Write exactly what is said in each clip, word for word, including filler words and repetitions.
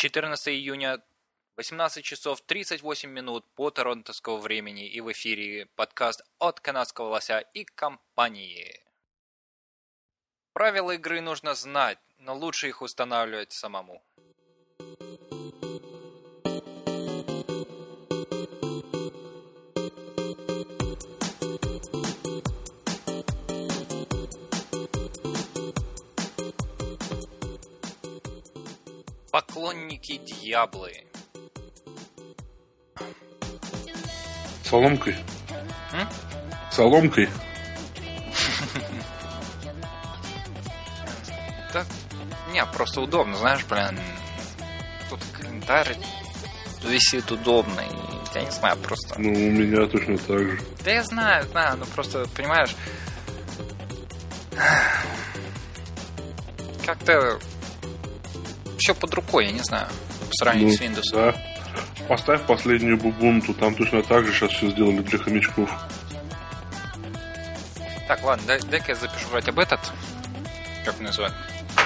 четырнадцатого июня, восемнадцать часов тридцать восемь минут по торонтовскому времени, и в эфире подкаст от канадского лося и компании. Правила игры нужно знать, но лучше их устанавливать самому. Поклонники Дьяблы. Соломкой? М? Соломкой? Так, не, просто удобно, знаешь, блин. Тут календарь висит удобно, и я не знаю, просто... Ну, у меня точно так же. Да я знаю, знаю, ну просто, понимаешь... Как-то... Все под рукой, я не знаю, по сравнению ну, с Windows. Да. Поставь последнюю Бубунту, там точно так же сейчас все сделали для хомячков. Так, ладно, дай, дай-ка я запишу вроде об этот. Как он называется?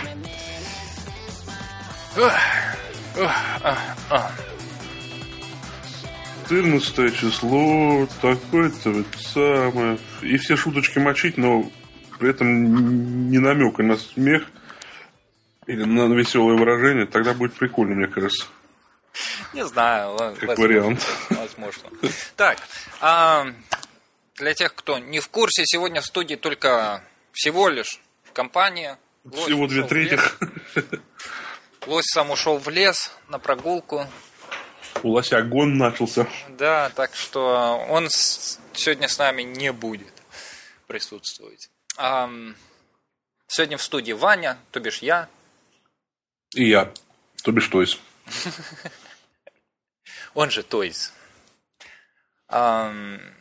четырнадцатое число, такое-то вот самое. И все шуточки мочить, но при этом не намека на смех или на веселое выражение, тогда будет прикольно, мне кажется. Не знаю, как возможно, вариант. Возможно. Так, а для тех, кто не в курсе, сегодня в студии только всего лишь компания. Лось Всего две трети. Лось сам ушел в лес на прогулку. У лося гон начался. Да, так что он с... сегодня с нами не будет присутствовать. А, сегодня в студии Ваня, то бишь я. И я, то бишь Тойс. Он же Тойс. А,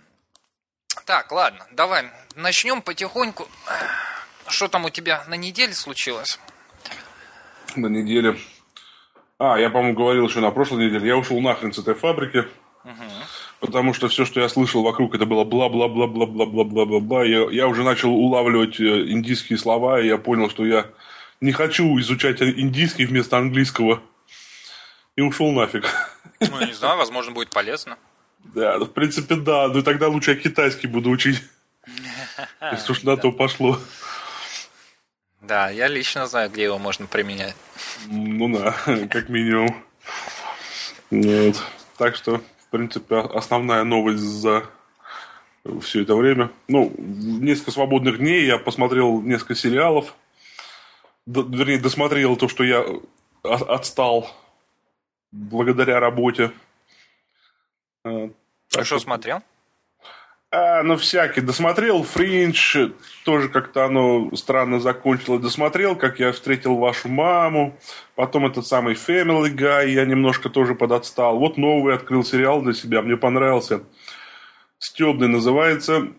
так, ладно, давай начнем потихоньку. Что там у тебя на неделе случилось? На неделе. А, я, по-моему, говорил еще на прошлой неделе. Я ушел нахрен с этой фабрики. Угу. Потому что все, что я слышал вокруг, это было бла-бла-бла-бла-бла-бла-бла-бла-бла. Я, я уже начал улавливать индийские слова, и я понял, что я не хочу изучать индийский вместо английского. И ушел нафиг. Ну, не знаю, возможно, будет полезно. Да, в принципе, да. Но тогда лучше я китайский буду учить. Если уж на то пошло. Да, я лично знаю, где его можно применять. Ну да, как минимум. Вот. Так что, в принципе, основная новость за все это время. Ну, несколько свободных дней я посмотрел несколько сериалов. Д- вернее, досмотрел то, что я отстал благодаря работе. А что, что смотрел? А, ну, всякий. Досмотрел «Фриндж», тоже как-то оно странно закончилось. Досмотрел, как я встретил вашу маму. Потом этот самый «Family Guy», я немножко тоже подотстал. Вот новый открыл сериал для себя, мне понравился. Стёбный называется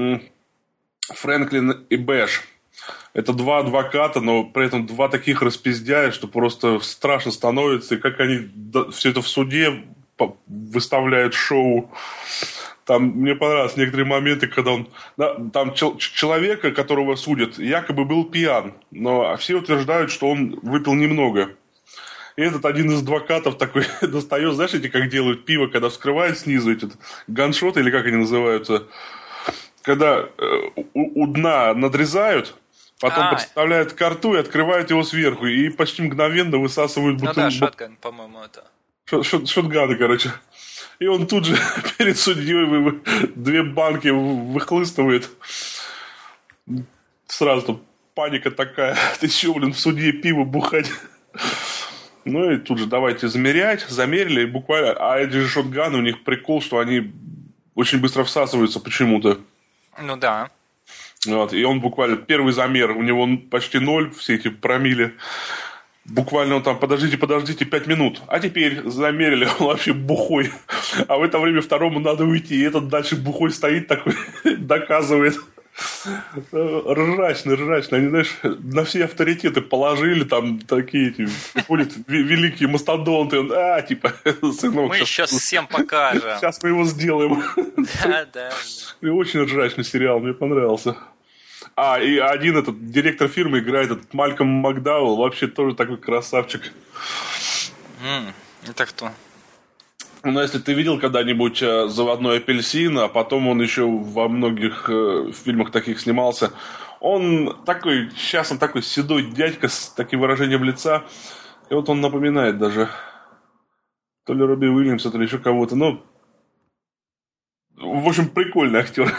«Фрэнклин и Бэш». Это два адвоката, но при этом два таких распиздяя, что просто страшно становится. И как они все это в суде выставляют шоу. Там мне понравились некоторые моменты, когда он... Да, там чел- человека, которого судят, якобы был пьян. Но все утверждают, что он выпил немного. И этот один из адвокатов такой достает, знаешь, эти как делают пиво, когда вскрывают снизу эти ганшоты, или как они называются. Когда э, у, у дна надрезают, потом А. подставляют ко рту и открывают его сверху. И почти мгновенно высасывают бутылку. Ну да, шотган, по-моему, это. Шот, шот, шотганы, короче. И он тут же перед судьей две банки выхлыстывает. Сразу там паника такая. Ты че, блин, в суде пиво бухать? Ну и тут же давайте замерять. Замерили, и буквально... А эти же шотганы, у них прикол, что они очень быстро всасываются почему-то. Ну да. Вот, и он буквально... Первый замер, у него почти ноль, все эти промилле. Буквально он там, подождите, подождите, пять минут. А теперь замерили, он вообще бухой. А в это время второму надо уйти. И этот дальше бухой стоит такой, доказывает. Ржачно, ржачно. Они, знаешь, на все авторитеты положили, там такие эти, приходят великие мастодонты. Он, а, типа, сынок. Мы сейчас всем покажем. Сейчас мы его сделаем. Да, да. И очень ржачный сериал, мне понравился. А, и один этот директор фирмы играет, этот Малькольм Макдауэлл, вообще тоже такой красавчик. Mm, это кто? Ну, если ты видел когда-нибудь э, «Заводной апельсин», а потом он еще во многих э, фильмах таких снимался, он такой, сейчас он такой седой дядька с таким выражением лица, и вот он напоминает даже то ли Робби Уильямса, то ли еще кого-то, ну, в общем, прикольный актер.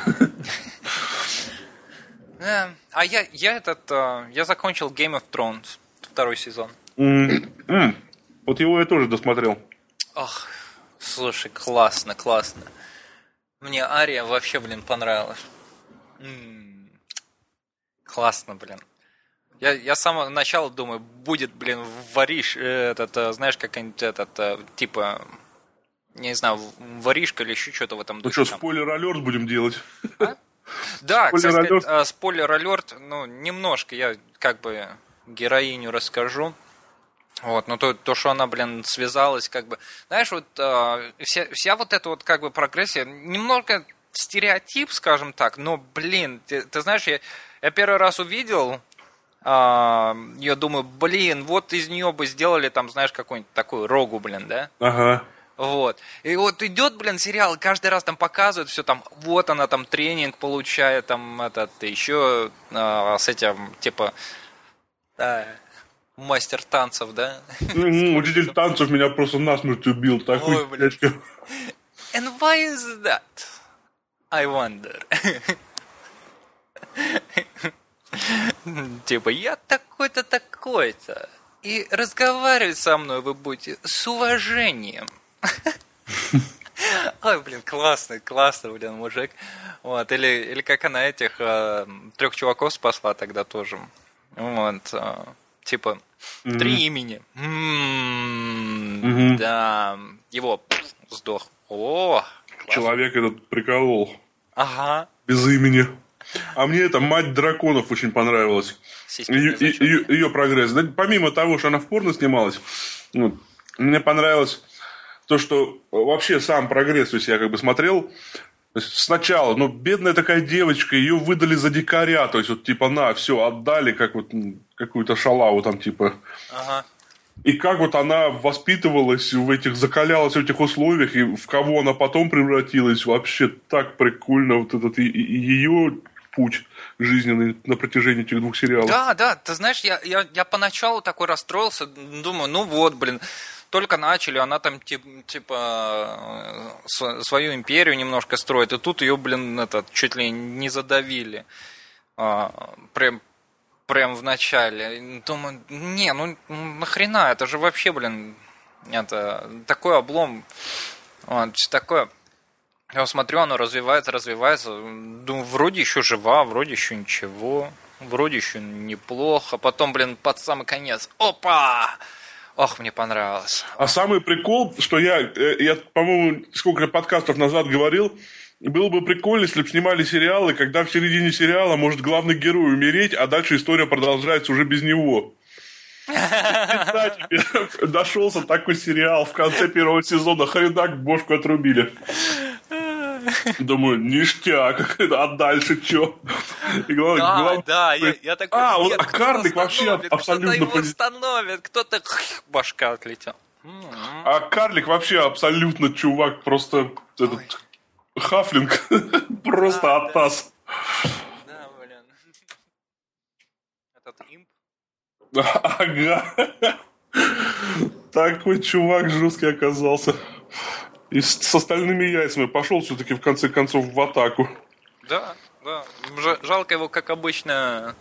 А я, я этот, я закончил Game of Thrones, второй сезон. Вот его я тоже досмотрел. Ох, слушай, классно, классно. Мне Ария вообще, блин, понравилась. М-м-м. Классно, блин. Я, я с самого начала думаю, будет, блин, вориш, этот, знаешь, какой-нибудь этот, типа, не знаю, воришка или еще что-то в этом духе. Ну что, спойлер-алерт будем делать? А? Да, кстати, спойлер-алерт, ну, немножко я как бы героиню расскажу. Вот, но то, то, что она, блин, связалась, как бы, знаешь, вот э, вся, вся вот эта вот, как бы, прогрессия, немного стереотип, скажем так, но, блин, ты, ты знаешь, я, я первый раз увидел, э, я думаю, блин, вот из нее бы сделали, там, знаешь, какую-нибудь такую рогу, блин, да? Ага. Вот, и вот идет, блин, сериал, каждый раз там показывают все там, вот она там тренинг получает, там, этот, еще э, с этим, типа... Э, мастер танцев, да? Mm-hmm, учитель танцев меня просто насмерть убил. Такой. Ой, блин. And why is that? I wonder. Типа, я такой-то, такой-то. И разговаривать со мной вы будете с уважением. Ой, блин, классный, классный, блин, мужик. Вот, или, или как она этих э, трех чуваков спасла тогда тоже. Вот, э, типа, mm-hmm. три имени. М-м-м, mm-hmm. Да, его пфф, сдох. О, человек этот приколол. Ага. Без имени. А мне эта мать драконов очень понравилась. Ее, ее, ее прогресс. Да, помимо того, что она в порно снималась, ну, мне понравилось то, что вообще сам прогресс, то есть я как бы смотрел. То есть сначала, ну, бедная такая девочка, ее выдали за дикаря, то есть вот типа на, все, отдали, как вот какую-то шалаву там типа. Ага. И как вот она воспитывалась в этих, закалялась в этих условиях, и в кого она потом превратилась, вообще так прикольно, вот этот и, и ее путь жизненный на протяжении этих двух сериалов. Да, да, ты знаешь, я, я, я поначалу такой расстроился, думаю, ну вот, блин, только начали, она там типа свою империю немножко строит, и тут ее, блин, этот, чуть ли не задавили. Прям, прям в начале. Думаю, не, ну нахрена, это же вообще, блин, это такой облом. Вот, такое. Я смотрю, оно развивается, развивается. Думаю, вроде еще жива, вроде еще ничего, вроде еще неплохо. Потом, блин, под самый конец. Опа! Ох, мне понравилось. А самый прикол, что я, я, по-моему, сколько подкастов назад говорил, было бы прикольно, если бы снимали сериалы, когда в середине сериала может главный герой умереть, а дальше история продолжается уже без него. Нашелся такой сериал в конце первого сезона, хренак, бошку отрубили. Думаю, ништяк, а дальше что? Да, глав... да, я, я такой... А, нет, а карлик вообще абсолютно... Кто-то его остановит, кто-то... Башка отлетел. А карлик вообще абсолютно чувак, просто этот Ой. Хафлинг, просто да, оттас. Да. да, блин. Этот имп? Ага. Такой чувак жесткий оказался. И с остальными яйцами пошел все-таки в конце концов в атаку. Да, да. Жалко его, как обычно,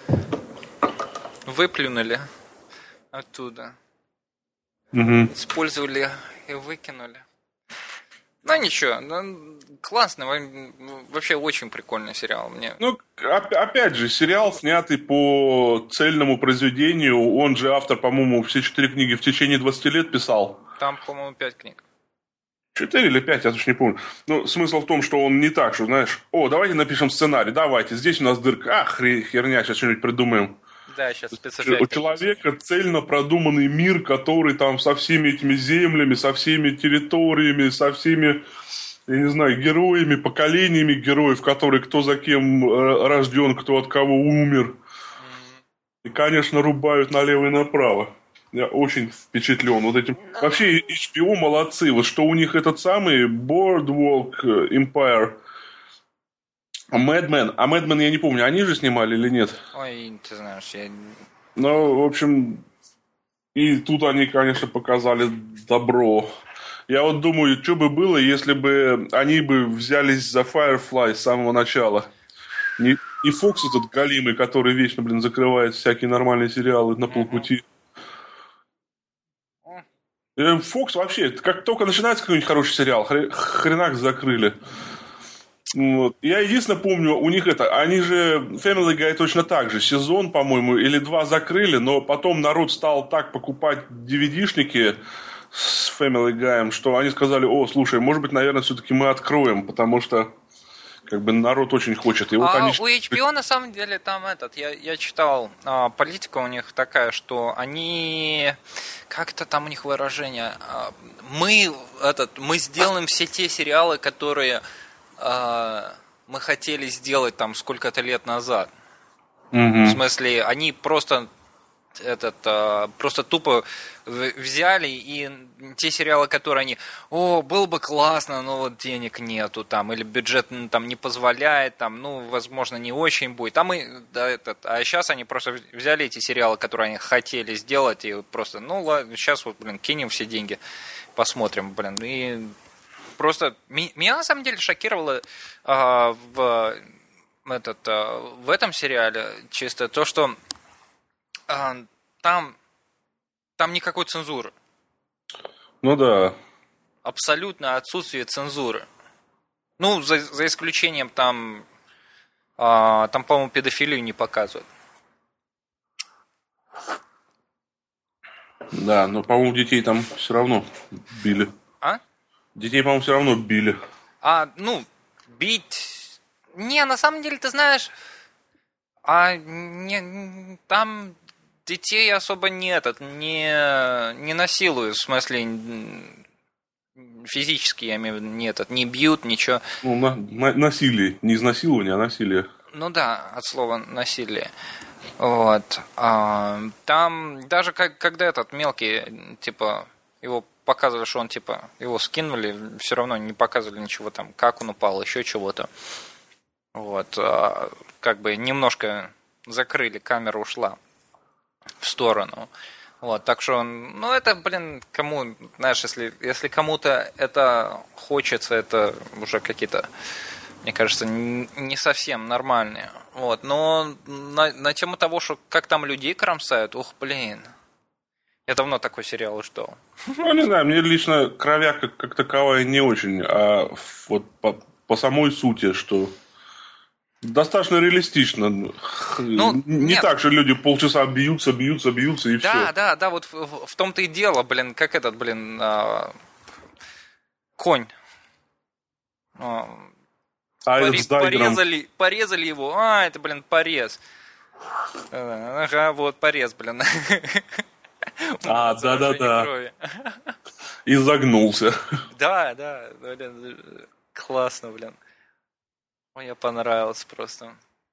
выплюнули оттуда. Угу. Использовали и выкинули. Ну ничего, ну, классный, вообще очень прикольный сериал. Мне. Ну, опять же, сериал, снятый по цельному произведению. Он же автор, по-моему, все четыре книги в течение двадцати лет писал. Там, по-моему, пять книг. Четыре или пять, я точно не помню. Ну, смысл в том, что он не так, что, знаешь, о, давайте напишем сценарий, давайте, здесь у нас дырка, ах, херня, сейчас что-нибудь придумаем. Да, сейчас спецэффекты. У человека цельно продуманный мир, который там со всеми этими землями, со всеми территориями, со всеми, я не знаю, героями, поколениями героев, которые кто за кем рожден, кто от кого умер. Mm-hmm. И, конечно, рубают налево и направо. Я очень впечатлен вот этим. Вообще, эйч би о молодцы. Вот что у них этот самый Boardwalk Empire, а Mad Men. А Mad Men я не помню, они же снимали или нет? Ой, ты знаешь, я... Ну, в общем, и тут они, конечно, показали добро. Я вот думаю, что бы было, если бы они бы взялись за Firefly с самого начала. Не, не Фокс этот галимый, который вечно, блин, закрывает всякие нормальные сериалы на полпути. Фокс вообще, как только начинается какой-нибудь хороший сериал, хренак закрыли. Вот. Я единственное помню, у них это, они же Family Guy точно так же, сезон, по-моему, или два закрыли, но потом народ стал так покупать ди ви ди-шники с Family Guy, что они сказали: о, слушай, может быть, наверное, все-таки мы откроем, потому что как бы народ очень хочет. И вот а они... у эйч би о на самом деле там этот, я, я читал, а, политика у них такая, что они, как это там у них выражение, а, мы, этот, мы сделаем все те сериалы, которые а, мы хотели сделать там сколько-то лет назад. Угу. В смысле, они просто этот, а, просто тупо взяли, и те сериалы, которые они, о, было бы классно, но вот денег нету, там, или бюджет там не позволяет, там, ну, возможно, не очень будет. Там и, да, этот, а сейчас они просто взяли эти сериалы, которые они хотели сделать, и просто, ну, ладно, сейчас вот, блин, кинем все деньги, посмотрим, блин, и просто меня на самом деле шокировало а, в, этот, а, в этом сериале чисто то, что а, там Там никакой цензуры. Ну да. Абсолютно отсутствие цензуры. Ну, за, за исключением там, а, там, по-моему, педофилию не показывают. Да, но, по-моему, детей там все равно били. А? Детей, по-моему, все равно били. А, ну, бить... Не, на самом деле, ты знаешь, а не, там... Детей особо нет, не, не насилуют, в смысле физически, я имею в виду, нет, не бьют, ничего. Ну, на, на, насилие, не изнасилование, а насилие. Ну да, от слова насилие. Вот. А, там даже как, когда этот мелкий, типа, его показывали, что он, типа, его скинули, все равно не показывали ничего там, как он упал, еще чего-то. Вот. А, как бы немножко закрыли, камера ушла в сторону. Вот, так что, ну, это, блин, кому, знаешь, если, если кому-то это хочется, это уже какие-то, мне кажется, не совсем нормальные. Вот, но на, на тему того, что как там людей кромсают, ух, блин, я давно такой сериал ждал. Ну, не знаю, мне лично кровяка как, как таковая не очень, а вот по, по самой сути, что... Достаточно реалистично. Ну, не нет. Так, что люди полчаса бьются, бьются, бьются и да, все. Да, да, да, вот в, в том-то и дело, блин, как этот, блин, а, конь. А, а пори, порезали, порезали его. А, это, блин, порез. Ага, вот порез, блин. А, да-да-да. И загнулся. Да, да, блин, классно, блин. Мне понравилось просто.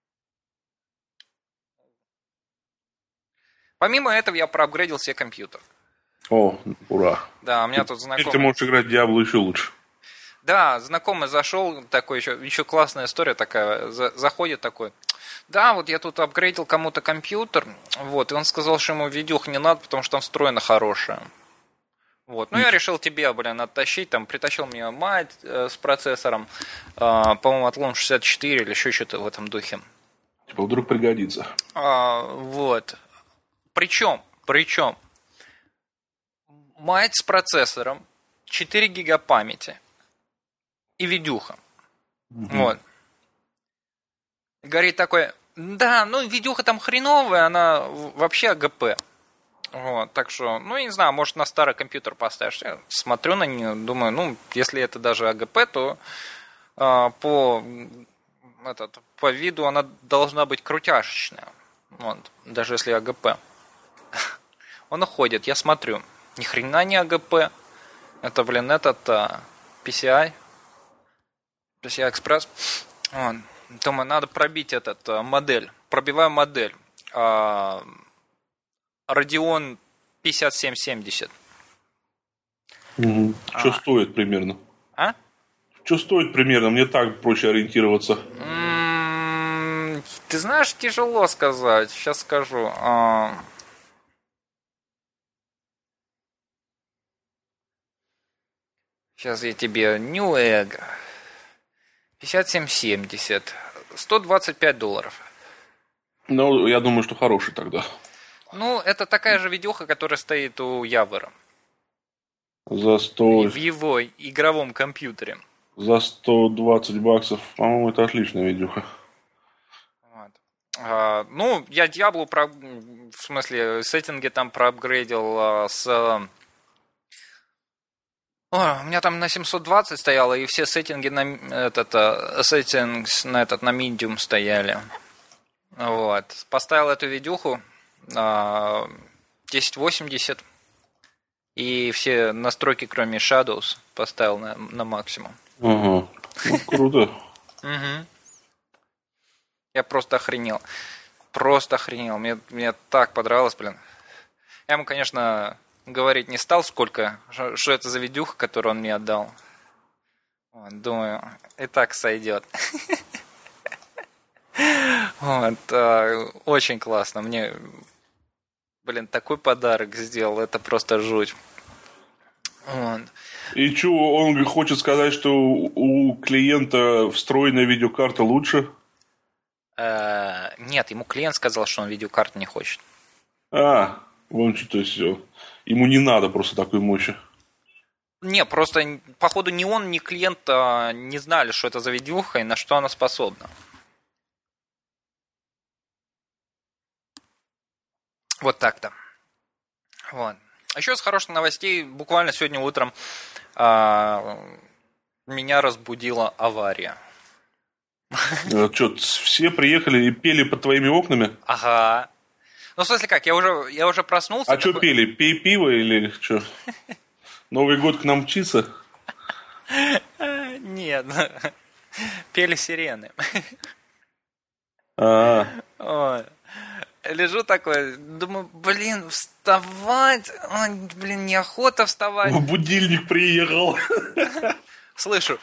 Помимо этого, я проапгрейдил себе компьютер. О, ура. Да, у меня тут знакомый... Теперь ты можешь играть в Диабло еще лучше. Да, знакомый зашел, такой еще, еще классная история такая, заходит такой. Да, вот я тут апгрейдил кому-то компьютер, вот, и он сказал, что ему видюх не надо, потому что там встроена хорошая. Вот. Ну, я решил тебе, блин, оттащить, там, притащил мне мать э, с процессором, э, по-моему, Атлон шестьдесят четыре или еще что-то в этом духе. Типа, вдруг пригодится. А, вот. Причем, причем, мать с процессором, четыре гига памяти и видюха. Угу. Вот. Говорит такой, да, ну, видюха там хреновая, она вообще АГП. Вот, так что, ну, я не знаю, может, на старый компьютер поставишь. Я смотрю на нее, думаю, ну, если это даже АГП, то э, по, этот, по виду она должна быть крутяшечная. Вот, даже если АГП. Он уходит, я смотрю. Ни хрена не АГП. Это, блин, этот а, пи си ай. пи си ай Express. Вот. Думаю, надо пробить этот а, модель. Пробиваю модель. А, Radeon пятьдесят семь семьдесят. Угу. Что А. стоит примерно? А? Что стоит примерно? Мне так проще ориентироваться. М-м, ты знаешь, тяжело сказать. Сейчас скажу. А... Сейчас я тебе... Newegg. пятьдесят семь семьдесят. сто двадцать пять долларов. Ну, я думаю, что хороший тогда. Ну, это такая же видюха, которая стоит у Явора. За сто... В его игровом компьютере. За сто двадцать баксов, по-моему, это отличная видюха. Вот. А, ну, я Diablo, про... в смысле, сеттинги там проапгрейдил а, с... О, у меня там на семьсот двадцать стояло, и все сеттинги на этот, settings на этот, на Medium стояли. Вот. Поставил эту видюху а, тысяча восемьдесят. И все настройки, кроме Shadows, поставил на, на максимум. Ага. Ну, круто. Угу. Я просто охренел. Просто охренел. Мне, мне так понравилось, блин. Я ему, конечно, говорить не стал, сколько, что, что это за видюха, которую он мне отдал. Вот, думаю, и так сойдет. Вот, очень классно. Мне, блин, такой подарок сделал. Это просто жуть. Вот. И что, он хочет сказать, что у клиента встроенная видеокарта лучше? Э, нет, ему клиент сказал, что он видеокарту не хочет. А, вон что, то есть ему не надо просто такой мощи. Не, просто, походу, ни он, ни клиент а, не знали, что это за видюха и на что она способна. Вот так-то. Вот. Еще из хороших новостей, буквально сегодня утром а, меня разбудила авария. А, что, все приехали и пели под твоими окнами? Ага. Ну, в смысле как, я уже, я уже проснулся. А такой... что пели? Пей пиво или что? Новый год к нам мчится? Нет. Пели сирены. А. Лежу такой, думаю, блин, вставать, ой, блин, неохота вставать. Будильник приехал. Слышу.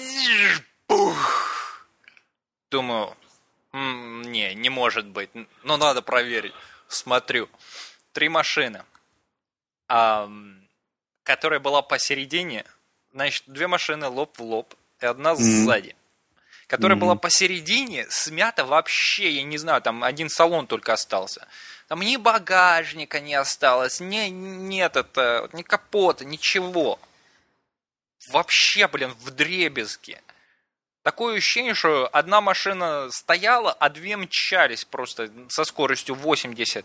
Думаю, не, не может быть, но надо проверить. Смотрю, три машины, а, которая была посередине, значит, две машины лоб в лоб и одна сзади. Которая mm-hmm. была посередине, смята вообще, я не знаю, там один салон только остался. Там ни багажника не осталось, ни, нет, это, ни капота, ничего. Вообще, блин, вдребезги. Такое ощущение, что одна машина стояла, а две мчались просто со скоростью восемьдесят.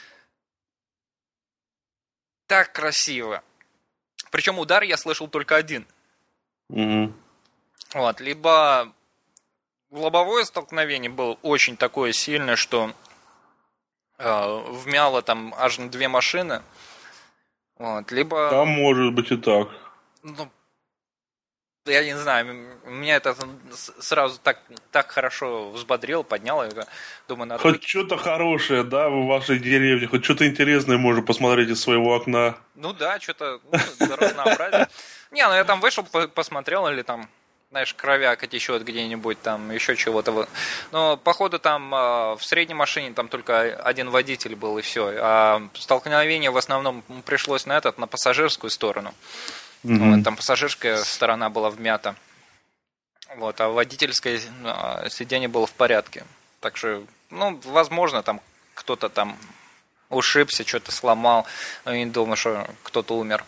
Так красиво. Причем удар я слышал только один. Mm-hmm. Вот, либо... Лобовое столкновение было очень такое сильное, что э, вмяло там аж на две машины. Вот, либо... Там может быть и так. Ну, я не знаю, меня это сразу так, так хорошо взбодрило, подняло. Я думаю, надо... Хоть что-то хорошее, да, в вашей деревне, хоть что-то интересное можно посмотреть из своего окна. Ну да, что-то ну, разнообразие. Не, ну я там вышел, посмотрел, или там... знаешь, кровяка течет где-нибудь, там еще чего-то. Но, походу, там э, в средней машине там только один водитель был, и все. А столкновение в основном пришлось на этот, на пассажирскую сторону. Mm-hmm. Вот, там пассажирская сторона была вмята. Вот, а водительское э, сиденье было в порядке. Так что, ну, возможно, там кто-то там ушибся, что-то сломал. Но я не думаю, что кто-то умер.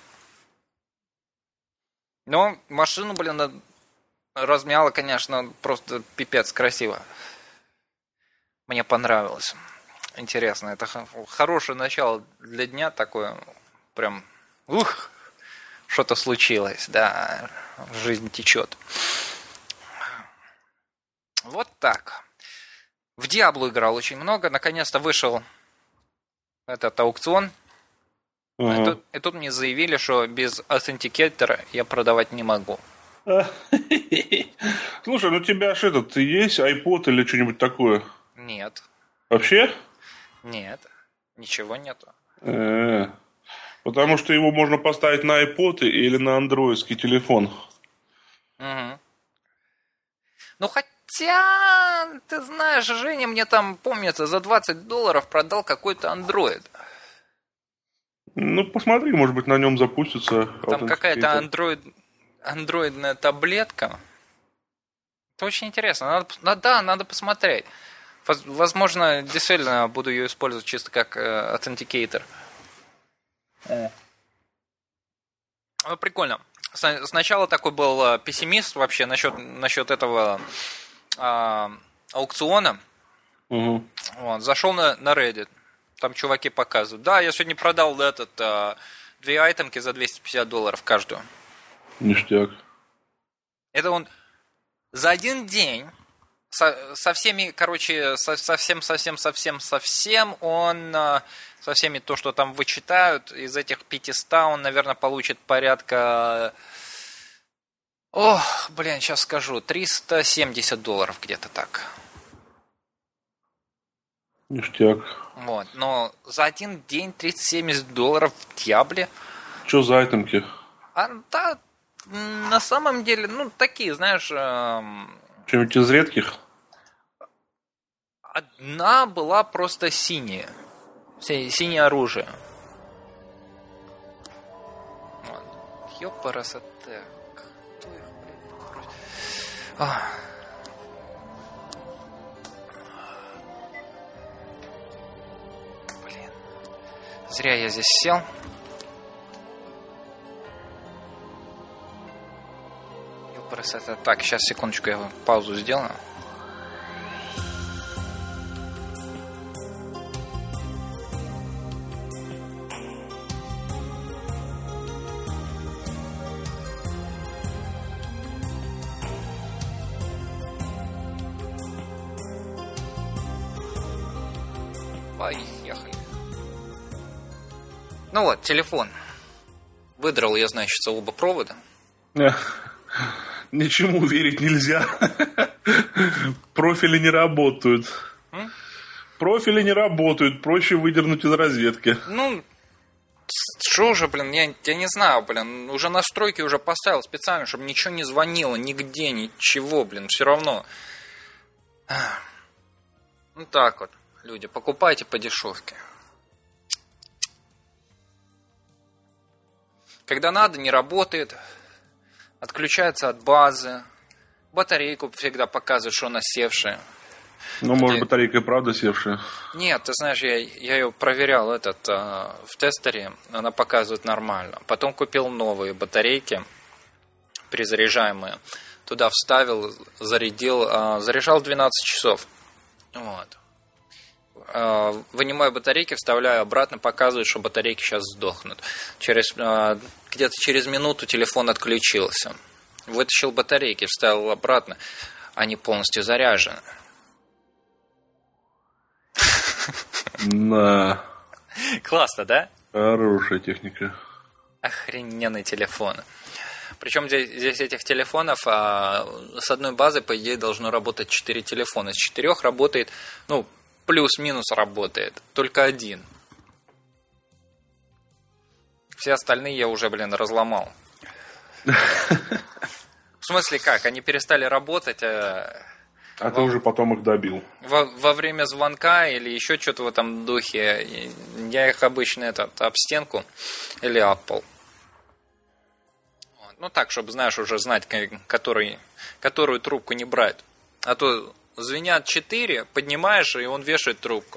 Но машину, блин, размяло, конечно, просто пипец красиво. Мне понравилось. Интересно, это хорошее начало для дня такое. Прям, ух, что-то случилось, да, жизнь течет. Вот так. В Diablo играл очень много. Наконец-то вышел этот аукцион. Uh-huh. И, тут, и тут мне заявили, что без аутентикатора я продавать не могу. Слушай, ну у тебя же этот есть iPod или что-нибудь такое? Нет. Вообще? Нет, ничего нету. Э-э. Потому что его можно поставить на iPod или на андроидский телефон. Угу. Ну, хотя, ты знаешь, Женя мне там, помнится, за двадцать долларов продал какой-то андроид. Ну, посмотри, может быть, на нем запустится. Там какая-то андроид, андроидная таблетка. Это очень интересно. Надо, да, надо посмотреть. Возможно, действительно буду ее использовать чисто как э, authenticator. Э. Ну, прикольно. Сначала такой был пессимист вообще насчет, насчет этого э, аукциона. Угу. Вот, зашел на, на Reddit. Там чуваки показывают. Да, я сегодня продал этот, э, две айтемки за двести пятьдесят долларов каждую. Ништяк. Это он за один день со, со всеми, короче, со, совсем, совсем, совсем, совсем он, со всеми то, что там вычитают, из этих пятисот он, наверное, получит порядка, ох, блин, сейчас скажу, триста семьдесят долларов где-то так. Ништяк. Вот, но за один день триста семьдесят долларов в Дьябле. Что за айтемки? А, да, на самом деле, ну, такие, знаешь... Эм... Что-нибудь из редких? Одна была просто синяя. Синее оружие. Вот. Ёпарасоте. Кто их, блядь, бросил? А. Блин. Зря я здесь сел. Ёпарасоте. Так, сейчас, секундочку, я паузу сделаю. Поехали. Ну вот, телефон. Выдрал я, значит, оба провода. Ничему верить нельзя. Профили не работают. М? Профили не работают. Проще выдернуть из розетки. Ну, что уже, блин, я, я не знаю, блин. Уже настройки уже поставил специально, чтобы ничего не звонило, нигде, ничего, блин. Все равно. Ну так вот. Люди, покупайте по дешевке. Когда надо, не работает. Отключается от базы. Батарейку всегда показывает, что она севшая. Ну, может, это... батарейка и правда севшая? Нет, ты знаешь, я, я ее проверял этот, э, в тестере. Она показывает нормально. Потом купил новые батарейки, перезаряжаемые. Туда вставил, зарядил. Э, заряжал двенадцать часов. Вот. Вынимаю батарейки, вставляю обратно, показывает, что батарейки сейчас сдохнут. Через, где-то через минуту телефон отключился. Вытащил батарейки, вставил обратно. Они полностью заряжены. Да. Классно, да? Хорошая техника. Охрененный телефон. Причем здесь, здесь этих телефонов а, с одной базы, по идее, должно работать четыре телефона. С четырех работает, ну, плюс-минус работает. Только один. Все остальные я уже, блин, разломал. В смысле как? Они перестали работать. А, а во... ты уже потом их добил. Во, во время звонка или еще что-то в этом духе. Я их обычно этот, об стенку или об пол. Вот. Ну так, чтобы, знаешь, уже знать, который, которую трубку не брать. А то... Звенят четыре, поднимаешь, и он вешает трубку.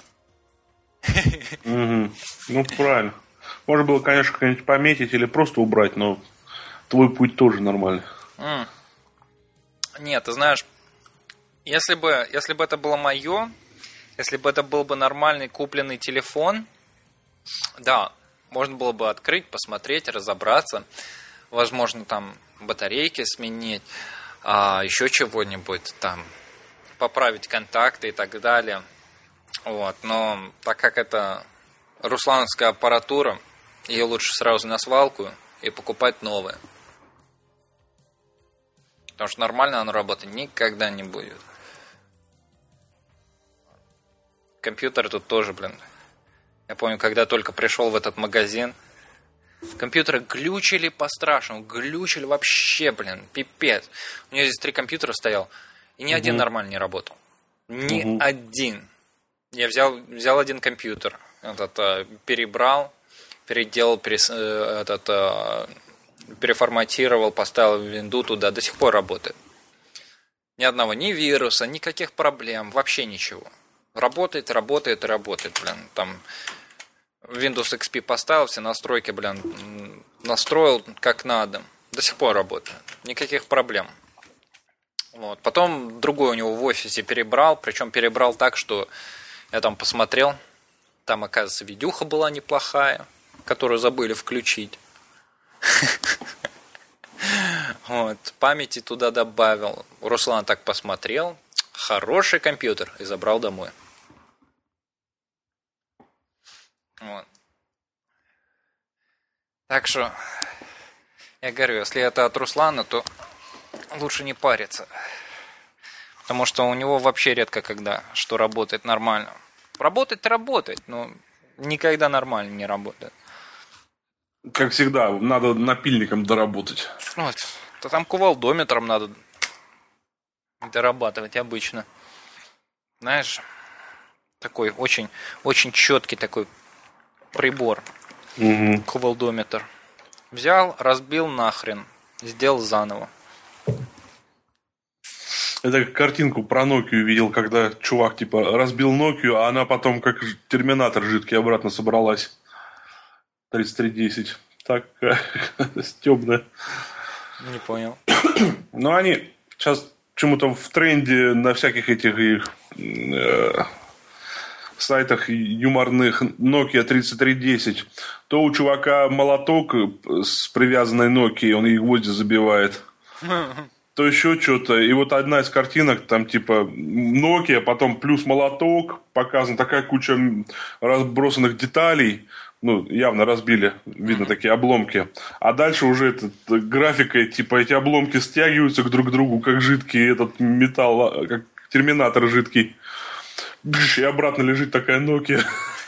Угу. Ну, правильно. Можно было, конечно, как-нибудь пометить или просто убрать, но твой путь тоже нормальный. Mm. Нет, ты знаешь, если бы, если бы это было мое, если бы это был бы нормальный купленный телефон, да, можно было бы открыть, посмотреть, разобраться, возможно, там батарейки сменить, а еще чего-нибудь там, поправить контакты и так далее. Вот. Но так как это руслановская аппаратура, ее лучше сразу на свалку и покупать новое. Потому что нормально оно работать никогда не будет. Компьютер тут тоже, блин. Я помню, когда только пришел в этот магазин, Компьютеры глючили по-страшному. Глючили вообще, блин, пипец. У меня здесь три компьютера стоял, и ни угу. один нормально не работал. Ни угу. один. Я взял, взял один компьютер, этот, перебрал, переделал, перес, этот, переформатировал, поставил винду туда, до сих пор работает. Ни одного, ни вируса, никаких проблем, вообще ничего. Работает, работает, работает, блин. Там Windows икс пи поставил, все настройки, блин, настроил как надо. До сих пор работает. Никаких проблем. Вот. Потом другой у него в офисе перебрал, причем перебрал так, что я там посмотрел, там, оказывается, видюха была неплохая, которую забыли включить. Вот, памяти туда добавил. Руслан так посмотрел. Хороший компьютер. И забрал домой. Вот. Так что, я говорю, если это от Руслана, то лучше не париться. Потому что у него вообще редко когда что работает нормально. Работает и работает, но никогда нормально не работает. Как всегда, надо напильником доработать. Вот. То там кувалдометром надо дорабатывать обычно. Знаешь, такой очень, очень четкий такой прибор. Угу. Кувалдометр. Взял, разбил нахрен, сделал заново. Это картинку про Nokia видел, когда чувак типа разбил Nokia, а она потом как терминатор жидкий обратно собралась. тридцать три десять. Так, стёбная. Не понял. Ну, они сейчас почему-то в тренде на всяких этих их э, сайтах юморных Nokia тридцать три десять. То у чувака молоток с привязанной Nokia, он ей гвозди забивает. То еще что-то. И вот одна из картинок, там типа Nokia, потом плюс молоток, показана такая куча разбросанных деталей. Ну, явно разбили, видно такие обломки. А дальше уже этот, графикой, типа, эти обломки стягиваются друг к другу, как жидкий этот металл, как терминатор жидкий. И обратно лежит такая Nokia.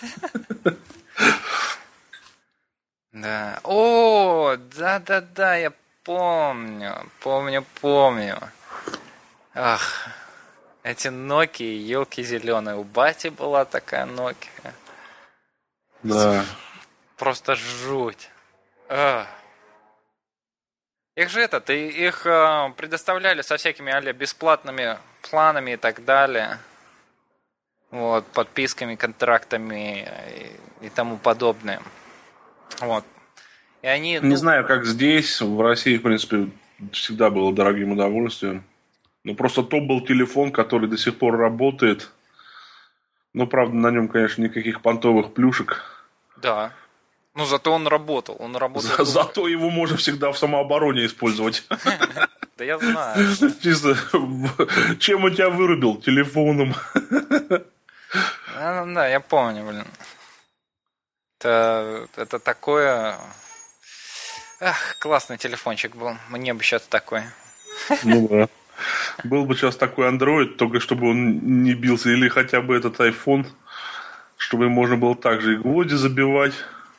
Да. О, да-да-да, я помню, помню, помню. Ах, эти Nokia, елки зеленые. У бати была такая Nokia. Да. Просто жуть. Ах. Их же это, ты их э, предоставляли со всякими а-ля бесплатными планами и так далее. Вот, подписками, контрактами и, и тому подобное. Вот. И они, Не ну... знаю, как здесь, в России, в принципе, всегда было дорогим удовольствием. Но просто то был телефон, который до сих пор работает. Ну, правда, на нем, конечно, никаких понтовых плюшек. Да. Ну, зато он работал. Он работал. За, зато его можно всегда в самообороне использовать. Да я знаю. Чисто, чем он тебя вырубил? Телефоном. Да, я помню, блин. Это, это такое... Ах, классный телефончик был. Мне бы сейчас такой. Ну да. Был бы сейчас такой Android, только чтобы он не бился, или хотя бы этот iPhone, чтобы можно было также и гвозди забивать.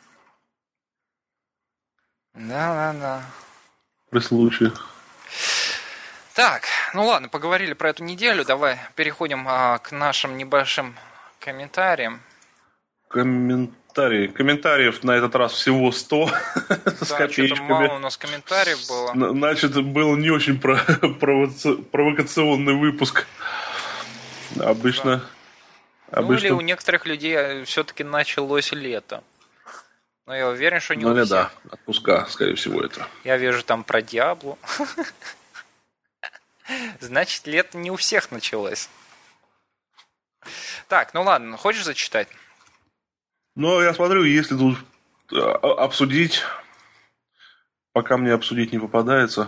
Да, да, да. При случае. Так, ну ладно, поговорили про эту неделю. Давай переходим а, к нашим небольшим комментариям. Комментарии. Комментариев на этот раз всего сто. Да, с копеечками. Что-то мало у нас комментариев было. Значит, был не очень провокационный выпуск. Обычно... Да. Обычно... Ну или у некоторых людей все-таки началось лето. Но я уверен, что не ну, у всех. Да, отпуска, скорее всего, это. Я вижу там про Диаблу. Значит, лето не у всех началось. Так, ну ладно, хочешь зачитать? Ну, я смотрю, если тут обсудить, пока мне обсудить не попадается.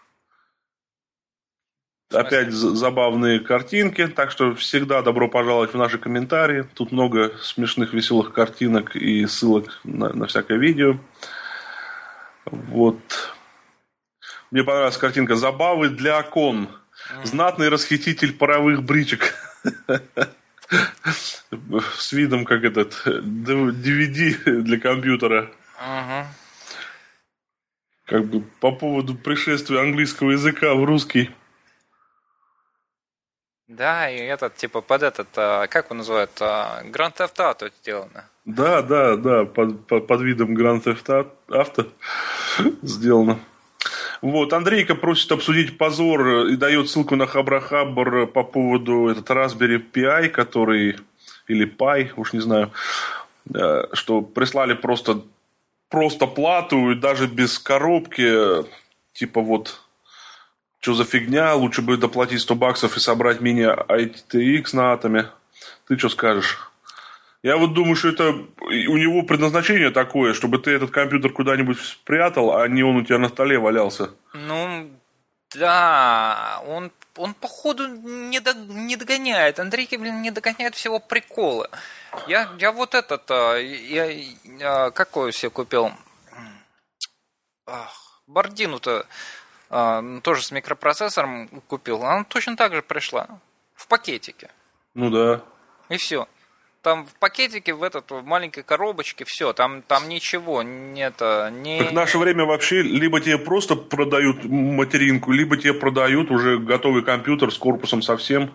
Опять забавные картинки, так что всегда добро пожаловать в наши комментарии. Тут много смешных, веселых картинок и ссылок на, на всякое видео. Вот. Мне понравилась картинка «Забавы для окон». Знатный расхититель паровых бричек. С видом как этот ди ви ди для компьютера. как бы по поводу пришествия английского языка в русский. Да, и этот, типа, под этот, а, как его называют, а, Grand Theft Auto сделано. Да, да, да, под, под, под видом Grand Theft Auto сделано. Вот, Андрейка просит обсудить позор и дает ссылку на Хабра-Хабр по поводу этот Raspberry Pi, который, или Pi, уж не знаю, что прислали просто, просто плату и даже без коробки, типа вот, что за фигня, лучше бы доплатить сто баксов и собрать мини-ай ти экс на атоме. Ты что скажешь? Я вот думаю, что это у него предназначение такое, чтобы ты этот компьютер куда-нибудь спрятал, а не он у тебя на столе валялся. Ну, да, он, он походу не, до, не догоняет. Андрейки, блин, не догоняет всего прикола. Я, я вот этот, я, я какой себе купил? Ах, Бордину-то тоже с микропроцессором купил. Она точно так же пришла. В пакетике. Ну да. И все. Там в пакетике, в этот, в маленькой коробочке, все, там, там ничего, нет, не... Так в наше время вообще либо тебе просто продают материнку, либо тебе продают уже готовый компьютер с корпусом совсем.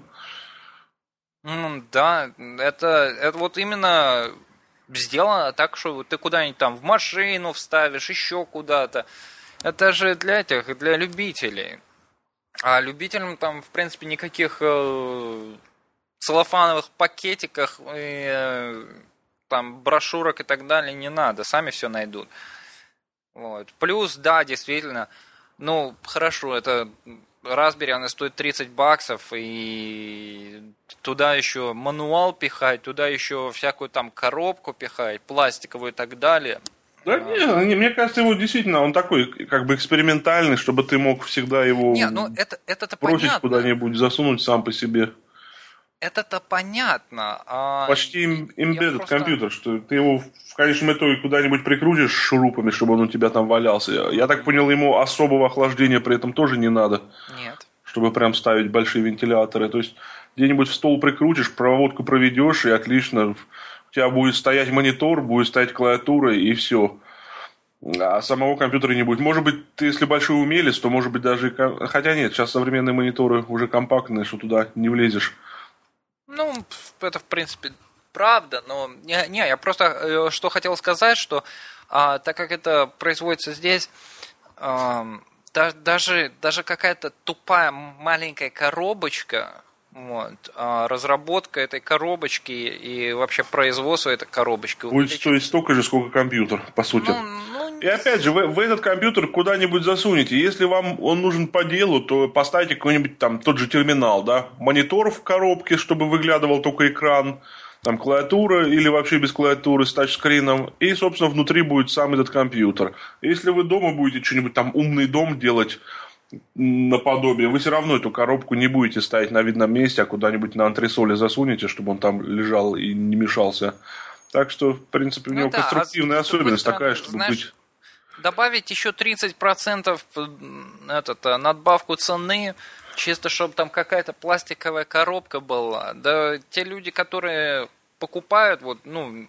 Ну, да, это, это вот именно сделано так, что ты куда-нибудь там в машину вставишь, еще куда-то. Это же для этих, для любителей. А любителям там, в принципе, никаких... целлофановых пакетиках, и, там, брошюрок и так далее не надо, сами все найдут. Вот. Плюс, да, действительно, ну, хорошо, это Raspberry, она стоит тридцать баксов, и туда еще мануал пихать, туда еще всякую там коробку пихать, пластиковую и так далее. Да не, не, мне кажется, его действительно, он такой, как бы экспериментальный, чтобы ты мог всегда его не, ну, это, это-то бросить понятно. Куда-нибудь, засунуть сам по себе. Это-то понятно. А почти embedded просто... компьютер, что ты его в конечном итоге куда-нибудь прикрутишь шурупами, чтобы он у тебя там валялся. Я так понял, ему особого охлаждения при этом тоже не надо. Нет. Чтобы прям ставить большие вентиляторы. То есть где-нибудь в стол прикрутишь, проводку проведешь, и отлично. У тебя будет стоять монитор, будет стоять клавиатура, и все. А самого компьютера не будет. Может быть, ты, если большой умелец, то может быть даже... Хотя нет, сейчас современные мониторы уже компактные, что туда не влезешь. Ну, это, в принципе, правда, но не, не я просто что хотел сказать, что а, так как это производится здесь, а, да, даже, даже какая-то тупая маленькая коробочка, вот, а, разработка этой коробочки и вообще производство этой коробочки... Будет стоить столько же, сколько компьютер, по сути. Ну, ну, и опять же, вы, вы этот компьютер куда-нибудь засунете. Если вам он нужен по делу, то поставьте какой-нибудь там тот же терминал, да, монитор в коробке, чтобы выглядывал только экран, там клавиатура или вообще без клавиатуры с тачскрином, и, собственно, внутри будет сам этот компьютер. Если вы дома будете что-нибудь там умный дом делать наподобие, вы все равно эту коробку не будете ставить на видном месте, а куда-нибудь на антресоле засунете, чтобы он там лежал и не мешался. Так что, в принципе, у него ну, да, конструктивная а особенность стороны, такая, чтобы знаешь, быть... Добавить еще тридцать процентов этот, надбавку цены, чисто чтобы там какая-то пластиковая коробка была. Да те люди, которые покупают, вот, ну,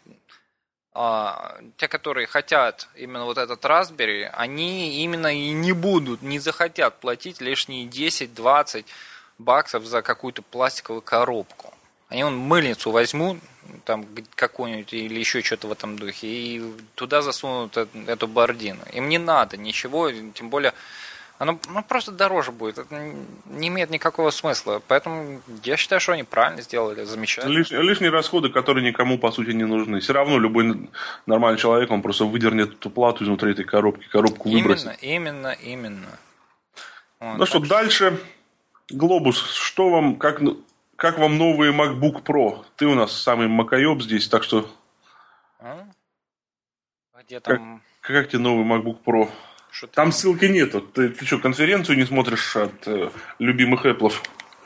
а, те, которые хотят именно вот этот Raspberry, они именно и не будут, не захотят платить лишние десять-двадцать баксов за какую-то пластиковую коробку. Они вон мыльницу возьмут, там какую-нибудь или еще что-то в этом духе, и туда засунут эту бордину. Им не надо ничего, тем более оно ну, просто дороже будет. Это не имеет никакого смысла. Поэтому я считаю, что они правильно сделали, замечательно. Лиш, лишние расходы, которые никому, по сути, не нужны. Все равно любой нормальный человек, он просто выдернет эту плату изнутри этой коробки, коробку выбросит. Именно, именно, именно. Вот, ну что, что, дальше. Глобус, что вам, как... Как вам новый MacBook Pro? Ты у нас самый макаёб здесь, так что... А? Где там... Как, как тебе новый MacBook Pro? Что там ссылки нету. Ты, ты что, конференцию не смотришь от э, любимых Apple'ов?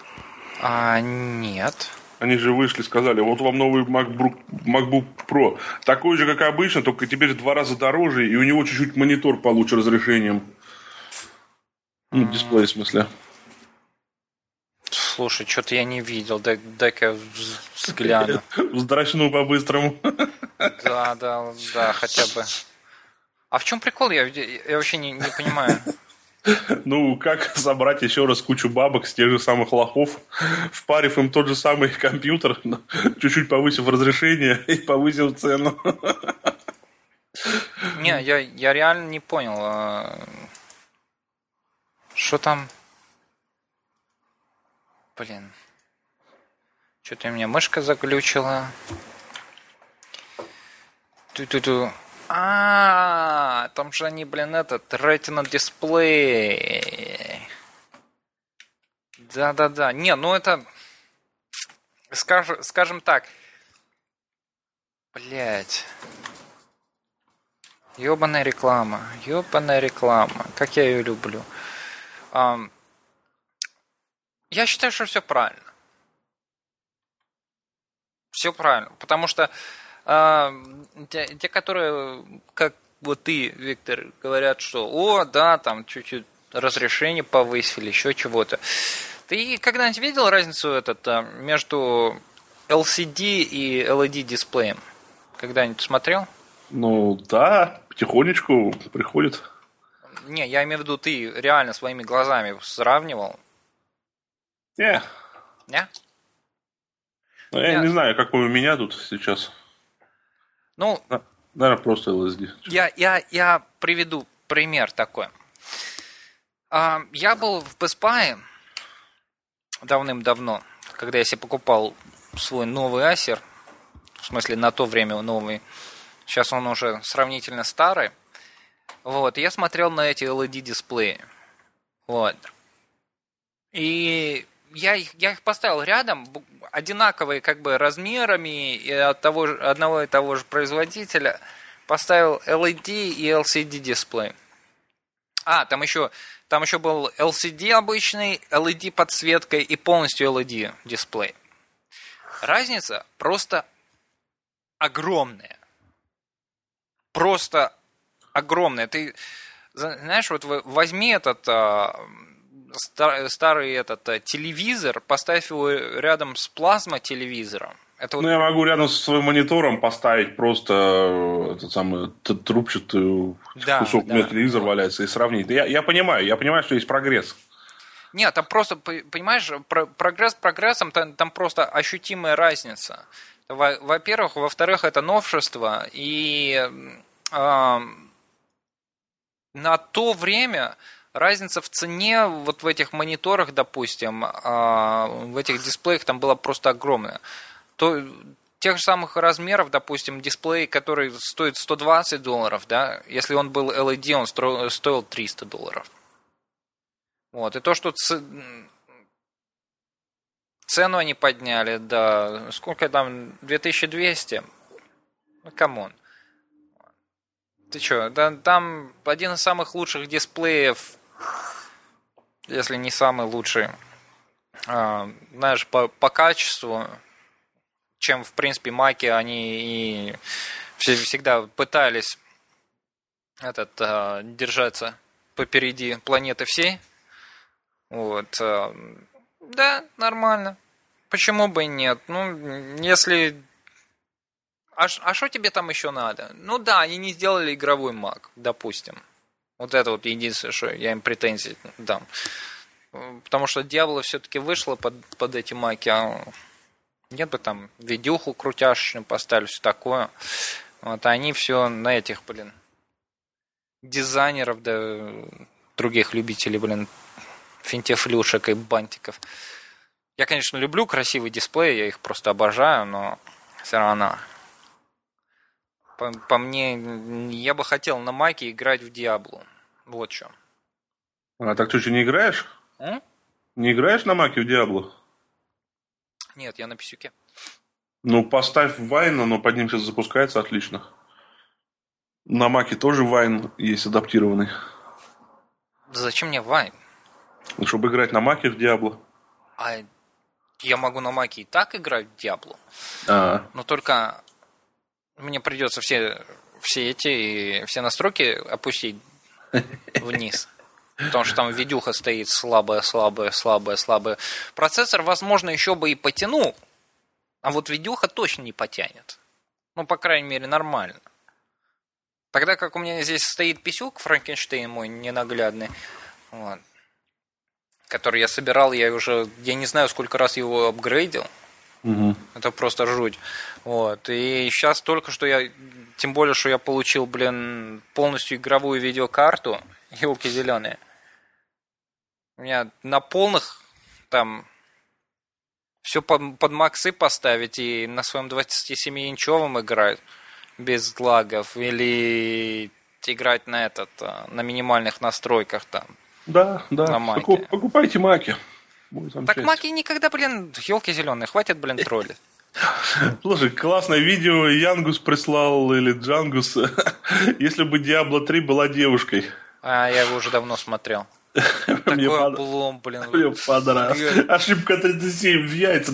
А, нет. Они же вышли, сказали, вот вам новый MacBook, MacBook Pro. Такой же, как обычно, только теперь в два раза дороже, и у него чуть-чуть монитор получше разрешением. Ну, mm. дисплей, в смысле. Слушай, что-то я не видел, дай- дай-ка взгляну. Вздрачну по-быстрому. Да, да, да, хотя бы. А в чем прикол? Я, я вообще не, не понимаю. Ну, как собрать еще раз кучу бабок с тех же самых лохов, впарив им тот же самый компьютер, чуть-чуть повысив разрешение и повысив цену. Не, я, я реально не понял. Что там? Блин. Что-то у меня мышка заглючила. Ту-ту-ту. А, там же они, блин, этот Retina дисплей. Да-да-да. Не, ну это, скажем, скажем так. Блять. Ёбаная реклама. Ёбаная реклама. Как я ее люблю. Um, я считаю, что все правильно. Все правильно. Потому что uh, те, те, которые, как вот ты, Виктор, говорят, что о, да, там чуть-чуть разрешение повысили, еще чего-то. Ты когда-нибудь видел разницу этот, между эл си ди и эл и ди дисплеем? Когда-нибудь смотрел? Ну да, потихонечку приходит. Не, я имею в виду, ты реально своими глазами сравнивал? Не. Не? Ну, я не. не знаю, какой у меня тут сейчас. Ну, наверное, просто эл эс ди. Я, я, я приведу пример такой. Я был в Best Buy давным-давно, когда я себе покупал свой новый Acer, в смысле на то время новый, сейчас он уже сравнительно старый. Вот, и я смотрел на эти эл и ди дисплеи. Вот. И я их, я их поставил рядом, одинаковые как бы размерами, и от того же, одного и того же производителя. Поставил эл и ди и эл си ди дисплей. А, там еще, там еще был эл си ди обычный, эл и ди подсветкой и полностью эл и ди дисплей. Разница просто огромная. Просто огромная. Ты знаешь, вот возьми этот а, стар, старый этот а, телевизор, поставь его рядом с плазма-телевизором. Это ну, вот... я могу рядом со своим монитором поставить просто этот самый трубчатый да, кусок, да, у меня телевизор вот. Валяется, и сравнить. Я, я понимаю, я понимаю, что есть прогресс. Нет, там просто, понимаешь, прогресс прогрессом, там, там просто ощутимая разница. Во-первых, во-вторых, это новшество, и э, на то время разница в цене вот в этих мониторах, допустим, э, в этих дисплеях там была просто огромная. То, тех же самых размеров, допустим, дисплей, который стоит сто двадцать долларов, да, если он был эл и ди, он стро, стоил триста долларов. Вот, и то, что ц... цену они подняли, да, сколько там, две тысячи двести? Ну, камон. Ты что, да, там один из самых лучших дисплеев, если не самый лучший, а, знаешь, по, по качеству, чем, в принципе, маки, они и всегда пытались этот, а, держаться попереди планеты всей. Вот. А, да, нормально. Почему бы и нет? Ну, если... А что тебе там еще надо? Ну да, они не сделали игровой Mac, допустим. Вот это вот единственное, что я им претензии дам. Потому что Diablo все-таки вышла под, под эти маки, а нет бы там видюху крутяшечную поставили, все такое. Вот, а они все на этих, блин, дизайнеров, да других любителей, блин, финтифлюшек и бантиков. Я, конечно, люблю красивые дисплеи, я их просто обожаю, но все равно. По, по мне, я бы хотел на Маке играть в Diablo. Вот что. А так ты что, не играешь? М? Не играешь на Маке в Diablo? Нет, я на писюке. Ну, поставь Вайн, оно под ним сейчас запускается отлично. На Маке тоже Вайн есть адаптированный. Да зачем мне Вайн? Чтобы играть на Маке в Diablo. А я могу на Маке и так играть в Diablo. А-а. Но только мне придется все, все эти все настройки опустить вниз. Потому что там видюха стоит слабая, слабая, слабая, слабая. Процессор, возможно, еще бы и потянул. А вот видюха точно не потянет. Ну, по крайней мере, нормально. Тогда как у меня здесь стоит писюк Франкенштейн мой ненаглядный, вот, который я собирал, я уже, я не знаю, сколько раз его апгрейдил. Угу. Это просто жуть. Вот. И сейчас только что я, тем более, что я получил, блин, полностью игровую видеокарту, елки зеленые. У меня на полных там все под, под максы поставить и на своем двадцатисемиинчовом играть без лагов или играть на этот, на минимальных настройках там. Да, да. На маке. Покупайте маки. Так маки никогда, блин, елки зеленые, хватит, блин, троллить. Слушай, классное видео Янгус прислал, или Джангус. Если бы Диабло три была девушкой. А, я его уже давно смотрел. Мне Такой облом, блин. Мне понравилось. Ошибка тридцать семь в яйца.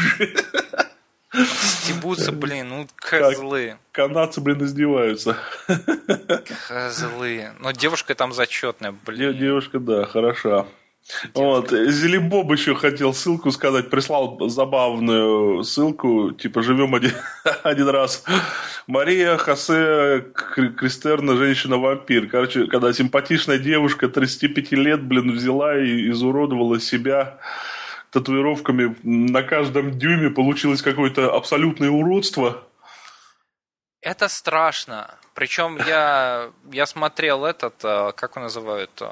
Стебутся, блин, ну козлы. Канадцы, блин, издеваются. Козлы. Но девушка там зачетная, блин. Девушка, да, хороша. Вот. Зелебоб еще хотел ссылку сказать, прислал забавную ссылку, типа живем один, один раз. Мария Хосе Кристерна, женщина-вампир. Короче, когда симпатичная девушка тридцати пяти лет, блин, взяла и изуродовала себя татуировками на каждом дюйме, получилось какое-то абсолютное уродство. Это страшно. Причем я, я смотрел этот, как его называют,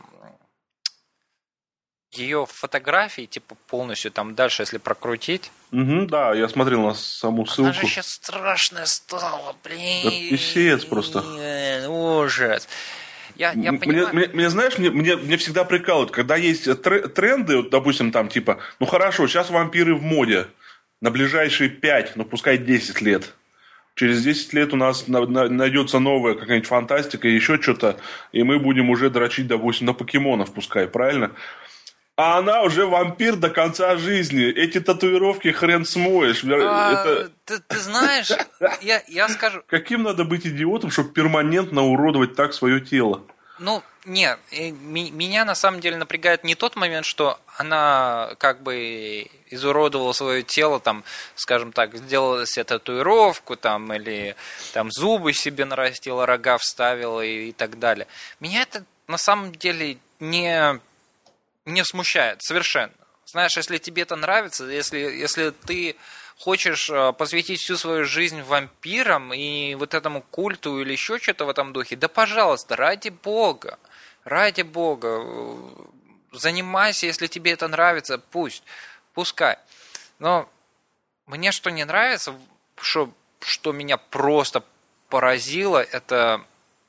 ее фотографии, типа, полностью там дальше, если прокрутить. Угу, да, я смотрел на саму ссылку. Она же сейчас страшная стала, блин. Да писец просто. Ужас. Я, я мне, понимаю... мне, мне, знаешь, мне, мне, мне всегда прикалывают, когда есть тренды, вот, допустим, там, типа, ну хорошо, сейчас вампиры в моде на ближайшие пять, ну пускай десять лет. Через десять лет у нас на, на, найдется новая какая-нибудь фантастика, еще что-то, и мы будем уже дрочить, допустим, на покемонов, пускай, правильно? А она уже вампир до конца жизни. Эти татуировки хрен смоешь. А, Это... ты, ты знаешь, я, я скажу... Каким надо быть идиотом, чтобы перманентно уродовать так свое тело? Ну, нет, меня на самом деле напрягает не тот момент, что она как бы изуродовала свое тело, там, скажем так, сделала себе татуировку, там, или там зубы себе нарастила, рога вставила и, и так далее. Меня это на самом деле не... не смущает совершенно. Знаешь, если тебе это нравится, если, если ты хочешь посвятить всю свою жизнь вампирам и вот этому культу или еще что-то в этом духе, да пожалуйста, ради бога, ради бога, занимайся, если тебе это нравится, пусть, пускай. Но мне что не нравится, что, что меня просто поразило, это...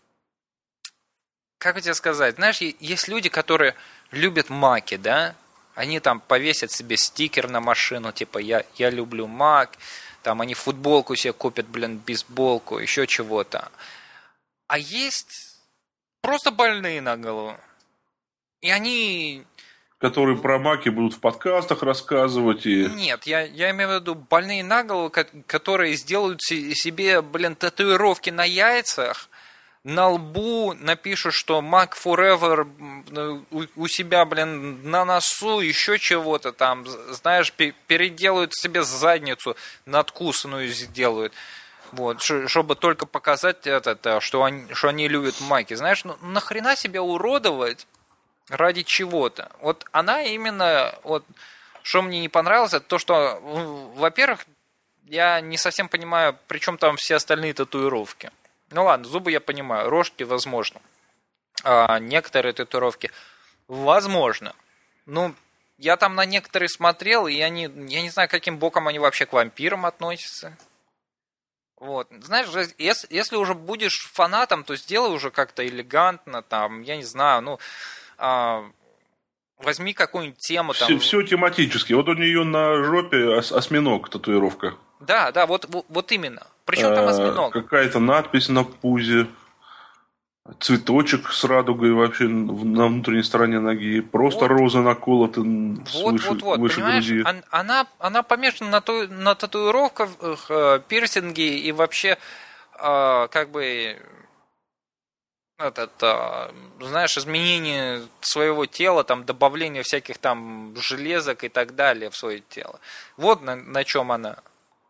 Как тебе сказать? Знаешь, есть люди, которые любят маки, да? Они там повесят себе стикер на машину, типа я, я люблю мак. Там они футболку себе купят, блин, бейсболку, еще чего-то. А есть просто больные на голову. И они... Которые про маки будут в подкастах рассказывать. И... Нет, я, я имею в виду больные на голову, которые сделают себе, блин, татуировки на яйцах, на лбу напишут, что Mac Forever у, у себя, блин, на носу, еще чего-то там, знаешь, переделают себе задницу, надкусанную сделают. Вот, чтобы только показать это, что они, что они любят маки. Знаешь, ну нахрена себя уродовать ради чего-то? Вот она именно, вот, что мне не понравилось, это то, что, во-первых, я не совсем понимаю, при чем там все остальные татуировки. Ну ладно, зубы я понимаю, рожки возможно. А некоторые татуировки возможно. Ну, я там на некоторые смотрел, и они, я не знаю, каким боком они вообще к вампирам относятся. Вот. Знаешь, если, если уже будешь фанатом, то сделай уже как-то элегантно, там, я не знаю, ну, а, возьми какую-нибудь тему. Там... Все, все тематически. Вот у нее на жопе ос- осьминог татуировка. Да, да, вот, вот, вот именно. Причем там осьминог. Какая-то надпись на пузе. Цветочек с радугой вообще на внутренней стороне ноги. Просто вот. Роза наколота вот, выше, вот, вот, выше груди. Она, она помешана на, ту, на татуировках, пирсинге и вообще как бы этот, знаешь, изменение своего тела, там, добавление всяких там железок и так далее в свое тело. Вот на, на чем она.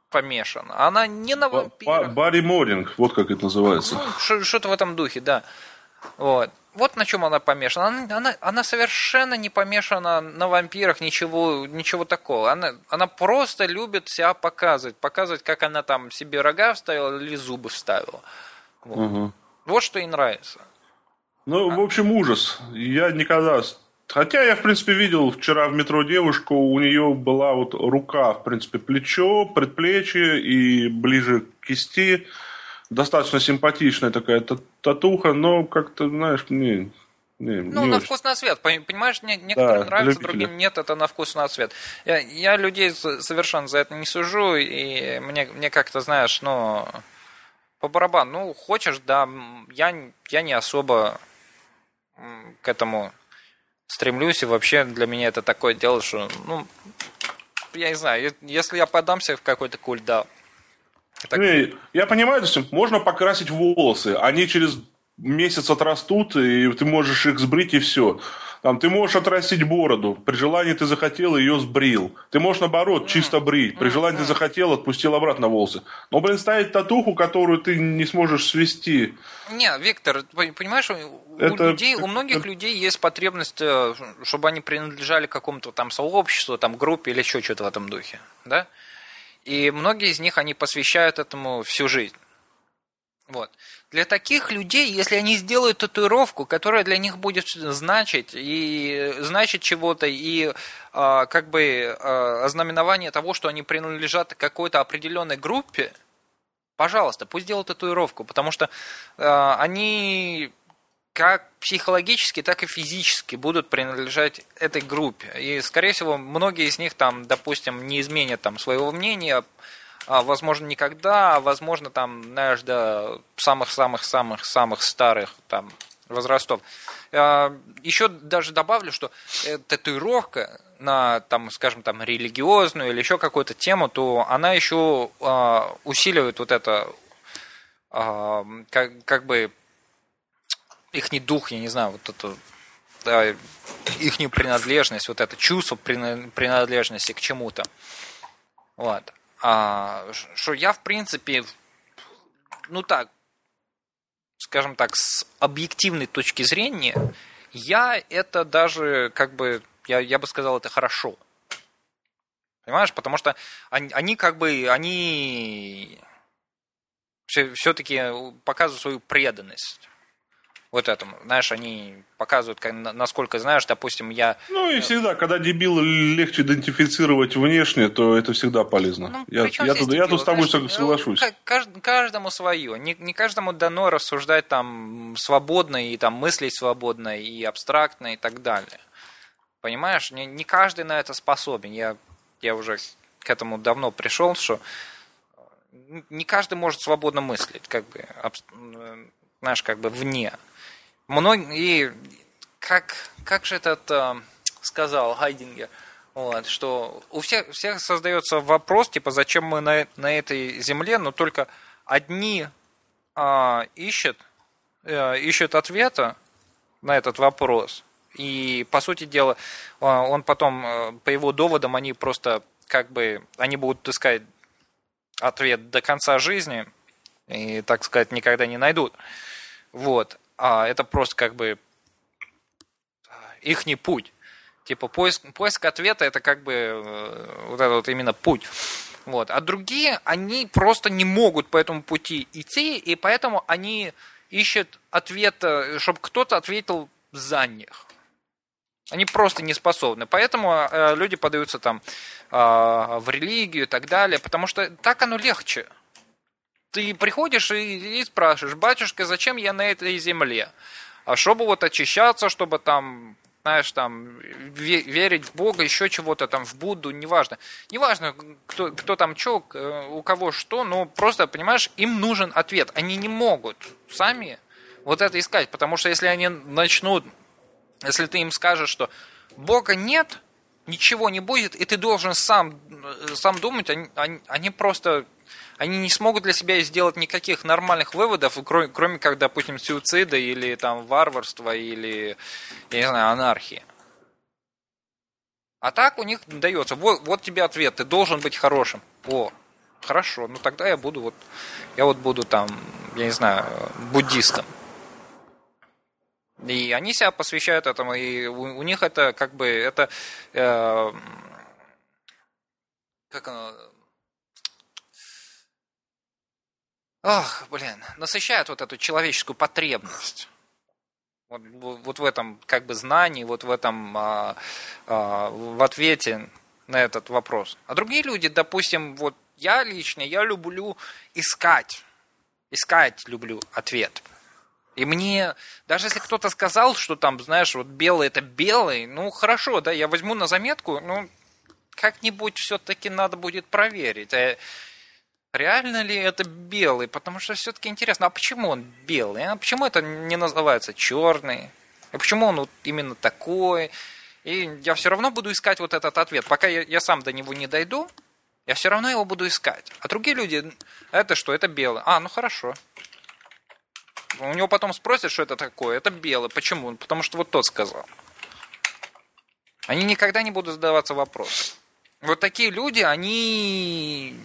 помешана. Она не на вампирах. Барри Моринг, вот как это называется. Ну, что-то в этом духе, да. Вот. Вот на чем она помешана. Она, она, она совершенно не помешана на вампирах, ничего, ничего такого. Она, она просто любит себя показывать. Показывать, как она там себе рога вставила или зубы вставила. Вот, угу. Вот что ей нравится. Ну, а? В общем, ужас. Я никогда... Хотя я, в принципе, видел вчера в метро девушку, у нее была вот рука, в принципе, плечо, предплечье и ближе к кисти. Достаточно симпатичная такая татуха, но как-то, знаешь, мне... Не, ну, не на очень. Вкус на цвет. Понимаешь, некоторым да, нравится, любители. Другим нет, это на вкус на цвет. Я, я людей совершенно за это не сужу, и мне, мне как-то, знаешь, ну, по барабану. Ну, хочешь, да, я, я не особо к этому стремлюсь, и вообще для меня это такое дело, что, ну, я не знаю, если я подамся в какой-то культ, да. Так... Не, я понимаю, то есть можно покрасить волосы, они через месяц отрастут, и ты можешь их сбрить, и все. Там, ты можешь отрастить бороду, при желании ты захотел, ее сбрил. Ты можешь, наоборот, чисто брить, при желании ты захотел, отпустил обратно волосы. Но, блин, ставить татуху, которую ты не сможешь свести... Не, Виктор, понимаешь, у, это... людей, у многих это... людей есть потребность, чтобы они принадлежали какому-то там сообществу, там, группе или еще что-то в этом духе, да? И многие из них, они посвящают этому всю жизнь. Вот. Для таких людей, если они сделают татуировку, которая для них будет значить, и значит чего-то, и а, как бы а, ознаменование того, что они принадлежат к какой-то определенной группе, пожалуйста, пусть делают татуировку, потому что а, они как психологически, так и физически будут принадлежать этой группе. И, скорее всего, многие из них там, допустим, не изменят там своего мнения, а, возможно, никогда, а возможно, там, знаешь, до самых-самых-самых-самых старых там возрастов. А, еще даже добавлю, что татуировка на, там, скажем, там, религиозную или еще какую-то тему, то она еще а, усиливает вот это, а, как, как бы, ихний дух, я не знаю, вот эту, да, ихнюю принадлежность, вот это чувство принадлежности к чему-то. Вот. А, что я, в принципе, ну так, скажем так, с объективной точки зрения, я это даже, как бы, я, я бы сказал, это хорошо. Понимаешь? Потому что они, они как бы, они все-таки показывают свою преданность. Вот этому, знаешь, они показывают, насколько, знаешь, допустим, я... Ну и всегда, когда дебила легче идентифицировать внешне, то это всегда полезно. Ну, я, я, тут, я тут с тобой знаешь, соглашусь. Каждому свое. Не, не каждому дано рассуждать там свободно и там мыслить свободно и абстрактно и так далее. Понимаешь? Не, не каждый на это способен. Я, я уже к этому давно пришел, что не каждый может свободно мыслить, как бы, знаешь, как бы вне. Многие, и как, как же этот э, сказал Хайдингер, вот, что у всех, всех создается вопрос, типа, зачем мы на, на этой земле, но только одни э, ищут, э, ищут ответа на этот вопрос. И, по сути дела, э, он потом, э, по его доводам, они просто, как бы, они будут искать ответ до конца жизни и, так сказать, никогда не найдут. Вот. А это просто как бы ихний путь. Типа поиск, поиск ответа это как бы вот это вот именно путь. Вот. А другие, они просто не могут по этому пути идти, и поэтому они ищут ответ, чтобы кто-то ответил за них. Они просто не способны. Поэтому люди подаются там в религию и так далее, потому что так оно легче. Ты приходишь и, и спрашиваешь: батюшка, зачем я на этой земле? А чтобы вот очищаться, чтобы там, знаешь, там, верить в Бога, еще чего-то там, в Будду, неважно. Неважно, кто, кто там что, у кого что, но просто, понимаешь, им нужен ответ. Они не могут сами вот это искать, потому что если они начнут, если ты им скажешь, что Бога нет, ничего не будет, и ты должен сам, сам думать, они, они, они просто... Они не смогут для себя сделать никаких нормальных выводов, кроме, кроме как, допустим, суицида или там варварства, или, я не знаю, анархии. А так у них дается. Вот, вот тебе ответ, ты должен быть хорошим. О, Хорошо, ну тогда я буду вот, я вот буду там, я не знаю, буддистом. И они себя посвящают этому, и у, у них это как бы, это, э, как оно, ах, блин, насыщает вот эту человеческую потребность. Вот, вот в этом как бы знании, вот в этом, а, а, в ответе на этот вопрос. А другие люди, допустим, вот я лично, я люблю искать, искать люблю ответ. И мне, даже если кто-то сказал, что там, знаешь, вот белый это белый, ну хорошо, да, я возьму на заметку, ну как-нибудь все-таки надо будет проверить, а реально ли это белый, потому что все-таки интересно, а почему он белый, а почему это не называется черный, а почему он вот именно такой, и я все равно буду искать вот этот ответ, пока я, я сам до него не дойду, я все равно его буду искать, а другие люди, это что, это белый, а, ну хорошо. У него потом спросят, что это такое. Это белый. Почему? Потому что вот тот сказал. Они никогда не будут задаваться вопросом. Вот такие люди, они...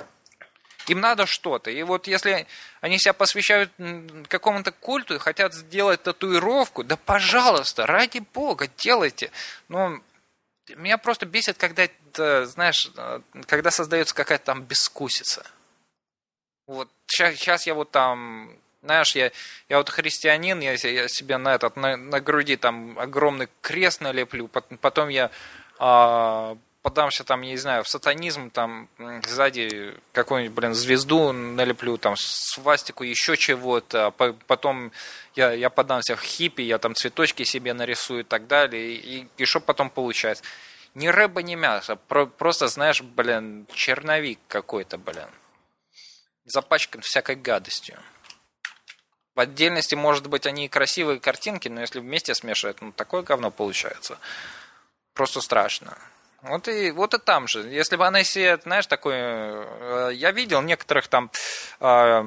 Им надо что-то. И вот если они себя посвящают какому-то культу и хотят сделать татуировку, да пожалуйста, ради бога, делайте. Но меня просто бесит, когда, это, знаешь, когда создается какая-то там безвкусица. Вот сейчас, сейчас я вот там... Знаешь, я, я вот христианин, я, я себе на, этот, на, на груди там огромный крест налеплю, потом я а, подамся там, я не знаю, в сатанизм, там сзади какую-нибудь, блин, звезду налеплю, там свастику, еще чего-то, потом я, я подамся в хиппи, я там цветочки себе нарисую и так далее, и, и, и что потом получается? Ни рыба, ни мясо, про, просто, знаешь, блин, черновик какой-то, блин, запачкан всякой гадостью. В отдельности, может быть, они и красивые картинки, но если вместе смешивать, ну, такое говно получается. Просто страшно. Вот и, вот и там же. Если в Анессе, знаешь, такое... Я видел некоторых там, э,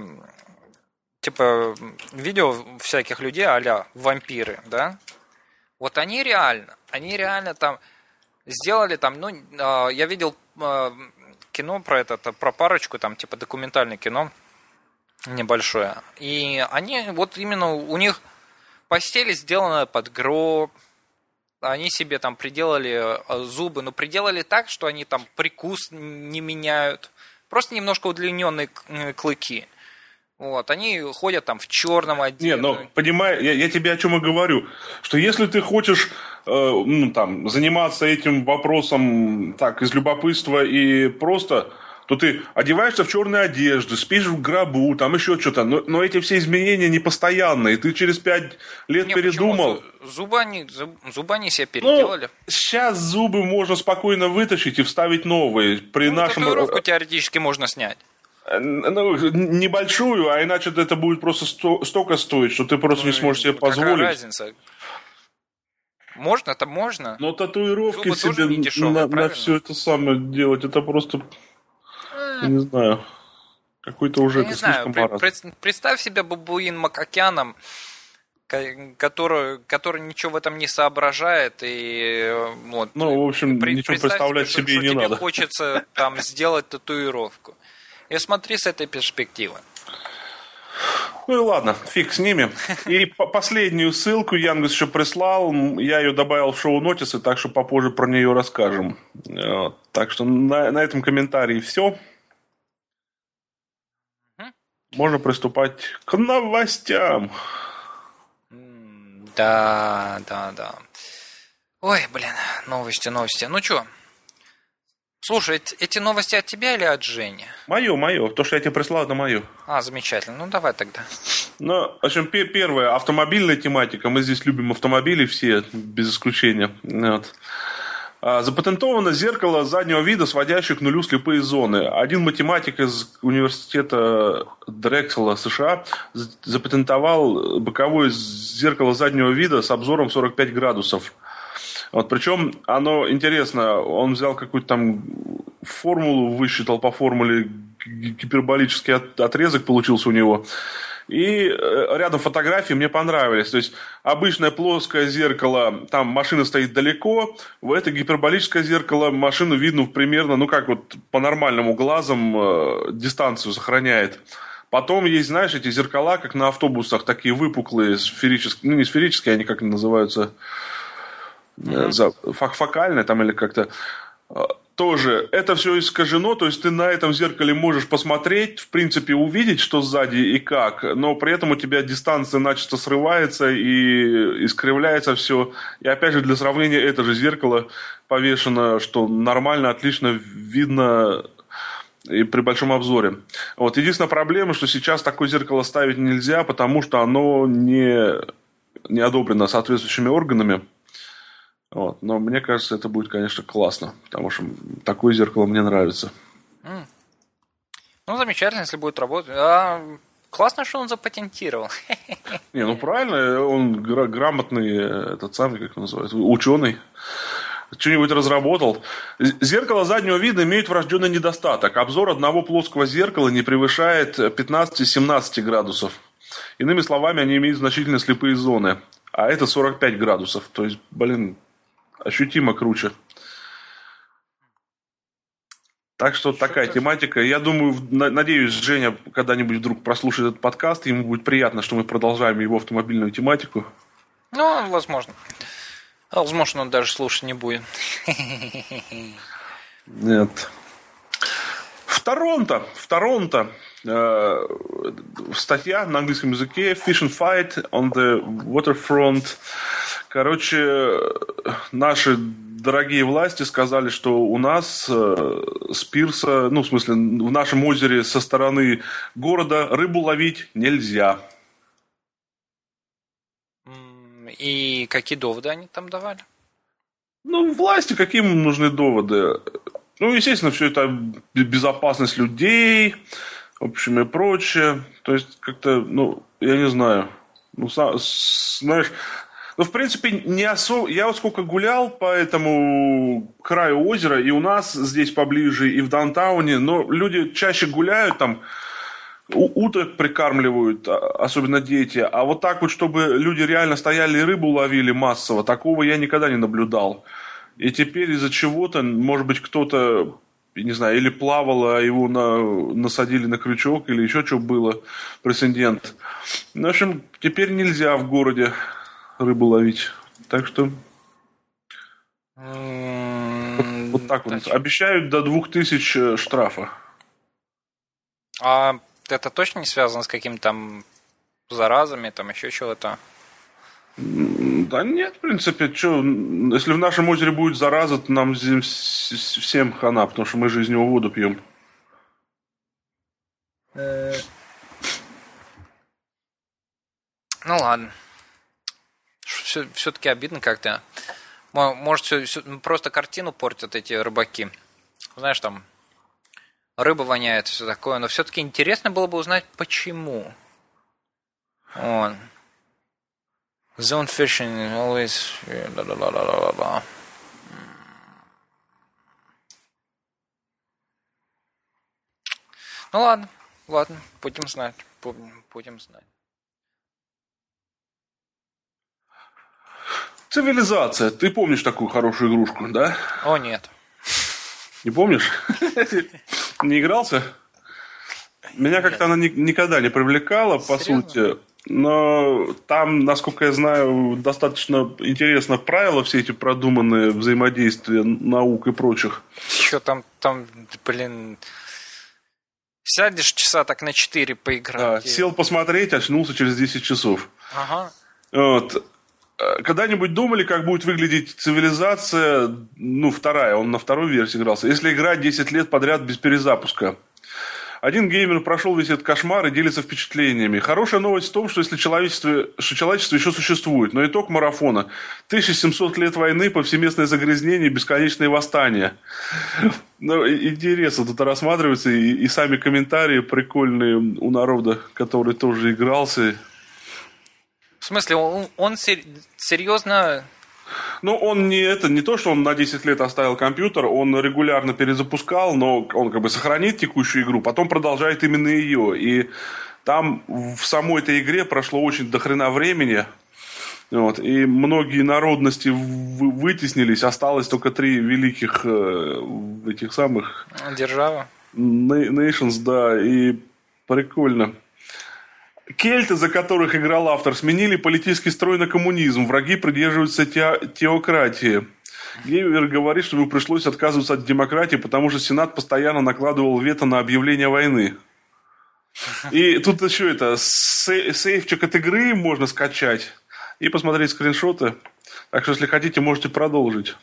типа, видео всяких людей а-ля вампиры, да? Вот они реально, они реально там сделали там, ну, э, я видел э, кино про это, про парочку, там, типа, документальное кино, небольшое. И они, вот именно у них постель сделана под гроб, они себе там приделали зубы, но приделали так, что они там прикус не меняют, просто немножко удлиненные клыки. Вот, они ходят там в черном одежде. Не, ну, понимаю, я, я тебе о чем и говорю, что если ты хочешь э, ну, там, заниматься этим вопросом так, из любопытства и просто... то ты одеваешься в черные одежды, спишь в гробу, там еще что-то. Но, но эти все изменения не постоянные. Ты через пять лет не, передумал. Зубы они, зубы они себе переделали. Ну, сейчас зубы можно спокойно вытащить и вставить новые. При ну, нашем... татуировку теоретически можно снять. Ну, небольшую, а иначе это будет просто сто, столько стоить, что ты просто ну, не сможешь себе какая позволить. Разница? Можно, это можно. Но татуировки зубы себе дешевые, на, на все это самое делать, это просто... Я не знаю. Какой-то уже это слишком знаю. Пред, представь себе бабуин макакяном, который, который ничего в этом не соображает. И, вот, ну, в общем, и, ничего представлять себе, себе что, не что надо. Тебе хочется там сделать татуировку. И смотри с этой перспективы. Ну и ладно, фиг с ними. И последнюю ссылку Янгус еще прислал. Я ее добавил в шоу-нотисы, так что попозже про нее расскажем. Так что на, на этом комментарии все. Можно приступать к новостям. Да, да, да. Ой, блин, новости, новости. Ну что? Слушай, эти новости от тебя или от Жени? Мое, мое. То, что я тебе прислал, это мое. А, замечательно. Ну, давай тогда. Ну, в общем, первое. Автомобильная тематика. Мы здесь любим автомобили все, без исключения. Вот. Запатентовано зеркало заднего вида, сводящее к нулю слепые зоны. Один математик из университета Дрексела, США, запатентовал боковое зеркало заднего вида с обзором сорок пять градусов. Вот, причем оно интересно, он взял какую-то там формулу, высчитал по формуле, гиперболический отрезок получился у него. И рядом фотографии мне понравились. То есть обычное плоское зеркало, там машина стоит далеко, в это гиперболическое зеркало машину видно примерно, ну как вот по нормальному глазом э, дистанцию сохраняет. Потом есть, знаешь, эти зеркала, как на автобусах, такие выпуклые, сферические, ну не сферические, они как называются, mm-hmm. фокальные там или как-то. Тоже это все искажено, то есть ты на этом зеркале можешь посмотреть, в принципе, увидеть, что сзади и как, но при этом у тебя дистанция начисто срывается и искривляется все. И опять же, для сравнения, это же зеркало повешено, что нормально, отлично видно и при большом обзоре. Вот. Единственная проблема, что сейчас такое зеркало ставить нельзя, потому что оно не, не одобрено соответствующими органами. Вот. Но мне кажется, это будет, конечно, классно, потому что такое зеркало мне нравится. Mm. Ну, замечательно, если будет работать. А, классно, что он запатентировал. Не, ну правильно, он гра- грамотный, этот самый, как его называют, ученый. Что-нибудь разработал. Зеркало заднего вида имеет врожденный недостаток. Обзор одного плоского зеркала не превышает пятнадцать-семнадцать градусов. Иными словами, они имеют значительно слепые зоны. А это сорок пять градусов. То есть, блин, ощутимо круче. Так что такая тематика. Я думаю, надеюсь, Женя когда-нибудь вдруг прослушает этот подкаст, ему будет приятно, что мы продолжаем его автомобильную тематику. Ну, возможно. Возможно, он даже слушать не будет. Нет. В Торонто, в Торонто э, статья на английском языке Fish and Fight on the Waterfront. Короче, наши дорогие власти сказали, что у нас э, с пирса, ну, в смысле, в нашем озере со стороны города рыбу ловить нельзя. И какие доводы они там давали? Ну, власти, какие им нужны доводы? Ну, естественно, все это безопасность людей, в общем, и прочее. То есть, как-то, ну, я не знаю. Ну, сам, знаешь, ну, в принципе, не особо... Я вот сколько гулял по этому краю озера, и у нас здесь поближе, и в даунтауне, но люди чаще гуляют там, уток прикармливают, особенно дети. А вот так вот, чтобы люди реально стояли и рыбу ловили массово, такого я никогда не наблюдал. И теперь из-за чего-то, может быть, кто-то, не знаю, или плавал, а его на, насадили на крючок, или еще что было, прецедент. В общем, теперь нельзя в городе рыбу ловить. Так что... Вот, вот так вот. Обещают до двух тысяч штрафа. А это точно не связано с какими-то там заразами, там еще чего-то? Да нет, в принципе, что, если в нашем озере будет зараза, то нам здесь всем хана, потому что мы же из него воду пьем. Ну ладно. Все, все-таки обидно как-то. Может, все, все, просто картину портят эти рыбаки. Знаешь, там рыба воняет, все такое. Но все-таки интересно было бы узнать, почему. Вон. Zone fishing always... Ну ладно, ладно, будем знать, будем, будем знать. Цивилизация. Ты помнишь такую хорошую игрушку, да? О, нет. Не помнишь? Не игрался? Меня как-то она никогда не привлекала, по сути. Но там, насколько я знаю, достаточно интересно правила все эти продуманные взаимодействия наук и прочих. Еще там, там, блин, сядешь часа так на четыре поиграть. Да, и... Сел посмотреть, очнулся через десять часов. Ага. Вот. Когда-нибудь думали, как будет выглядеть цивилизация, ну, вторая, он на второй версии игрался, если играть десять лет подряд без перезапуска? Один геймер прошел весь этот кошмар и делится впечатлениями. Хорошая новость в том, что если человечество, что человечество еще существует, но итог марафона тысяча семьсот лет войны, повсеместное загрязнение, бесконечные восстания. Ну, интересно тут рассматривается, и, и сами комментарии прикольные у народа, который тоже игрался. В смысле, он, он серьезно... Ну, он не это, не то, что он на десять лет оставил компьютер, он регулярно перезапускал, но он как бы сохранит текущую игру, потом продолжает именно ее. И Там в самой этой игре прошло очень дохрена времени. Вот, и многие народности вытеснились. Осталось только три великих э, этих самых... Держава. Nations, да. И прикольно. Кельты, за которых играл автор, сменили политический строй на коммунизм. Враги придерживаются те- теократии. Геймер говорит, что ему пришлось отказываться от демократии, потому что Сенат постоянно накладывал вето на объявление войны. И тут еще это, сейфчик от игры можно скачать и посмотреть скриншоты. Так что, если хотите, можете продолжить.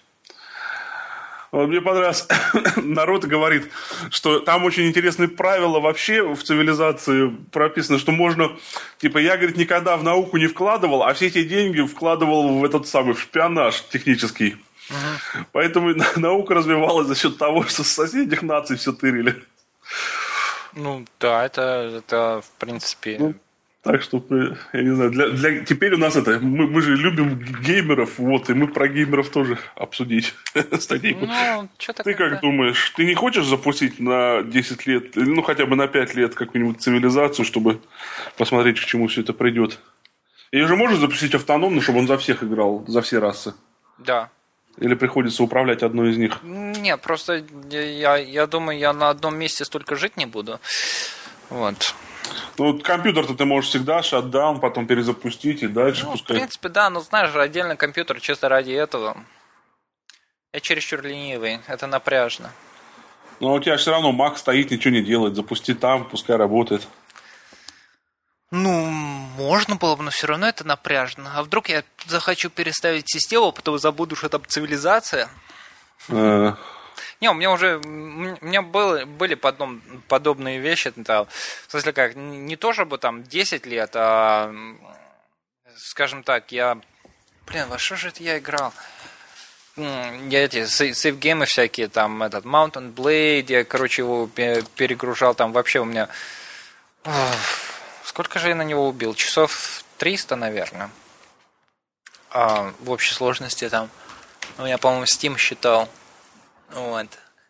Вот, мне понравилось, народ говорит, что там очень интересные правила вообще в цивилизации прописано, что можно, типа, я, говорит, никогда в науку не вкладывал, а все эти деньги вкладывал в этот самый в шпионаж технический. Uh-huh. Поэтому наука развивалась за счет того, что с соседних наций все тырили. Ну, да, это, это в принципе... Ну, так что, я не знаю, для, для... теперь у нас это, мы, мы же любим геймеров, вот, и мы про геймеров тоже обсудить статейку. Ну, что-то ты как думаешь, ты не хочешь запустить на десять лет, ну, хотя бы на пять лет какую-нибудь цивилизацию, чтобы посмотреть, к чему все это придет? Ее же можно запустить автономно, чтобы он за всех играл, за все расы? Да. Или приходится управлять одной из них? Не, просто я, я думаю, я на одном месте столько жить не буду. Вот. Ну, вот компьютер-то ты можешь всегда шатдаун, потом перезапустить и дальше ну, пускай. В принципе, да, но знаешь же, отдельно компьютер чисто ради этого. Я чересчур ленивый, это напряжно. Но у тебя все равно Mac стоит, ничего не делает. Запусти там, пускай работает. Ну, можно было бы, но все равно это напряжно. А вдруг я захочу переставить систему, потом забуду, что там цивилизация? А... Не, у меня уже у меня было, были подоб, подобные вещи. Там, в смысле, как, не то чтобы там десять лет, а, скажем так, я... Блин, во что же это я играл? Я эти сейф-геймы всякие, там, этот Mountain Blade, я, короче, его перегружал, там вообще у меня... Сколько же я на него убил? Часов триста, наверное. А, в общей сложности там. У меня, по-моему, Steam считал. Вот.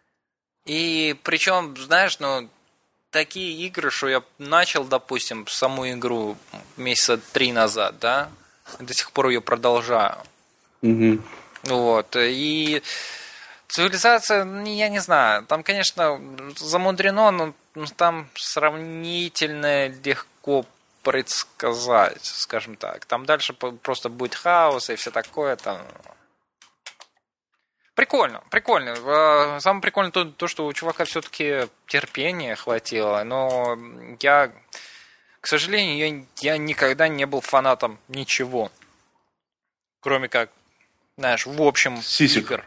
И причем, знаешь, ну, такие игры, что я начал, допустим, саму игру месяца три назад, да, до сих пор ее продолжаю. Угу. Вот. И цивилизация, я не знаю, там, конечно, замудрено, но там сравнительно легко предсказать, скажем так. Там дальше просто будет хаос и все такое там. Прикольно, прикольно. Самое прикольное то, то, что у чувака все-таки терпения хватило, но я, к сожалению, я, я никогда не был фанатом ничего, кроме как, знаешь, в общем Сисик. игр.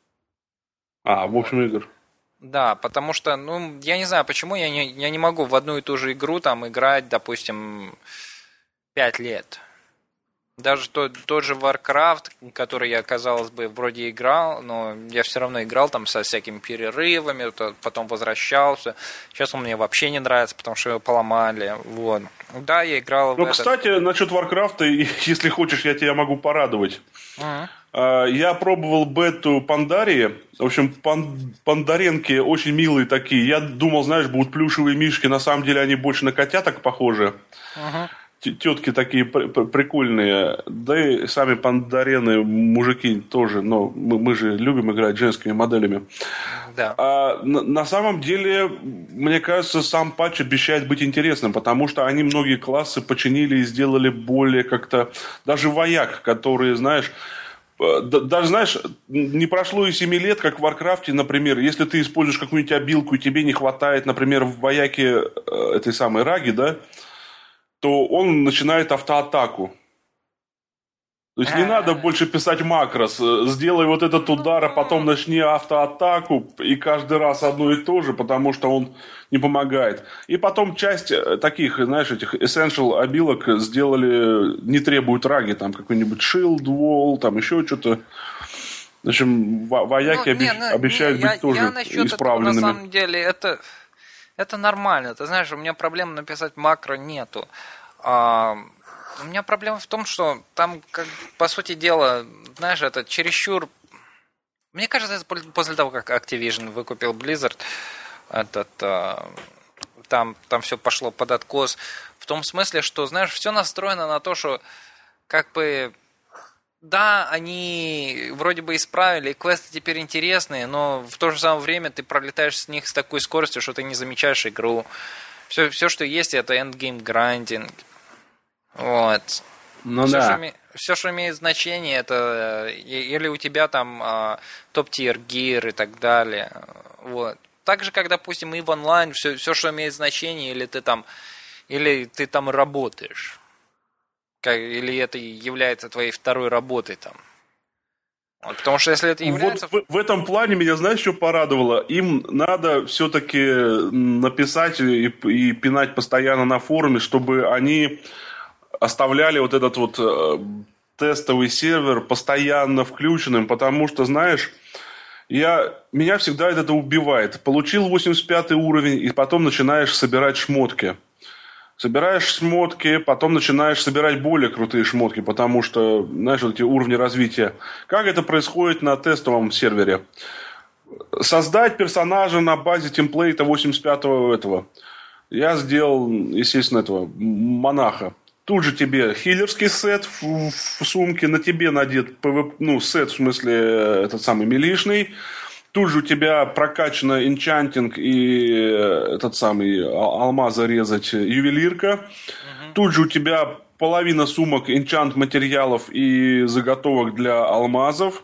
А, в общем игр. Да, потому что, ну, я не знаю, почему я не, я не могу в одну и ту же игру там играть, допустим, пять лет. Даже тот, тот же Warcraft, который я, казалось бы, вроде играл, но я все равно играл там со всякими перерывами, потом возвращался. Сейчас он мне вообще не нравится, потому что его поломали. Вот. Да, я играл в Ну, этот... кстати, насчет Warcraft, если хочешь, я тебя могу порадовать. Uh-huh. Я пробовал бету Пандарии. В общем, пан... пандаренки очень милые такие. Я думал, знаешь, будут плюшевые мишки. На самом деле они больше на котяток похожи. Uh-huh. Тетки такие прикольные, да и сами пандарены, мужики тоже, но мы, мы же любим играть женскими моделями. Да. А на, на самом деле, мне кажется, сам патч обещает быть интересным, потому что они многие классы починили и сделали более как-то, даже вояк, которые, знаешь, даже, знаешь, не прошло и семи лет, как в Warcraft, например, если ты используешь какую-нибудь обилку и тебе не хватает, например, в вояке этой самой раги, да, то он начинает автоатаку. То есть не надо больше писать макрос. Сделай вот этот удар, а потом начни автоатаку, и каждый раз одно и то же, потому что он не помогает. И потом часть таких, знаешь, этих essential обилок сделали, не требуют раги, там какой-нибудь shield wall, там еще что-то. В общем, вояки ну, не, ну, обещают не, быть я, тоже я исправленными. Этого, на самом деле, это... Это нормально. Ты знаешь, у меня проблем написать макро нету. А, у меня проблема в том, что там, как, по сути дела, знаешь, это чересчур... Мне кажется, это после того, как Activision выкупил Blizzard, этот, а, там, там все пошло под откос. В том смысле, что, знаешь, все настроено на то, что как бы... Да, они вроде бы исправили, квесты теперь интересные, но в то же самое время ты пролетаешь с них с такой скоростью, что ты не замечаешь игру. Все, все что есть, это эндгейм грайндинг. Вот. Ну все, да. что, все, что имеет значение, это или у тебя там а, топ-тир гир и так далее. Вот. Так же, как, допустим, и в онлайн, все, все, что имеет значение, или ты там, или ты там работаешь. Или это является твоей второй работой там. Вот, потому что если это является... Вот в, в этом плане меня, знаешь, что порадовало? Им надо все-таки написать и, и пинать постоянно на форуме, чтобы они оставляли вот этот вот э, тестовый сервер постоянно включенным, потому что, знаешь, я, меня всегда это убивает. Получил восемьдесят пятый уровень, и потом начинаешь собирать шмотки. Собираешь шмотки, потом начинаешь собирать более крутые шмотки, потому что, знаешь, вот эти уровни развития. Как это происходит на тестовом сервере? Создать персонажа на базе темплейта восемьдесят пятого этого. Я сделал, естественно, этого монаха. Тут же тебе хилерский сет в, в сумке, на тебе надет пэ вэ пэ, ну, сет, в смысле, этот самый милишный. Тут же у тебя прокачано энчантинг и этот самый алмаза резать ювелирка. Uh-huh. Тут же у тебя половина сумок энчант материалов и заготовок для алмазов.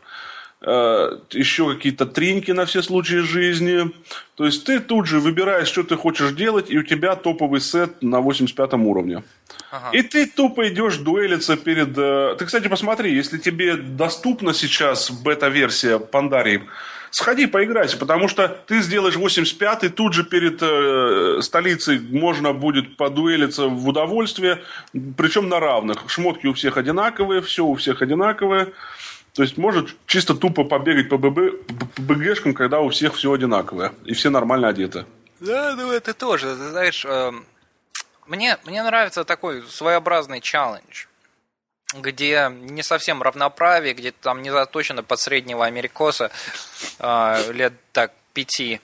Еще какие-то тринки на все случаи жизни. То есть ты тут же выбираешь, что ты хочешь делать, и у тебя топовый сет на восемьдесят пятом уровне. Ага. И ты тупо идешь дуэлиться перед... Ты, кстати, посмотри, если тебе доступна сейчас бета-версия Пандарии, сходи, поиграйся, потому что ты сделаешь восемьдесят пятый, тут же перед э, столицей можно будет подуэлиться в удовольствие, причем на равных. Шмотки у всех одинаковые, все у всех одинаковое. То есть может чисто тупо побегать по БГшкам, когда у всех все одинаковое, и все нормально одеты. Да, ну это тоже, ты знаешь, э, мне, мне нравится такой своеобразный челлендж, где не совсем равноправие, где там не заточено под среднего америкоса э, лет так пяти.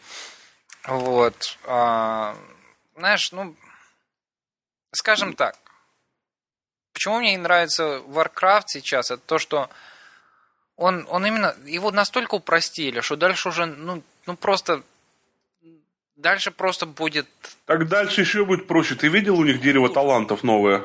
Вот. Э, знаешь, ну, скажем так, почему мне не нравится Warcraft сейчас, это то, что он, он именно, его настолько упростили, что дальше уже, ну, ну просто, дальше просто будет... Так дальше еще будет проще. Ты видел у них дерево талантов новое?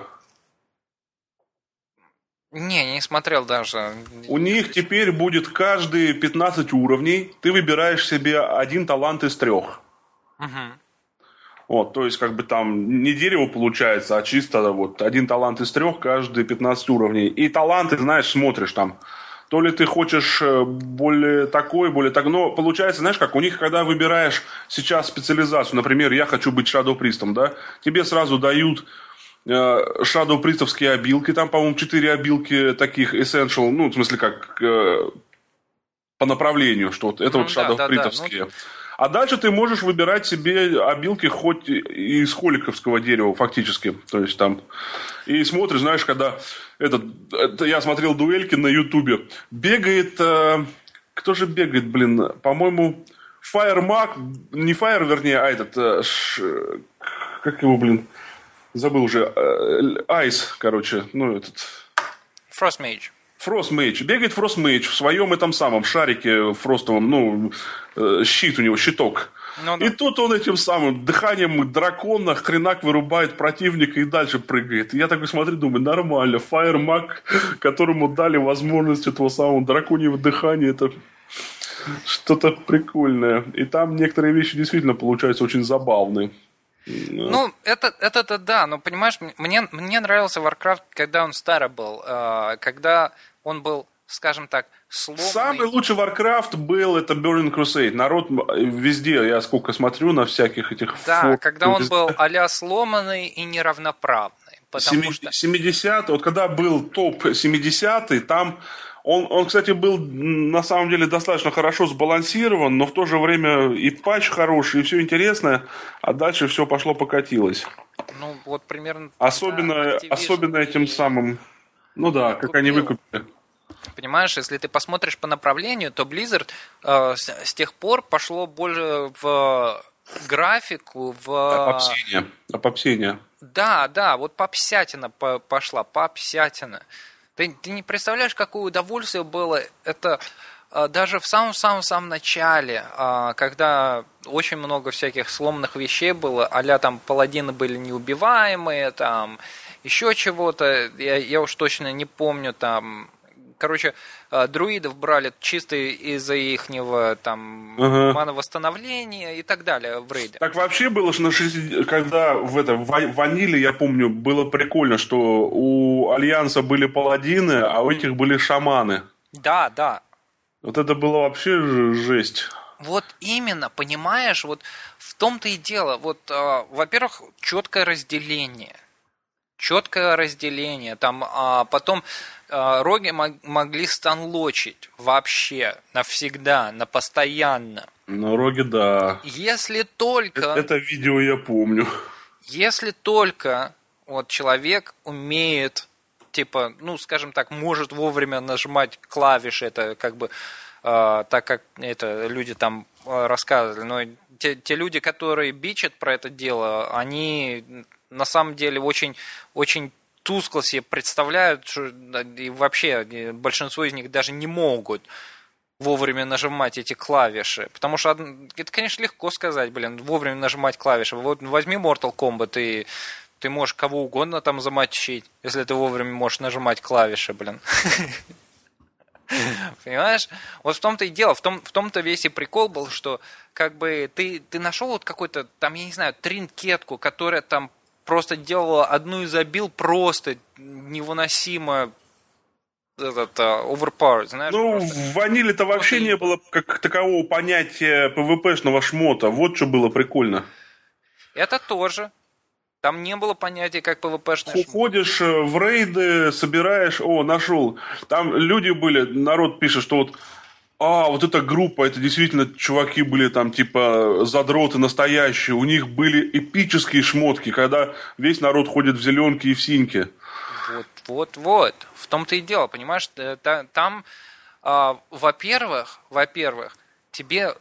Не, не смотрел даже. У них теперь будет каждые пятнадцать уровней. Ты выбираешь себе один талант из трех. Угу. Вот, то есть, как бы там не дерево получается, а чисто вот один талант из трех каждые пятнадцать уровней. И таланты, знаешь, смотришь там. То ли ты хочешь более такой, более так. Но получается, знаешь, как у них, когда выбираешь сейчас специализацию, например, я хочу быть шадоу-пристом, да, тебе сразу дают шадоу-пристовские обилки, там, по-моему, четыре обилки таких essential, ну, в смысле, как э, по направлению, что вот это ну, вот шадоу-пристовские. Да, да, да. А дальше ты можешь выбирать себе обилки хоть из холиковского дерева, фактически. То есть там... И смотришь, знаешь, когда... Этот, это, я смотрел дуэльки на Ютубе. Бегает... Э, кто же бегает, блин? По-моему, Фаермаг... Не Фаер, вернее, а этот... Э, ш, как его, блин... Забыл уже. Айс, короче. Ну, этот... Frostmage. Frostmage. Бегает Frostmage в своем этом самом шарике фростовом, ну, щит у него, щиток. Ну, да. И тут он этим самым дыханием дракона хренак вырубает противника и дальше прыгает. И я такой смотрю, думаю, нормально. Фаермаг, которому дали возможность этого самого драконьего дыхания, это что-то прикольное. И там некоторые вещи действительно получаются очень забавные. Ну, это, это-то да, но понимаешь, мне, мне нравился Warcraft, когда он старый был, когда он был, скажем так, сломанный. Самый лучший Warcraft был это Burning Crusade. Народ везде, я сколько смотрю на всяких этих... Да, фото, когда он везде. был а-ля сломанный и неравноправный. Потому что... семидесятый, вот когда был топ семидесятый, там... Он, он, кстати, был на самом деле достаточно хорошо сбалансирован, но в то же время и патч хороший, и все интересное, а дальше все пошло покатилось. Ну, вот примерно... Особенно, да, особенно этим самым... Ну да, как они выкупили. Понимаешь, если ты посмотришь по направлению, то Blizzard э, с, с тех пор пошло больше в графику, в... Попсение. Попсение. Да, да, вот попсятина пошла, попсятина. Ты, ты не представляешь, какое удовольствие было это даже в самом-самом-самом начале, когда очень много всяких сломанных вещей было, а-ля там паладины были неубиваемые, там еще чего-то, я, я уж точно не помню, там, короче, друидов брали чисто из-за ихнего там ага. мановосстановления и так далее в рейде. Так вообще было, что на шестидесятых, когда в это в ваниле, я помню, было прикольно, что у Альянса были паладины, а у этих были шаманы. Да, да. Вот это было вообще жесть. Вот именно, понимаешь, вот в том-то и дело. Вот, э, во-первых, четкое разделение. Четкое разделение. Там а, потом а, роги мог, могли станлочить вообще, навсегда, на постоянно. На роги, да. Если только... Это, это видео я помню. Если только вот, человек умеет, типа, ну, скажем так, может вовремя нажимать клавиши, это как бы, э, так как это люди там э, рассказывали, но те, те люди, которые бичат про это дело, они... на самом деле очень, очень тускло себе представляют, что, и вообще большинство из них даже не могут вовремя нажимать эти клавиши. Потому что это, конечно, легко сказать, блин, вовремя нажимать клавиши. Вот возьми Mortal Kombat, и ты можешь кого угодно там замочить, если ты вовремя можешь нажимать клавиши, блин. Понимаешь? Вот в том-то и дело, в, том, в том-то весь и прикол был, что как бы ты, ты нашел вот какой-то, там, я не знаю, тринкетку, которая там просто делала одну из обил просто невыносимо этот uh, overpowered, знаешь? Ну, просто... в ваниле-то вообще не было как такового понятия пэ вэ пэ-шного шмота. Вот что было прикольно. Это тоже. Там не было понятия, как пэ вэ пэ-шный шмот. Ходишь в рейды, собираешь, о, нашел. Там люди были, народ пишет, что вот а, вот эта группа, это действительно чуваки были там типа задроты настоящие. У них были эпические шмотки, когда весь народ ходит в зеленке и в синьке. Вот, вот, вот. В том-то и дело, понимаешь? Там, а, во-первых, во-первых, тебе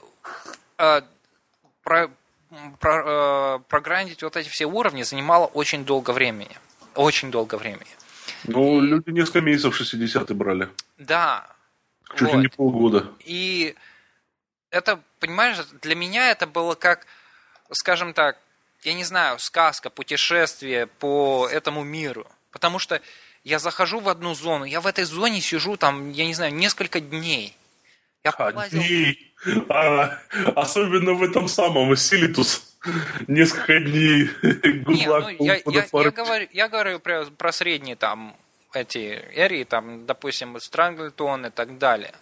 а, про, про, а, програндить вот эти все уровни занимало очень долго времени. Очень долго времени. Ну, и... люди несколько месяцев шестидесятые брали. Да. Чуть ли вот. не полгода. И это, понимаешь, для меня это было как, скажем так, я не знаю, сказка, путешествие по этому миру. Потому что я захожу в одну зону, я в этой зоне сижу там, я не знаю, несколько дней. Я а, полазил... дней. А, особенно в этом самом Силитус. Несколько дней. Не, ну, я, я, я говорю, я говорю про, про средние там эти эрии, там, допустим, Странглтон и так далее.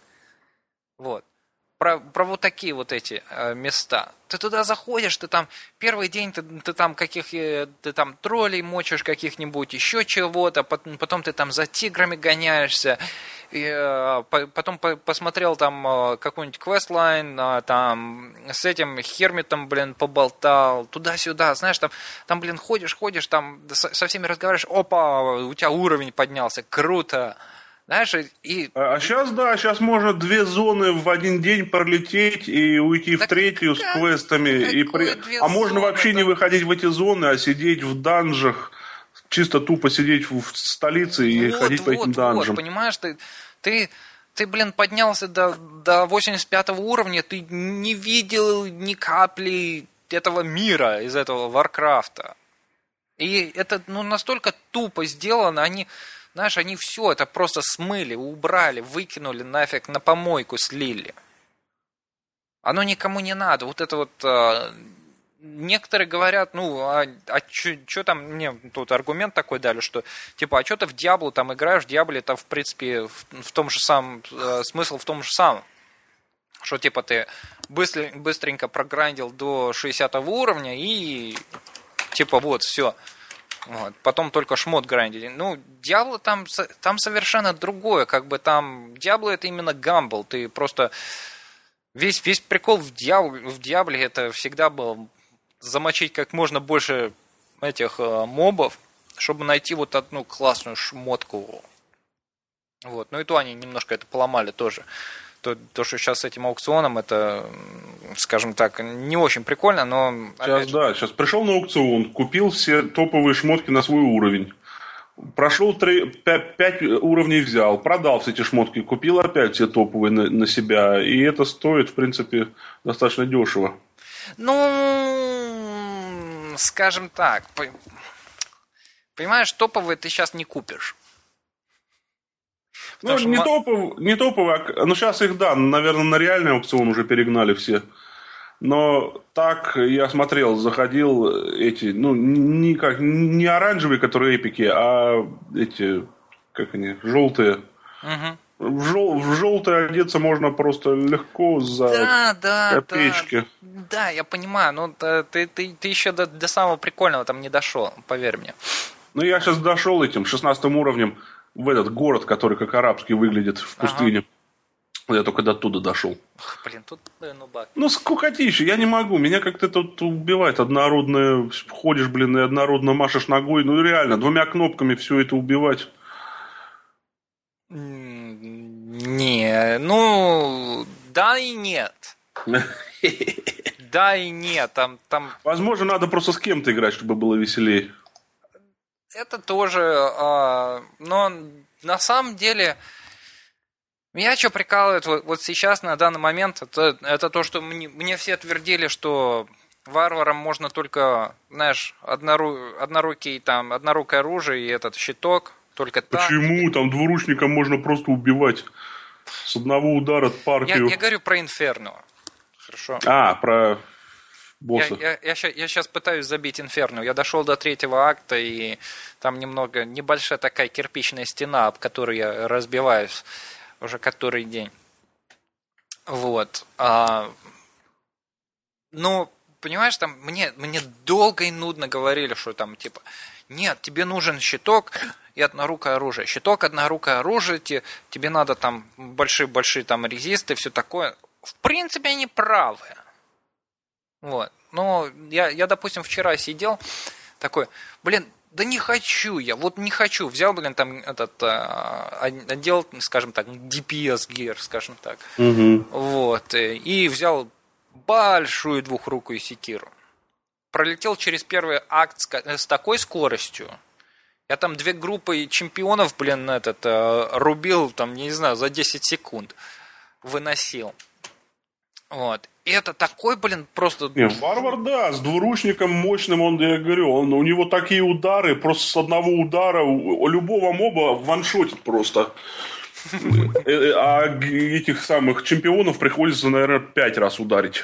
Вот. Про, про вот такие вот эти э, места. Ты туда заходишь, ты там первый день ты, ты там каких ты там троллей мочишь каких-нибудь, еще чего-то, потом, потом ты там за тиграми гоняешься, и, э, по, потом по, посмотрел там э, какой-нибудь квестлайн, э, там с этим Хермитом, блин, поболтал, туда-сюда, знаешь, там, там блин, ходишь, ходишь, там со, со всеми разговариваешь, опа, у тебя уровень поднялся, круто. Знаешь, и... А сейчас, да, сейчас можно две зоны в один день пролететь и уйти так в третью как? С квестами. И при... А можно вообще там? Не выходить в эти зоны, а сидеть в данжах, чисто тупо сидеть в столице и вот, ходить вот, по этим данжам. Вот, понимаешь, ты, ты, ты, блин, поднялся до, до восемьдесят пятого уровня, ты не видел ни капли этого мира из этого Варкрафта. И это ну, настолько тупо сделано, они... Знаешь, они все это просто смыли, убрали, выкинули нафиг, на помойку слили. Оно никому не надо. Вот это вот... Э, некоторые говорят, ну, а, а что там... Мне тут аргумент такой дали, что, типа, а что ты в Диабло там играешь? В Диабле это, в принципе, в, в том же самом... Э, смысл в том же самом. Что, типа, ты быстро, быстренько програндил до шестидесятого уровня и... Типа, вот, все... Вот. Потом только шмот грандить. Ну, Диабло там, там совершенно другое. Как бы там... Диабло это именно гамбл. Ты просто... Весь, весь прикол в Диабле, в Диабле это всегда было замочить как можно больше этих э, мобов, чтобы найти вот одну классную шмотку. Вот. Ну и то они немножко это поломали тоже. то, то, что сейчас с этим аукционом, это, скажем так, не очень прикольно, но... Сейчас, же... да, сейчас пришел на аукцион, купил все топовые шмотки на свой уровень. Прошел пять уровней взял, продал все эти шмотки, купил опять все топовые на, на себя. И это стоит, в принципе, достаточно дешево. Ну, скажем так, понимаешь, топовые ты сейчас не купишь. Ну, не, м... топовые, не топовые, ну сейчас их, да, наверное, на реальный аукцион уже перегнали все. Но так я смотрел, заходил эти, ну, не, как, не оранжевые, которые эпики, а эти, как они, желтые. Угу. В, жел, в желтое одеться можно просто легко за да, да, копеечки. Да, да, я понимаю, но ты, ты, ты еще до, до самого прикольного там не дошел, поверь мне. Ну, я сейчас дошел этим шестнадцатым уровнем в этот город, который как арабский выглядит в пустыне. Ага. Я только до туда дошел. Ох, блин, тут ну баг. Ну, скукотища, я не могу. Меня как-то тут убивает однородное. Ходишь, блин, и однородно машешь ногой. Ну, реально, двумя кнопками все это убивать. Не, ну, да и нет. Да и нет. Там, там... Возможно, надо просто с кем-то играть, чтобы было веселее. Это тоже, а, но на самом деле... Меня что прикалывает вот, вот сейчас, на данный момент, это, это то, что мне, мне все твердили, что варварам можно только, знаешь, однору, однорукий, там, однорукое оружие и этот щиток, только так. Почему? Там двуручником можно просто убивать с одного удара партию. Я, я говорю про Инферно. Хорошо. А, про босса. Я, я, я, щас, я сейчас пытаюсь забить Инферно. Я дошел до третьего акта, и там немного, небольшая такая кирпичная стена, об которую я разбиваюсь уже который день. Вот. А, ну, понимаешь, там мне, мне долго и нудно говорили, что там, типа, нет, тебе нужен щиток и однорукое оружие. Щиток, однорукое оружие, тебе, тебе надо там большие-большие там резисты, все такое. В принципе, они правы. Вот. Но я, я, допустим, вчера сидел такой, блин, да не хочу я, вот не хочу. Взял, блин, там этот отдел, скажем так, ди пи эс Gear, скажем так. Угу. Вот. И взял большую двухрукую секиру. Пролетел через первый акт с такой скоростью. Я там две группы чемпионов, блин, этот, рубил, там, не знаю, за десять секунд. Выносил. Вот. И это такой, блин, просто... Не, варвар, да, с двуручником мощным, он, я говорю, он, у него такие удары, просто с одного удара у, у любого моба ваншотит просто. А этих самых чемпионов приходится, наверное, пять раз ударить.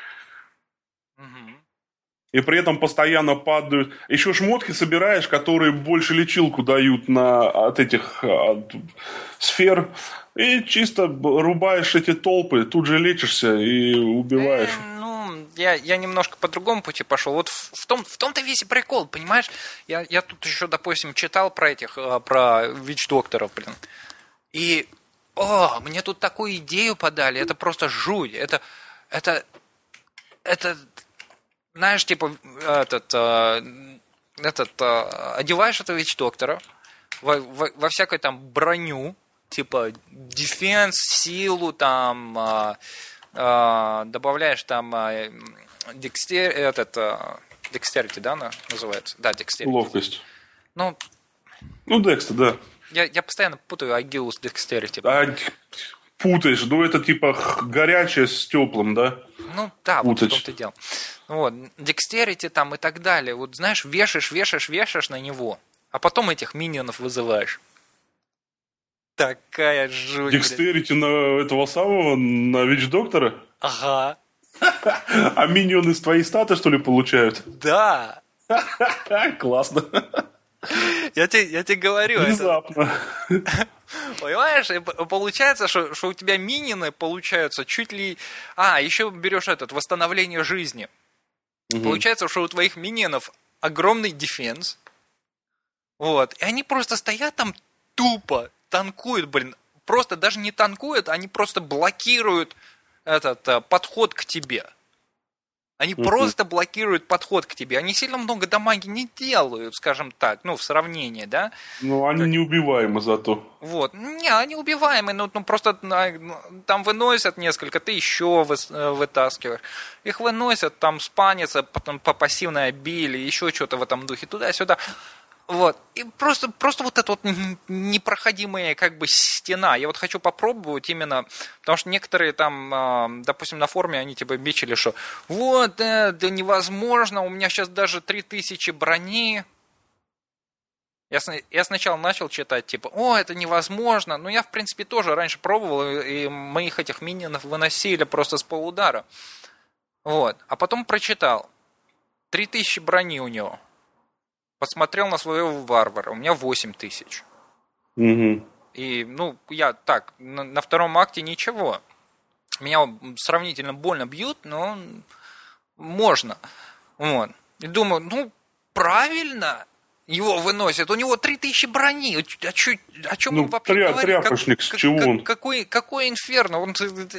И при этом постоянно падают. Еще шмотки собираешь, которые больше лечилку дают на, от этих от сфер. И чисто рубаешь эти толпы, тут же лечишься и убиваешь. Э, ну, я, я немножко по другому пути пошел. Вот в, в, том, в том-то весь и прикол, понимаешь? Я, я тут еще, допустим, читал про этих, про вич-докторов, блин. И, о, мне тут такую идею подали. Это просто жуть. Это, это, это, знаешь, типа, этот, этот, одеваешь этого вич-доктора во, во, во всякой там броню, типа дефенс, силу, там э, э, добавляешь там э, декстер, этот э, декстерити, да, называется? Да, декстерити. Ловкость. Ну, ну декста, да. Я, я постоянно путаю агилу с декстерити. А, путаешь, ну это типа горячее с теплым, да? Ну да, вот в том-то и дело. Вот, декстерити там и так далее. Вот знаешь, вешаешь, вешаешь, вешаешь на него, а потом этих миньонов вызываешь. Такая жуть. Декстерити на этого самого, на вич-доктора? Ага. А миньоны с твоей статы, что ли, получают? Да. Классно. Я тебе, я тебе говорю. Внезапно. Это... Понимаешь, получается, что, что у тебя миньоны получаются чуть ли... А, еще берешь этот, восстановление жизни. Угу. Получается, что у твоих миньонов огромный дефенс. Вот. И они просто стоят там тупо. Танкуют, блин, просто даже не танкуют, они просто блокируют этот а, подход к тебе. Они Uh-huh. просто блокируют подход к тебе. Они сильно много дамаги не делают, скажем так, ну, в сравнении, да? Ну, они как... неубиваемы зато. Вот. Не, они убиваемые, ну, ну просто там выносят несколько, ты еще вытаскиваешь. Их выносят, там спанятся, потом по пассивной обили, еще что-то в этом духе, туда-сюда. Вот. И просто, просто вот эта вот непроходимая как бы стена. Я вот хочу попробовать именно, потому что некоторые там, допустим, на форуме они типа бичили, что вот, да, да невозможно, у меня сейчас даже три тысячи брони. Я, я сначала начал читать, типа, о, это невозможно. Но я, в принципе, тоже раньше пробовал, и моих этих миньонов выносили просто с полудара. Вот. А потом прочитал. три тысячи брони у него. Посмотрел на своего варвара, у меня восемь тысяч. Угу. И, ну, я так, на, на втором акте ничего. Меня сравнительно больно бьют, но можно. Вот. И думаю, ну, правильно его выносят. У него три тысячи брони. О, чё, о чем ну, он вообще тря- говорит? Тряпочник, как, с чего как, он? Какой, какой инферно? Он...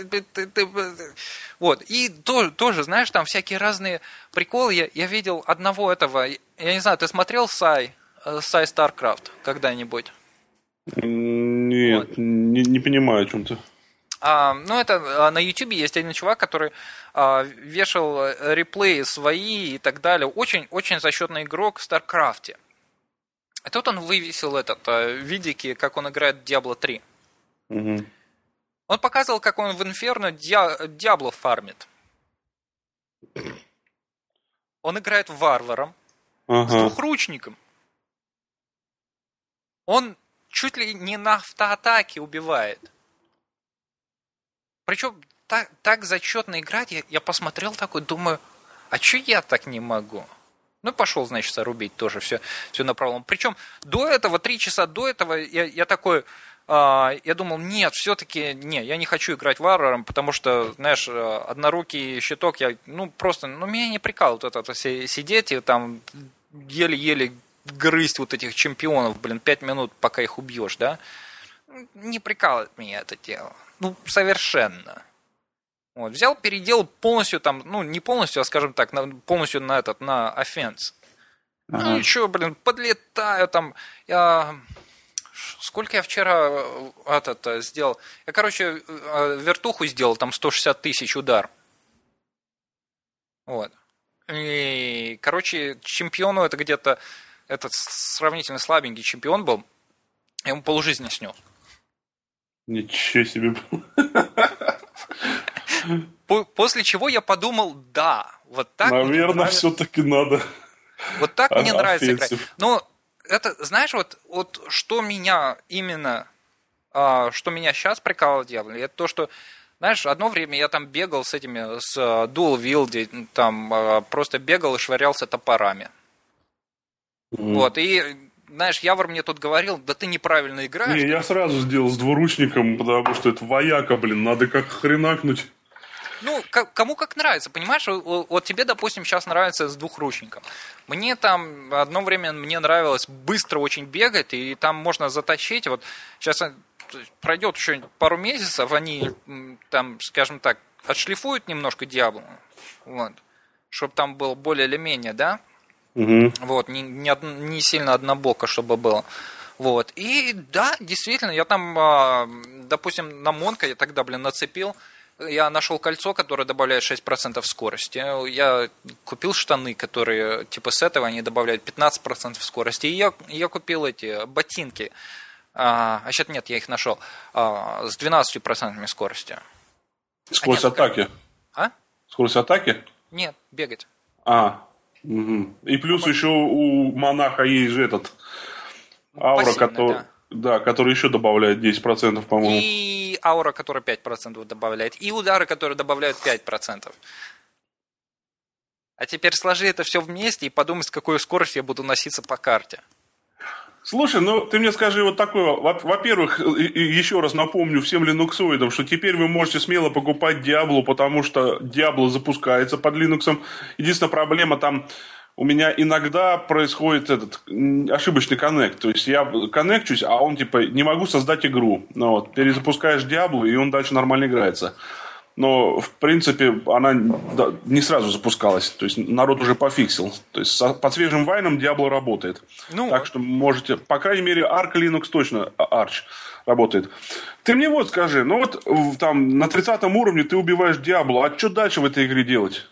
Вот. И тоже, тоже, знаешь, там всякие разные приколы. Я, я видел одного этого... Я не знаю, ты смотрел Сай? Сай StarCraft когда-нибудь? Нет, вот. не, не понимаю, о чем ты. А, ну, это а, на Ютубе есть один чувак, который а, вешал реплеи свои и так далее. Очень-очень зачетный игрок в StarCraft. И тут он вывесил этот а, видики, как он играет в Diablo три. Угу. Он показывал, как он в Inferno Diablo фармит. Он играет варваром, ага, с двухручником. Он чуть ли не на автоатаке убивает. Причем так, так зачетно играть, я, я посмотрел такой, думаю, а че я так не могу? Ну, пошел, значит, рубить тоже все, все направо. Причем до этого, три часа до этого, я, я такой, э, я думал, нет, все-таки, не, я не хочу играть варваром, потому что, знаешь, однорукий щиток, я, ну, просто, ну, меня не прикалывает это, это сидеть и там еле-еле грызть вот этих чемпионов, блин, пять минут, пока их убьешь, да? Не прикалывает меня это дело. Ну, совершенно. Вот. Взял, переделал полностью там, ну, не полностью, а, скажем так, на, полностью на этот, на офенс. Ага. Ну, и что, блин, подлетаю там. Я... Сколько я вчера этот сделал? Я, короче, вертуху сделал, там сто шестьдесят тысяч удар. Вот. И, короче, чемпиону это где-то, этот сравнительно слабенький чемпион был, я ему полжизни снес. Ничего себе. После чего я подумал, да, вот так. Наверное, все-таки надо. Вот так мне нравится играть. Но это, знаешь, вот, вот что меня именно, а, что меня сейчас прикалывает в Diablo, это то, что, знаешь, одно время я там бегал с этими, с Dual Wield, там а, просто бегал и швырялся топорами. Mm. Вот, и... Знаешь, Явор мне тут говорил, да ты неправильно играешь. Не, я сразу сделал с двуручником, потому что это вояка, блин, надо как хренакнуть. Ну, кому как нравится, понимаешь? Вот тебе, допустим, сейчас нравится с двухручником. Мне там одно время мне нравилось быстро очень бегать, и там можно затащить. Вот сейчас пройдет еще пару месяцев, они там, скажем так, отшлифуют немножко Диабло, вот, чтобы там было более или менее, да? Угу. Вот, не, не, не сильно однобоко, чтобы было. Вот. И да, действительно, я там, допустим, на Монка я тогда, блин, нацепил. Я нашел кольцо, которое добавляет шесть процентов скорости. Я купил штаны, которые типа с этого они добавляют пятнадцать процентов скорости. И я, я купил эти ботинки. А, а сейчас нет, я их нашел. А, с двенадцатью процентами скорости. Скорость они атаки? А? Скорость атаки? Нет, бегать. А, угу. И плюс Помог... еще у монаха есть же этот аура, Пассивный, который... да. Да, который еще добавляет десять процентов, по-моему. И аура, которая пять процентов добавляет. И удары, которые добавляют пять процентов. А теперь сложи это все вместе и подумай, с какой скоростью я буду носиться по карте. Слушай, ну ты мне скажи вот такое. Во-первых, еще раз напомню всем линуксоидам, что теперь вы можете смело покупать Diablo, потому что Diablo запускается под Linux. Единственная проблема там... У меня иногда происходит этот ошибочный коннект. То есть я коннекчусь, а он типа не могу создать игру. Ну, вот, перезапускаешь Diablo, и он дальше нормально играется. Но, в принципе, она да, не сразу запускалась. То есть народ уже пофиксил. То есть со, под свежим вайном Diablo работает. Ну, так что можете... По крайней мере, Arch Linux точно, Arch работает. Ты мне вот скажи. Ну вот там на тридцатом уровне ты убиваешь Diablo. А что дальше в этой игре делать?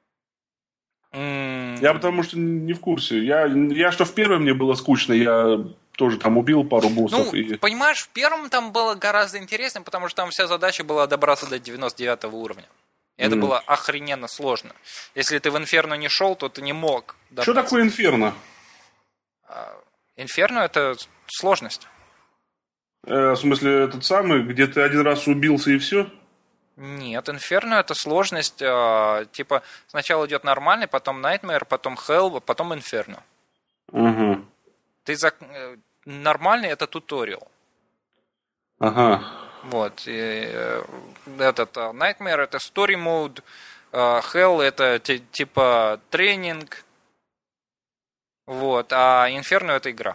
mm. Я потому что не в курсе. Я, я что в первом мне было скучно. Я... тоже там убил пару боссов. Ну, и... понимаешь, в первом там было гораздо интереснее, потому что там вся задача была добраться до девяносто девятого уровня. И это mm. было охрененно сложно. Если ты в Инферно не шел, то ты не мог добраться. Что такое Инферно? Инферно это сложность. Э, в смысле, этот самый, где ты один раз убился и все? Нет, Инферно это сложность. Э, типа, сначала идет нормальный, потом Nightmare, потом Hell, потом Инферно. Угу. Ты за... Нормальный это туториал. Ага. Вот. И, э, этот uh, Nightmare это story mode, uh, Hell это т- типа тренинг. Вот. А Inferno это игра.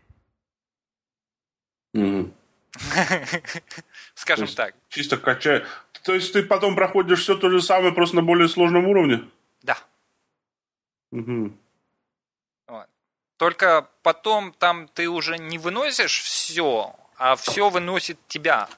Угу. Скажем так. Чисто качай. То есть ты потом проходишь все то же самое, просто на более сложном уровне? Да. Угу. Вот. Только потом там ты уже не выносишь все, а все выносит тебя.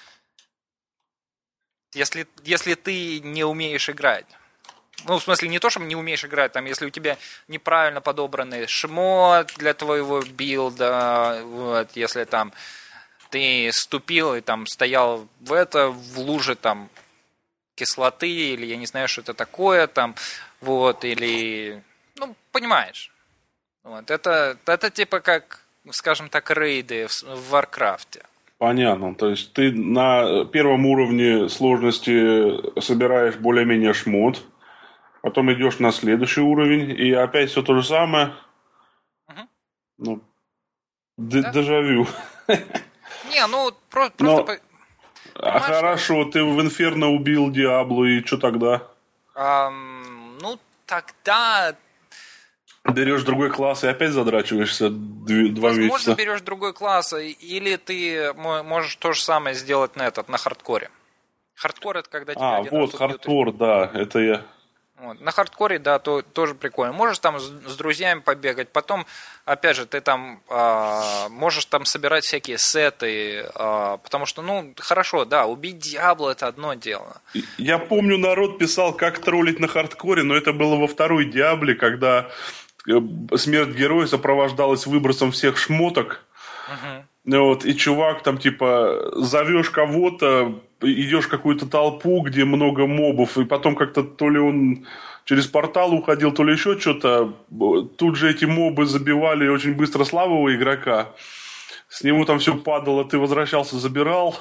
Если, если ты не умеешь играть. Ну, в смысле, не то, что не умеешь играть, там, если у тебя неправильно подобранный шмот для твоего билда, вот, если там ты ступил и там стоял в это, в луже там кислоты, или я не знаю, что это такое, там, вот, или, ну, понимаешь. Вот, это, это типа как, скажем так, рейды в, в Варкрафте. Понятно. То есть ты на первом уровне сложности собираешь более-менее шмот, потом идешь на следующий уровень, и опять все то же самое. Угу. Ну, д- да? дежавю. Не, ну про- просто... Но... По... А хорошо, ты в Инферно убил Диаблу, и что тогда? Um, ну, тогда... Берешь другой класс и опять задрачиваешься две, два Возможно, месяца. Возможно, берешь другой класс, или ты можешь то же самое сделать на этот, на хардкоре. Хардкор это когда тебя А, один вот, раз хардкор, убьют. да, это я... Вот. На хардкоре, да, то, тоже прикольно. Можешь там с, с друзьями побегать, потом, опять же, ты там э, можешь там собирать всякие сеты, э, потому что, ну, хорошо, да, убить Диабло это одно дело. Я помню, народ писал, как троллить на хардкоре, но это было во второй Диабле, когда смерть героя сопровождалась выбросом всех шмоток. Угу. Вот, и чувак там типа зовешь кого-то, идешь в какую-то толпу, где много мобов, и потом как-то то ли он через портал уходил, то ли еще что-то. Тут же эти мобы забивали очень быстро слабого игрока. С него там все падало, ты возвращался, забирал.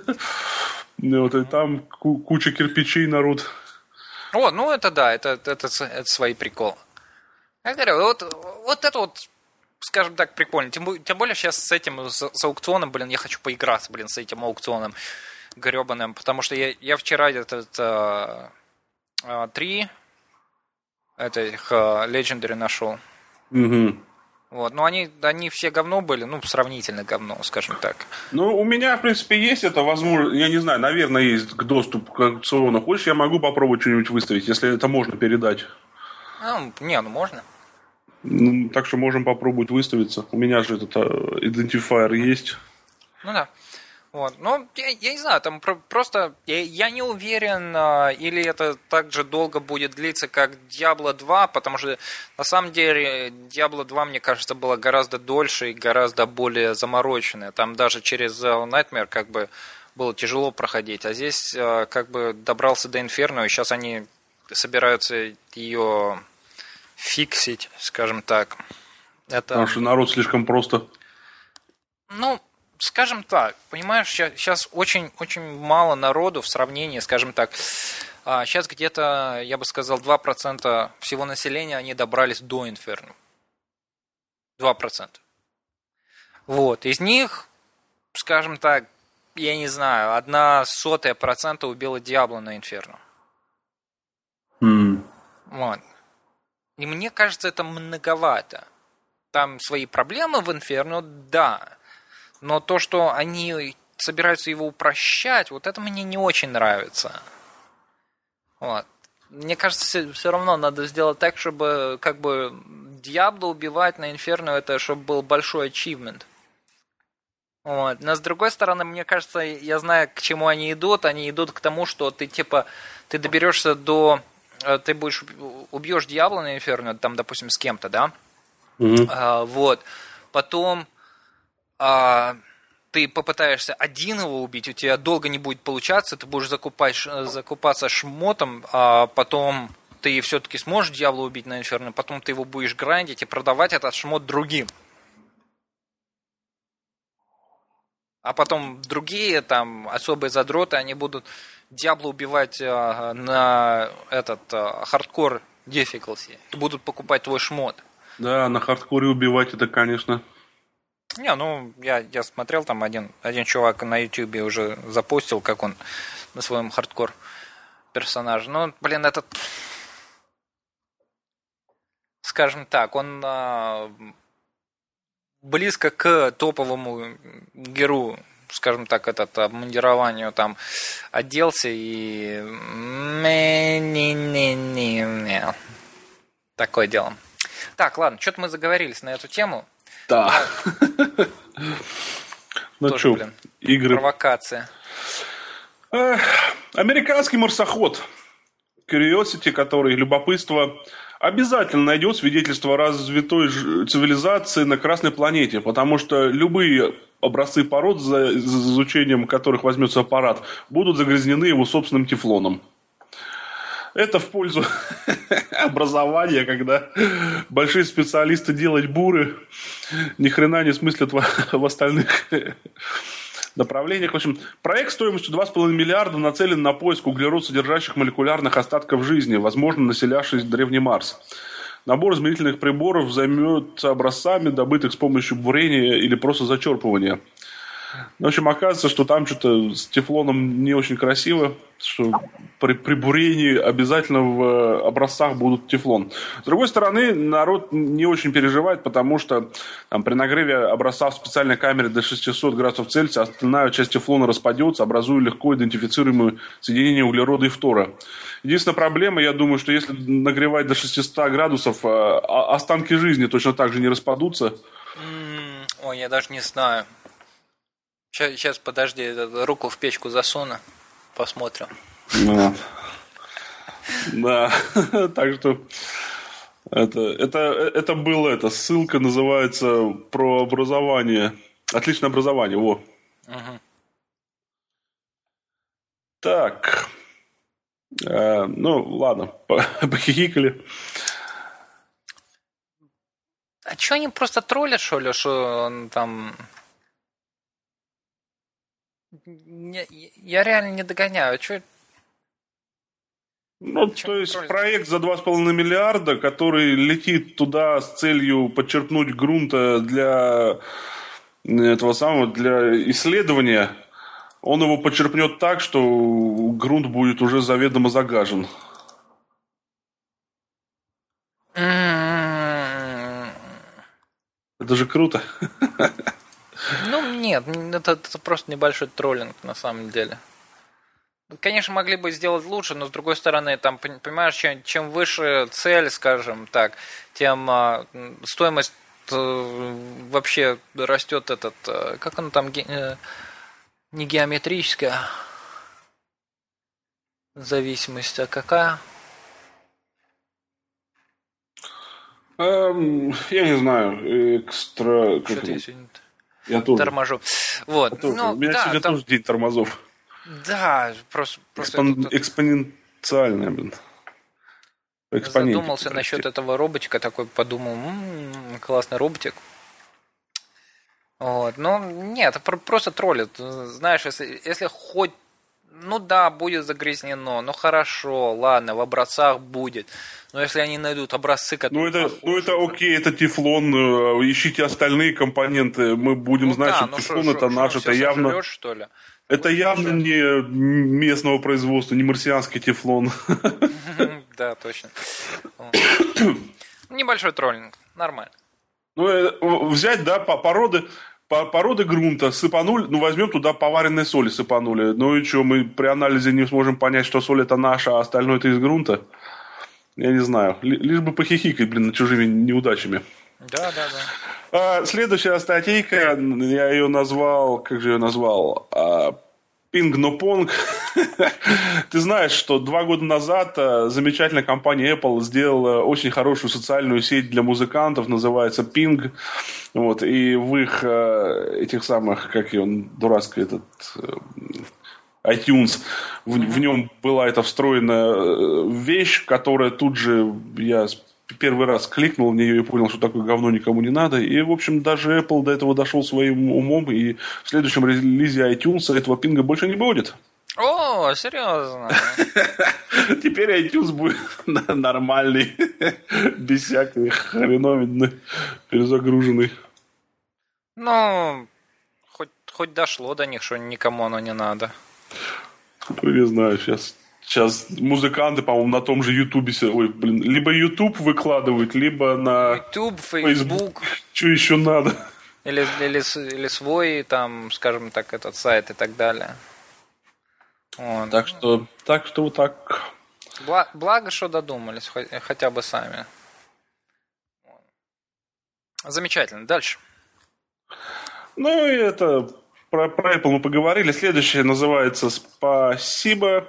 Вот, и там куча кирпичей, народ. О, ну это да, это, это, это свои приколы. Я говорю, вот, вот это вот, скажем так, прикольно. Тем, тем более сейчас с этим, с, с аукционом, блин, я хочу поиграться, блин, с этим аукционом гребаным, потому что я, я вчера этот а, а, три этих а, Legendary нашел. Угу. Вот, но они, они все говно были, ну, сравнительно говно, скажем так. Ну, у меня, в принципе, есть это возможно, я не знаю, наверное, есть доступ к аукциону. Хочешь, я могу попробовать что-нибудь выставить, если это можно передать. Ну, не, ну можно. Ну, так что можем попробовать выставиться. У меня же этот идентифайер есть. Ну да. Вот. Ну, я, я не знаю, там про- просто я, я не уверен, а, или это так же долго будет длиться, как Diablo два, потому что на самом деле Diablo два, мне кажется, было гораздо дольше и гораздо более замороченное. Там даже через Nightmare как бы было тяжело проходить, а здесь а, как бы добрался до Inferno, и сейчас они собираются ее фиксить, скажем так. Это... Потому что народ слишком просто... Ну, скажем так, понимаешь, сейчас очень-очень мало народу в сравнении, скажем так, сейчас где-то, я бы сказал, два процента всего населения, они добрались до Инферно. два процента. Вот, из них, скажем так, я не знаю, одна сотая процента убила Диабло на Инферно. Mm. Вот. И мне кажется, это многовато. Там свои проблемы в Инферно, да. Но то, что они собираются его упрощать, вот это мне не очень нравится. Вот. Мне кажется, все равно надо сделать так, чтобы как бы Диабло убивать на Инферно, это чтобы был большой ачивмент. Вот. Но с другой стороны, мне кажется, я знаю, к чему они идут. Они идут к тому, что ты типа ты доберешься до. Ты будешь убьешь Диабло на Инферно, там, допустим, с кем-то, да? Mm-hmm. А, вот. Потом а, ты попытаешься один его убить, у тебя долго не будет получаться, ты будешь закупать, закупаться шмотом, а потом ты все-таки сможешь Диабло убить на Инферно, потом ты его будешь грандить и продавать этот шмот другим. А потом другие там особые задроты, они будут Диабло убивать а, на этот а, хардкор difficulty и будут покупать твой шмот. Да, на хардкоре убивать это, конечно. Не, ну, я, я смотрел, там один, один чувак на ютубе уже запостил, как он на своем хардкор персонаже. Ну, блин, этот, скажем так, он а, близко к топовому герою, скажем так, этот обмундированию там оделся и не-не-не-не. Такое дело. Так, ладно, что-то мы заговорились на эту тему. Да. Ну что, игры. Провокация. Американский марсоход Curiosity, который любопытство, обязательно найдет свидетельство развитой цивилизации на Красной планете, потому что любые образцы пород, за изучением которых возьмется аппарат, будут загрязнены его собственным тефлоном. Это в пользу образования, когда большие специалисты делать буры ни хрена не смыслят в, в остальных направлениях. В общем, проект стоимостью два с половиной миллиарда нацелен на поиск углерод содержащих молекулярных остатков жизни, возможно, населявших Древний Марс. Набор измерительных приборов займется образцами, добытых с помощью бурения или просто зачерпывания. В общем, оказывается, что там что-то с тефлоном не очень красиво, что при, при бурении обязательно в образцах будут тефлон. С другой стороны, народ не очень переживает, потому что там, при нагреве образца в специальной камере до шестисот градусов Цельсия остальная часть тефлона распадется, образуя легко идентифицируемые соединения углерода и фтора. Единственная проблема, я думаю, что если нагревать до шестисот градусов, останки жизни точно так же не распадутся. Ой, я даже не знаю. Сейчас, подожди, руку в печку засуну, посмотрим. Да, да. Так что это, это, это было, это ссылка называется про образование. Отличное образование, во. Угу. Так. Э, ну, ладно, похихикали. А что они просто троллят, что ли, что он там... Я, я реально не догоняю. Что... Ну, то есть троллить? Проект за два с половиной миллиарда, который летит туда с целью подчерпнуть грунта для этого самого, для исследования, он его подчерпнет так, что грунт будет уже заведомо загажен. Mm-hmm. Это же круто. Ну, нет, это, это просто небольшой троллинг на самом деле. Конечно, могли бы сделать лучше, но с другой стороны, там, понимаешь, чем, чем выше цель, скажем так, тем а, стоимость а, вообще растет этот, а, как оно там, ге, не геометрическая зависимость, а какая? Um, я не знаю, экстра... Что-то я сегодня... Я тоже. Торможу. Вот. Я тоже. Ну, У меня да, сегодня там... тоже день тормозов. Да, просто... просто Экспон... это... Экспоненциальный, блин. Задумался насчет этого роботика, такой подумал, м-м, классный роботик. Вот. Ну, нет, это просто троллит. Знаешь, если, если хоть... Ну да, будет загрязнено, ну хорошо, ладно, в образцах будет. Но если они найдут образцы, которые... Ну это, ну это окей, это тефлон, ищите остальные компоненты, мы будем ну, знать, да, что ну тефлон шо, это шо, наш, это явно... Сожрёшь, что ли? Это вот явно не местного производства, не марсианский тефлон. Да, точно. Небольшой троллинг, нормально. Ну, взять, да, по породы... породы грунта сыпанули, ну, возьмем туда поваренной соли сыпанули. Ну и что, мы при анализе не сможем понять, что соль это наша, а остальное это из грунта? Я не знаю. Лишь бы похихикать, блин, над чужими неудачами. Да, да, да. А, следующая статейка, я ее назвал, как же ее назвал? А, Ping No Pong. Ты знаешь, что два года назад замечательная компания Apple сделала очень хорошую социальную сеть для музыкантов, называется Ping. Вот, и в их этих самых, как ее, дурацкий этот iTunes, в, в нем была эта встроенная вещь, которая тут же я первый раз кликнул в нее и понял, что такое говно никому не надо. И, в общем, даже Apple до этого дошел своим умом, и в следующем релизе iTunes этого пинга больше не будет. О, серьезно? Теперь iTunes будет нормальный, без всякой хреновины, перезагруженный. Ну, хоть, хоть дошло до них, что никому оно не надо. Ну, не знаю, сейчас... Сейчас музыканты, по-моему, на том же Ютубе, ой, блин, либо Ютуб выкладывают, либо на Ютуб, Фейсбук. Что еще надо? Или, или, или свой, там, скажем так, этот сайт и так далее. Вот. Так что, так что вот так. Благо, благо, что додумались, хотя бы сами. Замечательно. Дальше. Ну, и это... Про, про Apple мы поговорили. Следующее называется «Спасибо».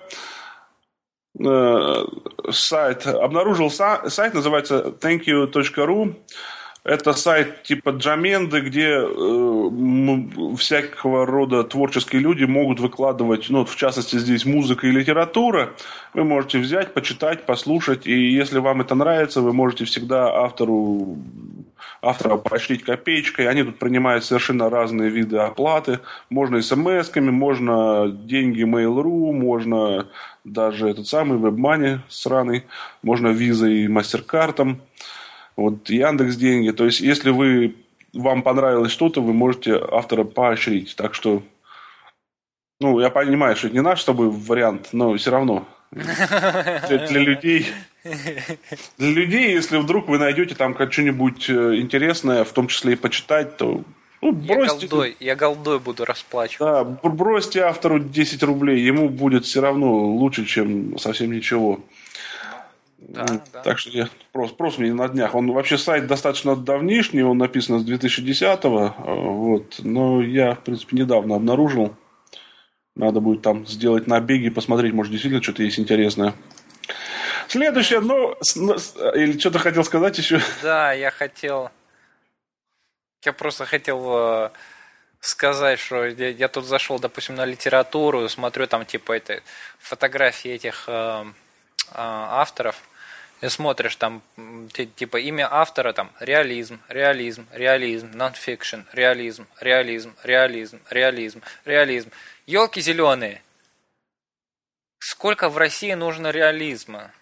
Сайт. Обнаружил сайт, называется thank you точка ru. Это сайт типа Джаменды, где э, всякого рода творческие люди могут выкладывать, ну, в частности, здесь музыка и литература. Вы можете взять, почитать, послушать, и если вам это нравится, вы можете всегда автору, автора поощрить копеечкой. Они тут принимают совершенно разные виды оплаты. Можно смс-ками, можно деньги Mail.ru, можно даже этот самый WebMoney сраный, можно визой и мастеркартом. Вот Яндекс деньги. То есть, если вы, вам понравилось что-то, вы можете автора поощрить. Так что, ну, я понимаю, что это не наш с тобой вариант, но все равно. Для, для людей, для людей, если вдруг вы найдете там что-нибудь интересное, в том числе и почитать, то ну, бросьте. Я голдой, я голдой буду расплачиваться. Да, бросьте автору десять рублей, ему будет все равно лучше, чем совсем ничего. Да, да. Так что я просто, просто мне на днях. Он вообще сайт достаточно давнишний, он написан с две тысячи десятого, вот, но я, в принципе, недавно обнаружил. Надо будет там сделать набеги, посмотреть, может, действительно что-то есть интересное. Следующее, ну, или что-то хотел сказать еще? Да, я хотел... Я просто хотел сказать, что я, я тут зашел, допустим, на литературу, смотрю там, типа, это, фотографии этих э, э, авторов, и смотришь там, типа, имя автора, там, реализм, реализм, реализм, нон-фикшн, реализм, реализм, реализм, реализм, реализм. Елки зеленые. Сколько в России нужно реализма?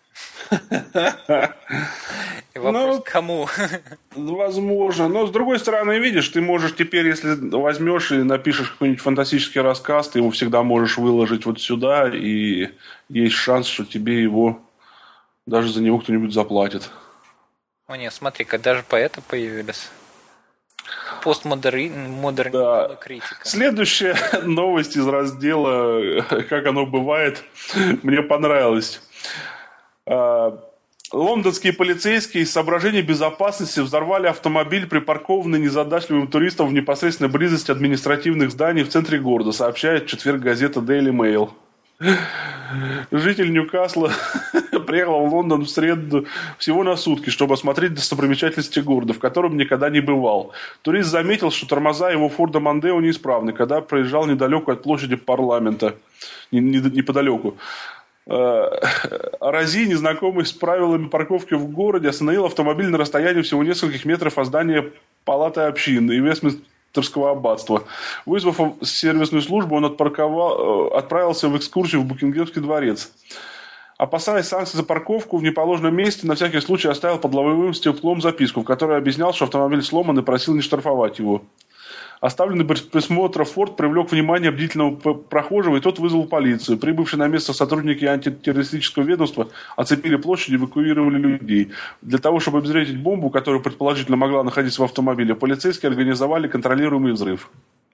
И вопрос, ну, кому? Возможно. Но, с другой стороны, видишь, ты можешь теперь, если возьмешь и напишешь какой-нибудь фантастический рассказ, ты его всегда можешь выложить вот сюда, и есть шанс, что тебе его, даже за него кто-нибудь заплатит. О нет, смотри-ка, даже поэты появились. Постмодерн да. критика. Следующая новость из раздела «Как оно бывает» мне понравилась. Лондонские полицейские из соображений безопасности взорвали автомобиль, припаркованный незадачливым туристом в непосредственной близости административных зданий в центре города, сообщает в четверг газета Daily Mail. Житель Ньюкасла приехал в Лондон в среду всего на сутки, чтобы осмотреть достопримечательности города, в котором никогда не бывал. Турист заметил, что тормоза его Форда Мондео неисправны, когда проезжал недалеко от площади парламента, неподалеку. Рази, незнакомый с правилами парковки в городе, остановил автомобиль на расстоянии всего нескольких метров от здания палаты общин и Вестминстерского аббатства. Вызвав сервисную службу, он отпарковал, отправился в экскурсию в Букингемский дворец. Опасаясь санкций за парковку в неположенном месте, на всякий случай оставил под лобовым стеклом записку, в которой объяснял, что автомобиль сломан и просил не штрафовать его. Оставленный без присмотра Форд привлек внимание бдительного прохожего, и тот вызвал полицию. Прибывшие на место сотрудники антитеррористического ведомства оцепили площадь и эвакуировали людей. Для того, чтобы обезвредить бомбу, которая предположительно могла находиться в автомобиле, полицейские организовали контролируемый взрыв.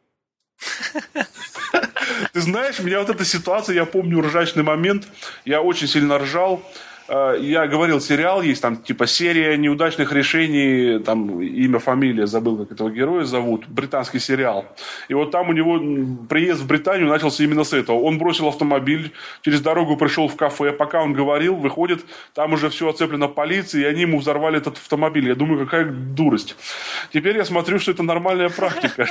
Ты знаешь, меня вот эта ситуация, я помню ржачный момент, я очень сильно ржал. Я говорил, сериал есть, там типа серия неудачных решений, там имя, фамилия, забыл, как этого героя зовут, британский сериал. И вот там у него приезд в Британию начался именно с этого. Он бросил автомобиль, через дорогу пришел в кафе, пока он говорил, выходит, там уже все оцеплено полицией, и они ему взорвали этот автомобиль. Я думаю, какая дурость. Теперь я смотрю, что это нормальная практика.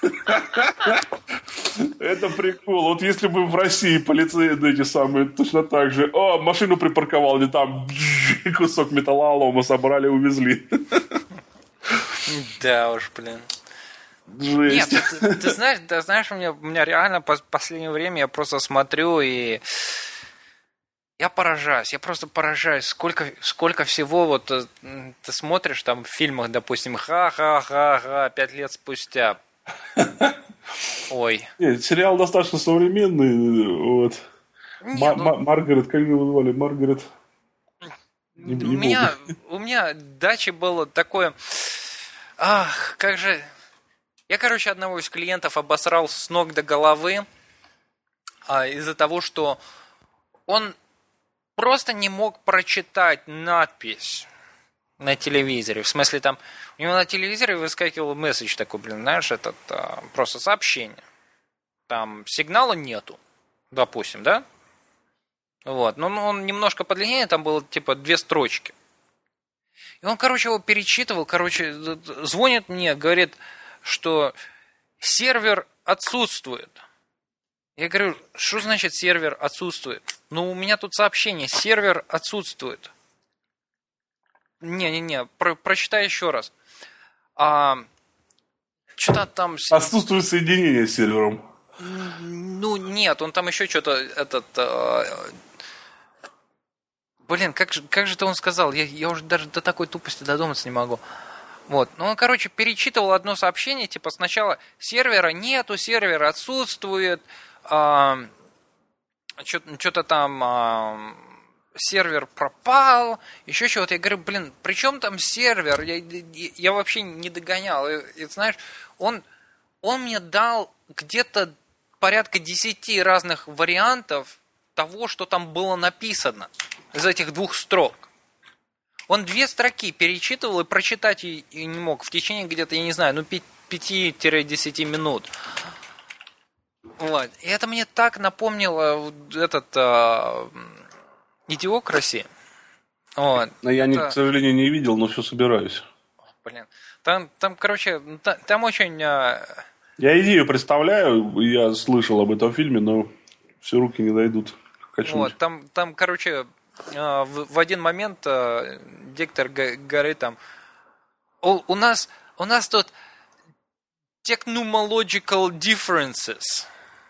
Это прикол. Вот если бы в России полицейские эти самые точно так же, о, машину припарковал, не там, кусок металлолома собрали, увезли. Да уж, блин. Жесть. Нет, ты, ты знаешь, ты знаешь, у меня, у меня реально в последнее время я просто смотрю и я поражаюсь, я просто поражаюсь, сколько, сколько всего вот ты смотришь там в фильмах, допустим, ха-ха-ха-ха, пять лет спустя. Ой. Нет, сериал достаточно современный. Вот. Не, Ма- ну... Ма- Маргарет, как его звали? Маргарет. Не, не у, меня, у меня даче было такое. Ах, как же. Я, короче, одного из клиентов обосрал с ног до головы а, из-за того, что он просто не мог прочитать надпись на телевизоре. В смысле, там у него на телевизоре выскакивал месседж такой, блин, знаешь, этот а, просто сообщение. Там сигнала нету, допустим, да? Вот. Но он немножко подлиннее, там было типа две строчки. И он, короче, его перечитывал, короче, звонит мне, говорит, что сервер отсутствует. Я говорю, что значит сервер отсутствует? Ну, у меня тут сообщение, сервер отсутствует. Не-не-не, про- прочитай еще раз. А, что-то там... Отсутствует соединение с сервером. Ну, нет, он там еще что-то... этот. А... Блин, как же, как же это он сказал? Я, я уже даже до такой тупости додуматься не могу. Вот. Ну, он, короче, перечитывал одно сообщение, типа сначала сервера нету, сервер отсутствует, а... что-то там... А... сервер пропал, еще чего-то. Я говорю, блин, при чем там сервер? Я, я, я вообще не догонял. И, и знаешь, он, он мне дал где-то порядка десяти разных вариантов того, что там было написано из этих двух строк. Он две строки перечитывал и прочитать и, и не мог в течение где-то, я не знаю, ну пяти-десяти минут. Вот. И это мне так напомнило этот... А... Идиокраси. Вот. Но я, это... к сожалению, не видел, но все собираюсь. Блин. Там, там короче, там, там очень... Я идею представляю, я слышал об этом фильме, но все руки не дойдут. Вот, там, там, короче, в, в один момент диктор говорит там, у, у, нас, у нас тут technological differences.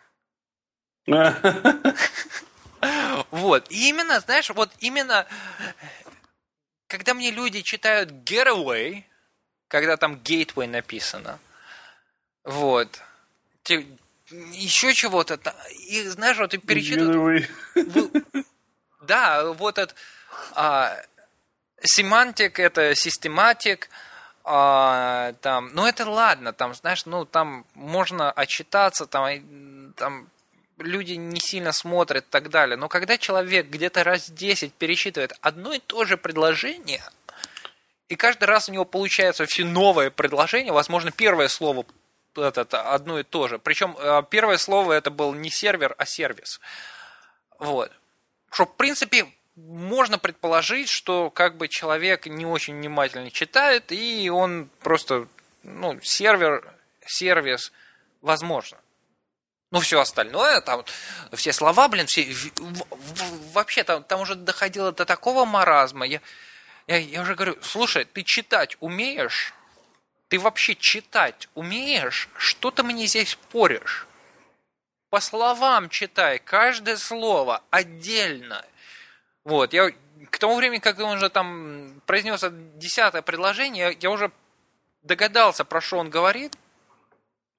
Вот. И именно, знаешь, вот именно, когда мне люди читают getaway, когда там gateway написано, вот, ты, еще чего-то, и знаешь, вот ты перечитываешь... Да, вот этот а, семантик, это систематик, а, там, ну это ладно, там, знаешь, ну там можно отчитаться, там, там люди не сильно смотрят и так далее. Но когда человек где-то раз десять пересчитывает одно и то же предложение, и каждый раз у него получается все новое предложение, возможно, первое слово это, это одно и то же. Причем первое слово это был не сервер, а сервис. Вот. Что, в принципе, можно предположить, что как бы человек не очень внимательно читает, и он просто, ну, сервер, сервис, возможно. Ну, все остальное, там, все слова, блин, все, вообще там, там уже доходило до такого маразма. Я, я, я уже говорю, слушай, ты читать умеешь? Ты вообще читать умеешь? Что ты мне здесь порешь? По словам читай, каждое слово отдельно. Вот, я к тому времени, когда он уже там произнес десятое предложение, я, я уже догадался, про что он говорит.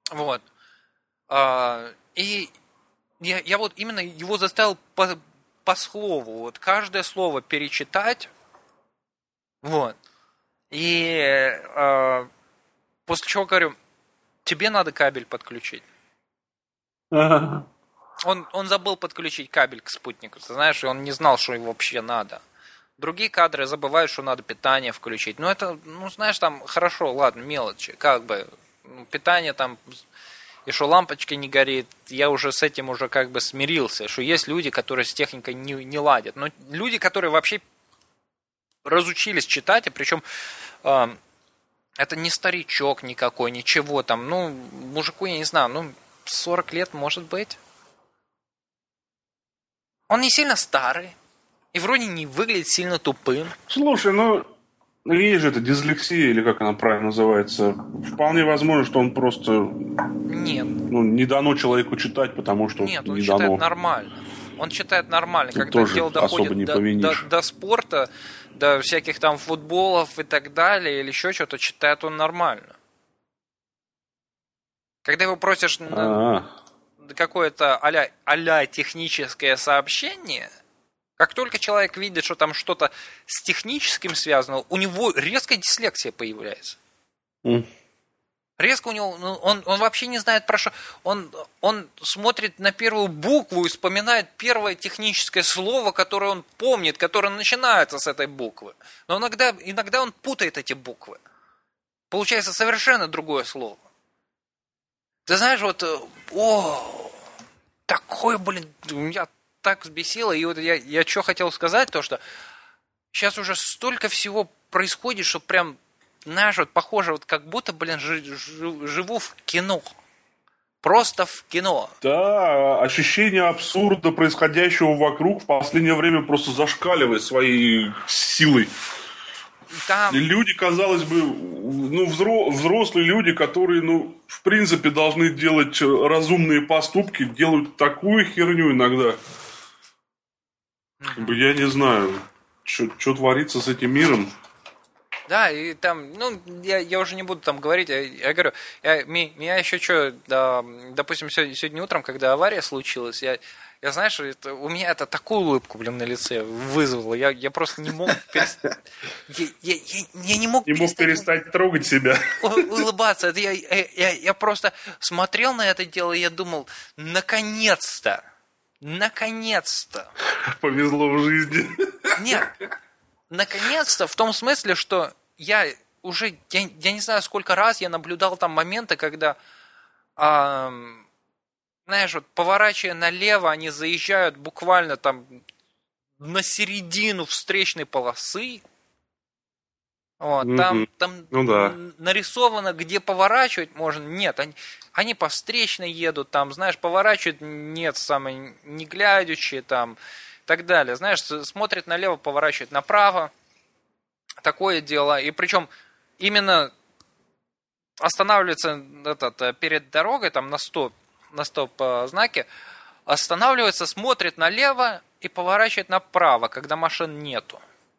Вот. А, и я, я вот именно его заставил по, по слову, вот каждое слово перечитать. Вот. И а, после чего говорю, тебе надо кабель подключить. Ага. Он, он забыл подключить кабель к спутнику, ты знаешь, и он не знал, что его вообще надо. Другие кадры забывают, что надо питание включить. Но это, ну, знаешь, там, хорошо, ладно, мелочи. Как бы, ну, питание там, и что лампочка не горит, я уже с этим уже как бы смирился. Что есть люди, которые с техникой не, не ладят. Но люди, которые вообще разучились читать, и причем э, это не старичок никакой, ничего там. Ну, мужику, я не знаю, ну, сорок лет, может быть. Он не сильно старый. И вроде не выглядит сильно тупым. Слушай, ну, есть же это дислексия, или как она правильно называется. Вполне возможно, что он просто... Нет. Ну, не дано человеку читать, потому что Нет, он не читает дано. нормально. Он читает нормально. Тут когда тоже дело доходит не до, до, до спорта, до всяких там футболов и так далее, или еще что-то, читает он нормально. Когда его просишь на какое-то а-ля, а-ля техническое сообщение... Как только человек видит, что там что-то с техническим связано, у него резко дислексия появляется. Mm. Резко у него, он, он вообще не знает про что. Он, он смотрит на первую букву и вспоминает первое техническое слово, которое он помнит, которое начинается с этой буквы. Но иногда, иногда он путает эти буквы. Получается совершенно другое слово. Ты знаешь, вот, о, такой, блин, у меня... так взбесило, и вот я, я что хотел сказать, то что сейчас уже столько всего происходит, что прям, знаешь, вот похоже, вот как будто, блин, жи, жи, живу в кино. Просто в кино. Да, ощущение абсурда происходящего вокруг в последнее время просто зашкаливает своей силой. Там... Люди, казалось бы, ну, взрослые люди, которые, ну, в принципе, должны делать разумные поступки, делают такую херню иногда. Я не знаю, что творится с этим миром. Да, и там, ну, я, я уже не буду там говорить, я, я говорю, я, меня еще что, да, допустим, сегодня, сегодня утром, когда авария случилась, я, я знаешь, это, у меня это такую улыбку, блин, на лице вызвало, я, я просто не мог перестать, я, я, я, я не мог не перестать, мог перестать трогать себя. Улыбаться, это я, я, я просто смотрел на это дело, и я думал, наконец-то, наконец-то. Повезло в жизни. Нет, наконец-то в том смысле, что я уже, я, я не знаю, сколько раз я наблюдал там моменты, когда, а, знаешь, вот поворачивая налево, они заезжают буквально там на середину встречной полосы. Вот, mm-hmm. Там, там ну, да. нарисовано, где поворачивать можно. Нет, они, они по встречной едут, там, знаешь, поворачивают, нет, самое, не глядячи, там, и так далее. Знаешь, смотрит налево, поворачивает направо. Такое дело. И причем именно останавливается этот, перед дорогой, там, на стоп, на стоп-знаке, останавливается, смотрит налево и поворачивает направо, когда машин нету.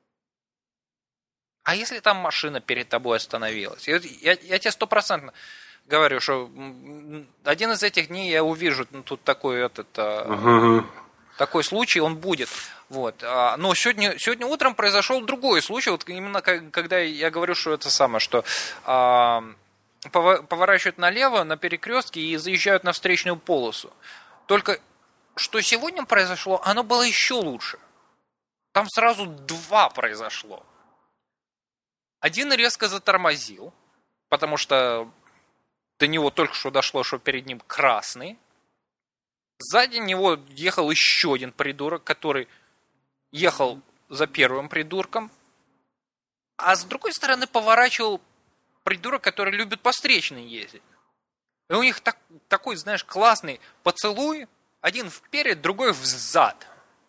А если там машина перед тобой остановилась? Я, я, я тебе стопроцентно говорю, что один из этих дней я увижу, ну, тут такой, этот, uh-huh. такой случай, он будет. Вот. Но сегодня, сегодня утром произошел другой случай, вот именно когда я говорю, что это самое, что а, поворачивают налево на перекрестке и заезжают на встречную полосу. Только что сегодня произошло, оно было еще лучше. Там сразу два произошло. Один резко затормозил, потому что до него только что дошло, что перед ним красный. Сзади него ехал еще один придурок, который ехал за первым придурком. А с другой стороны поворачивал придурок, который любит по встречной ездить. И у них так, такой, знаешь, классный поцелуй. Один вперед, другой взад.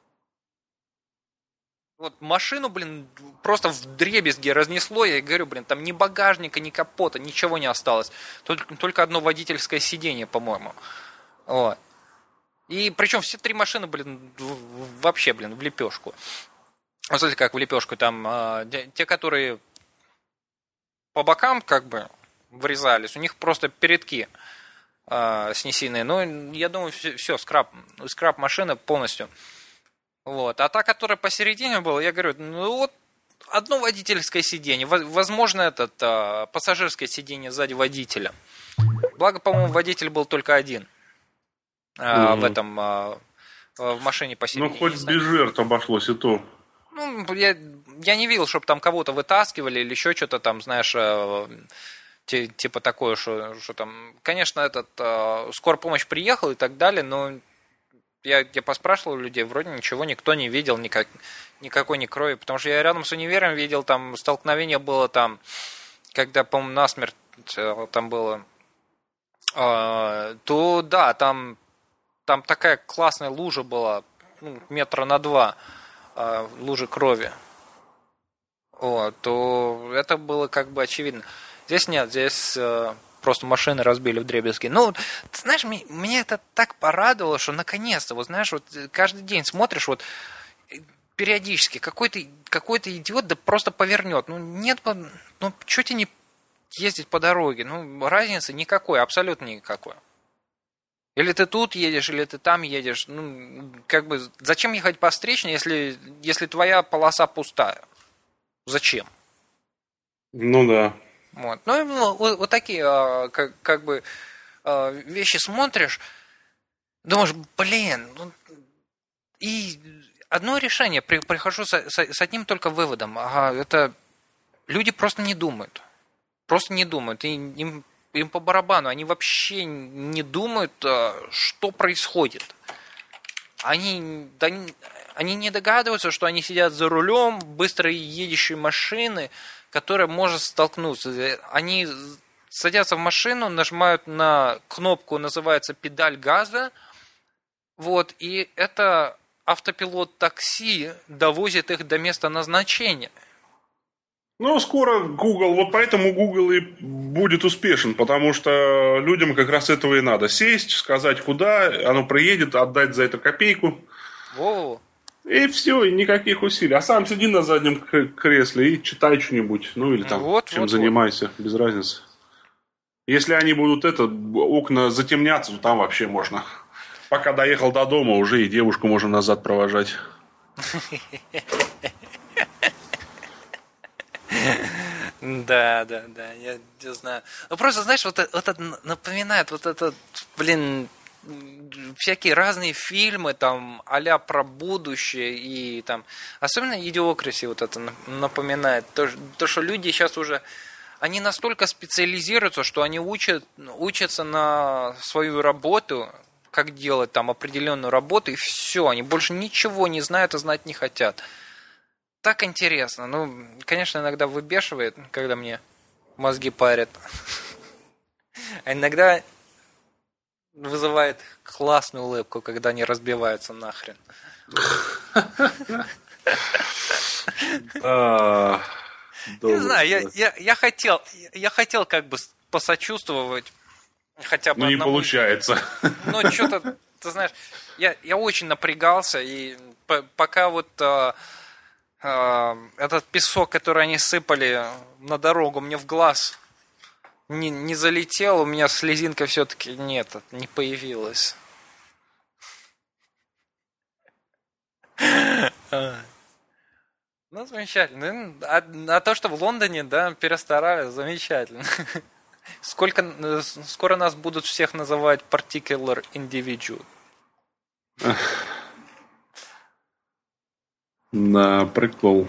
Вот машину, блин, просто вдребезги разнесло, я говорю, блин, там ни багажника, ни капота, ничего не осталось. Только, только одно водительское сиденье, по-моему. Вот. И причем все три машины, блин, вообще, блин, в лепешку. Вот смотрите, как в лепешку, там э, те, которые по бокам, как бы, врезались, у них просто передки э, снесенные. Ну, я думаю, все, все скраб, скраб машины полностью. Вот. А та, которая посередине была, я говорю, ну вот одно водительское сиденье. Возможно, этот э, пассажирское сиденье сзади водителя. Благо, по-моему, водитель был только один э, mm-hmm. в этом э, в машине посередине. Ну, хоть без жертв обошлось и то. Ну, я, я не видел, чтобы там кого-то вытаскивали или еще что-то там, знаешь, э, типа такое, что, что там... Конечно, этот э, скорая помощь приехала и так далее, но я, я поспрашивал у людей, вроде ничего никто не видел, никак, никакой ни крови, потому что я рядом с универом видел, там столкновение было там, когда, по-моему, насмерть там было, э, то да, там, там такая классная лужа была, ну, метра на два, э, лужи крови. Вот, то это было как бы очевидно. Здесь нет, здесь э, просто машины разбили вдребезги. Ну, ты знаешь, мне, меня это так порадовало, что наконец-то, вот знаешь, вот каждый день смотришь, вот периодически какой-то, какой-то идиот да просто повернет. Ну, нет, ну, что тебе не ездить по дороге? Ну, разницы никакой, абсолютно никакой. Или ты тут едешь, или ты там едешь. Ну, как бы, зачем ехать по встречной, если, если твоя полоса пустая? Зачем? Ну да. Вот. Ну, вот, вот такие как, как бы вещи смотришь, думаешь, блин, ну, и одно решение, при, прихожу с, с, с одним только выводом, ага, это люди просто не думают, просто не думают, и им, им по барабану, они вообще не думают, что происходит. Они, да, они не догадываются, что они сидят за рулем быстро едущей машины, которая может столкнуться. Они садятся в машину, нажимают на кнопку, называется педаль газа, вот, и это автопилот такси довозит их до места назначения. Ну, скоро Google, вот поэтому Google и будет успешен, потому что людям как раз этого и надо. Сесть, сказать, куда, оно приедет, отдать за это копейку. Во-во. И все, и никаких усилий. А сам сиди на заднем кресле и читай что-нибудь. Ну, или там, вот, чем вот, занимайся, вот. Без разницы. Если они будут это, окна затемнятся, то там вообще можно. Пока доехал до дома, уже и девушку можно назад провожать. Да, да, да, я не знаю. Ну, просто, знаешь, вот, вот это напоминает, вот это, блин, всякие разные фильмы, там, а-ля про будущее, и там, особенно Idiocracy вот это напоминает, то, то, что люди сейчас уже, они настолько специализируются, что они учат, учатся на свою работу, как делать там определенную работу, и все, они больше ничего не знают и знать не хотят. Так интересно. Ну, конечно, иногда выбешивает, когда мне мозги парят. А иногда вызывает классную улыбку, когда они разбиваются нахрен. Не знаю, я, я, я хотел, я хотел как бы посочувствовать хотя бы ну, одному. Не получается. Но что-то, ты знаешь, я, я очень напрягался, и пока вот а, а, этот песок, который они сыпали на дорогу, мне в глаз не, не залетел, у меня слезинка все-таки нет, не появилась. Ну, замечательно. А, а то, что в Лондоне, да, перестарались, замечательно. Сколько, скоро нас будут всех называть particular individual. Да, прикол.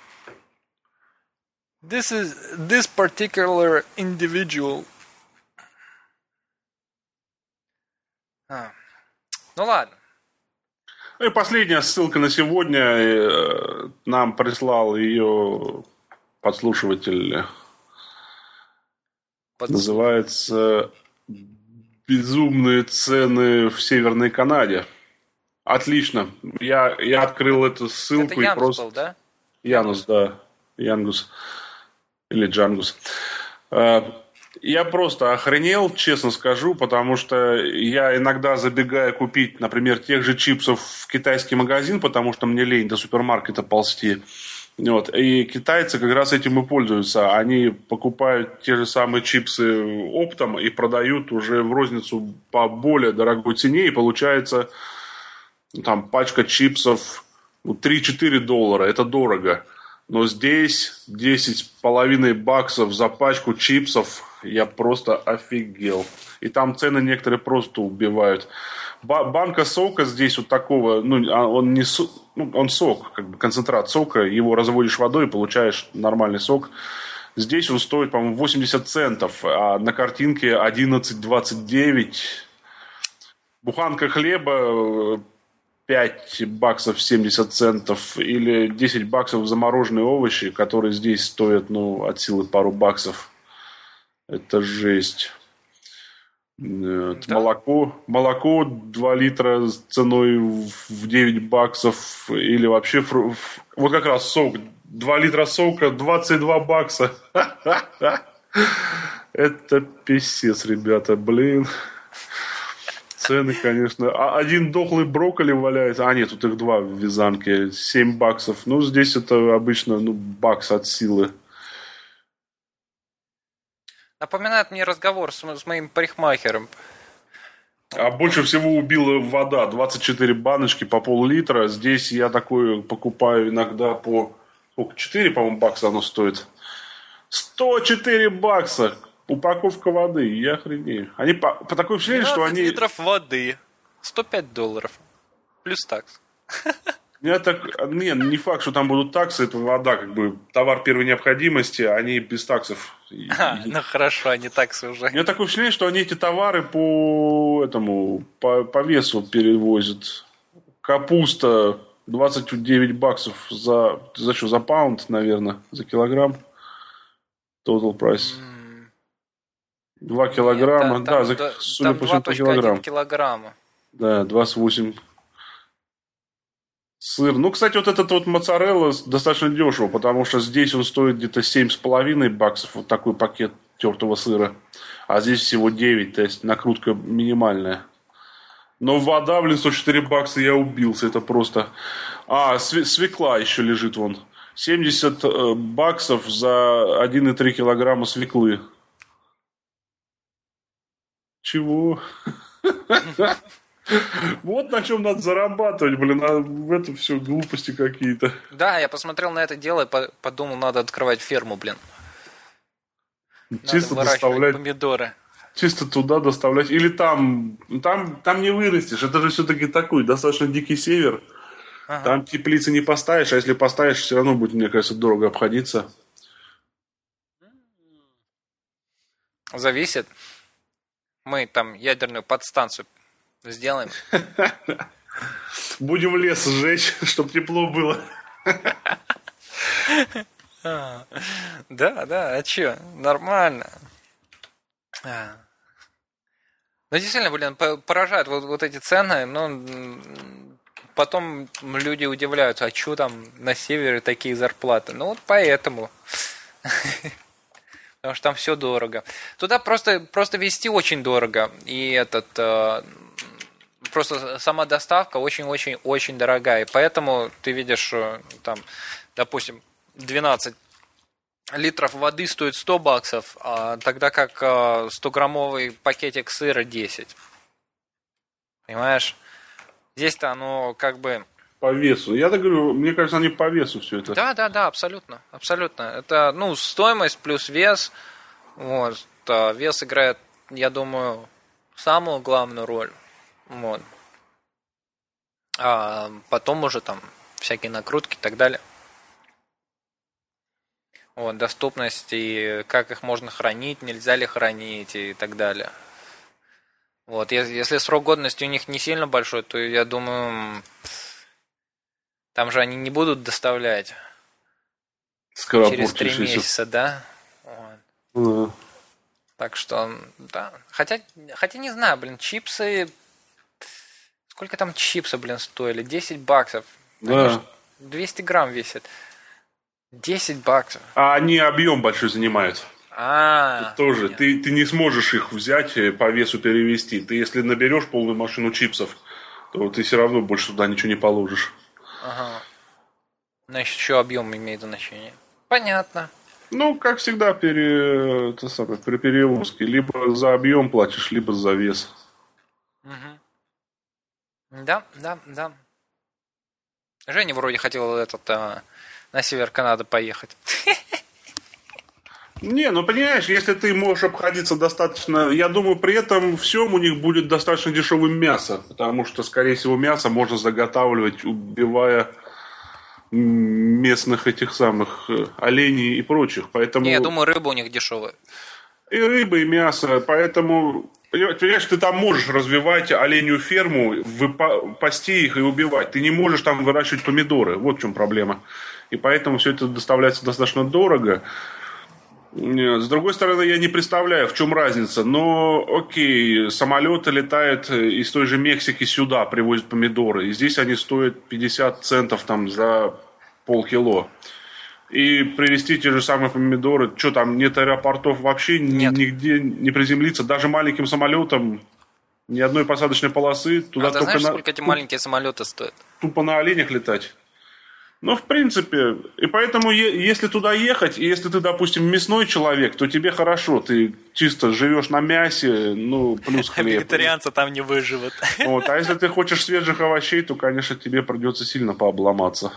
This is this particular individual. А. Ну ладно. Ну и последняя ссылка на сегодня. Нам прислал ее подслушиватель. Под... Называется «Безумные цены в Северной Канаде». Отлично. Я, я открыл эту ссылку. Это Янус и просто... был, да? Янус, да. Янгус. Или Джангус. Я просто охренел, честно скажу, потому что я иногда забегаю купить, например, тех же чипсов в китайский магазин, потому что мне лень до супермаркета ползти. Вот. И китайцы как раз этим и пользуются. Они покупают те же самые чипсы оптом и продают уже в розницу по более дорогой цене. И получается там пачка чипсов ну, три-четыре доллара. Это дорого. Но здесь десять с половиной баксов за пачку чипсов. Я просто офигел. И там цены некоторые просто убивают. Банка сока здесь вот такого, ну, он не со, ну, он сок, как бы концентрат сока, его разводишь водой и получаешь нормальный сок. Здесь он стоит, по-моему, восемьдесят центов, а на картинке одиннадцать двадцать девять. Буханка хлеба пять баксов семьдесят центов или десять баксов замороженные овощи, которые здесь стоят, ну, от силы пару баксов. Это жесть. Да. Молоко, молоко два литра с ценой в девять баксов. Или вообще, вот как раз сок. два литра сока, двадцать два бакса. Это писец, ребята, блин. Цены, конечно. А один дохлый брокколи валяется. А нет, тут их два в вязанке. семь баксов. Ну, здесь это обычно ну, бакс от силы. Напоминает мне разговор с, с моим парикмахером. А больше всего убила вода. двадцать четыре баночки по пол-литра. Здесь я такое покупаю иногда по... Сколько? четыре, по-моему, бакса оно стоит. сто четыре бакса. Упаковка воды. Я охренею. Они по, по такой впечатление, что они... литров воды. сто пять долларов. Плюс такс. Я так, не, не факт, что там будут таксы, это вода, как бы товар первой необходимости, они без таксов. А, ну хорошо, они таксы уже. У меня такое впечатление, что они эти товары по этому, по, по весу перевозят. Капуста двадцать девять баксов за, за что, за паунд, наверное, за килограмм. Total price. Два килограмма, Нет, да, там, за, да, судя там по всему, по килограмм. килограмма. Да, двадцать восемь. Сыр. Ну, кстати, вот этот вот моцарелла достаточно дешево, потому что здесь он стоит где-то семь с половиной баксов, вот такой пакет тертого сыра. А здесь всего девять, то есть накрутка минимальная. Но вода, блин, сто четыре бакса, я убился, это просто... А, свекла еще лежит вон. семьдесят баксов за один и три килограмма свеклы. Чего? Вот на чем надо зарабатывать, блин, а в это все глупости какие-то. Да, я посмотрел на это дело и подумал, надо открывать ферму, блин. Чисто доставлять помидоры. Чисто туда доставлять. Или там, там, там не вырастешь. Это же все-таки такой достаточно дикий север. Ага. Там теплицы не поставишь, а если поставишь, все равно будет, мне кажется, дорого обходиться. Зависит. Мы там ядерную подстанцию сделаем. Будем лес сжечь, чтобы тепло было. Да, да, а че? Нормально. Ну, действительно, блин, поражают вот, вот эти цены, но потом люди удивляются, а что там на севере такие зарплаты? Ну, вот поэтому. Потому что там все дорого. Туда просто, просто везти очень дорого. И этот... Просто сама доставка очень-очень-очень дорогая. И поэтому ты видишь, там, допустим, двенадцать литров воды стоит сто баксов, а тогда как сто-граммовый пакетик сыра десять. Понимаешь? Здесь-то оно как бы... По весу. Я так говорю, мне кажется, они по весу все это. Да, да, да, абсолютно. Абсолютно. Это, ну, стоимость плюс вес. Вот. Вес играет, я думаю, самую главную роль. Вот. А потом уже там всякие накрутки и так далее. Вот, доступность и как их можно хранить, нельзя ли хранить и так далее. Вот, если срок годности у них не сильно большой, то я думаю, там же они не будут доставлять через три месяца, да? Вот. Mm. Так что, да. Хотя, хотя не знаю, блин, чипсы... Сколько там чипсы, блин, стоили? десять баксов. Да. двести грамм весят. десять баксов. А они объем большой занимают. А, тоже. Ты, ты не сможешь их взять, по весу перевести. Ты если наберешь полную машину чипсов, то ты все равно больше туда ничего не положишь. Ага. Значит, еще объем имеет значение. Понятно. Ну, как всегда, пере... это самое, при перевозке. Либо за объем платишь, либо за вес. Угу. Да, да, да. Женя вроде хотел этот, а, на север Канады поехать. Не, ну понимаешь, если ты можешь обходиться достаточно... Я думаю, при этом всем у них будет достаточно дешевым мясо. Потому что, скорее всего, мясо можно заготавливать, убивая местных этих самых оленей и прочих. Поэтому... Не, я думаю, рыба у них дешевая. И рыба, и мясо. Поэтому... Понимаешь, ты там можешь развивать оленью ферму, выпа- пасти их и убивать. Ты не можешь там выращивать помидоры. Вот в чем проблема. И поэтому все это доставляется достаточно дорого. С другой стороны, я не представляю, в чем разница. Но, окей, самолеты летают из той же Мексики сюда, привозят помидоры. И здесь они стоят пятьдесят центов там, за полкило. И привезти те же самые помидоры. Что там, нет аэропортов вообще, нет. Нигде не приземлиться. Даже маленьким самолетом ни одной посадочной полосы. Туда а ты только знаешь, на... сколько эти маленькие самолеты стоят? Тупо на оленях летать. Ну, в принципе, и поэтому, если туда ехать, и если ты, допустим, мясной человек, то тебе хорошо, ты чисто живешь на мясе, ну, плюс хлеб. А вегетарианцы там не выживут. Вот, а если ты хочешь свежих овощей, то, конечно, тебе придется сильно пообломаться.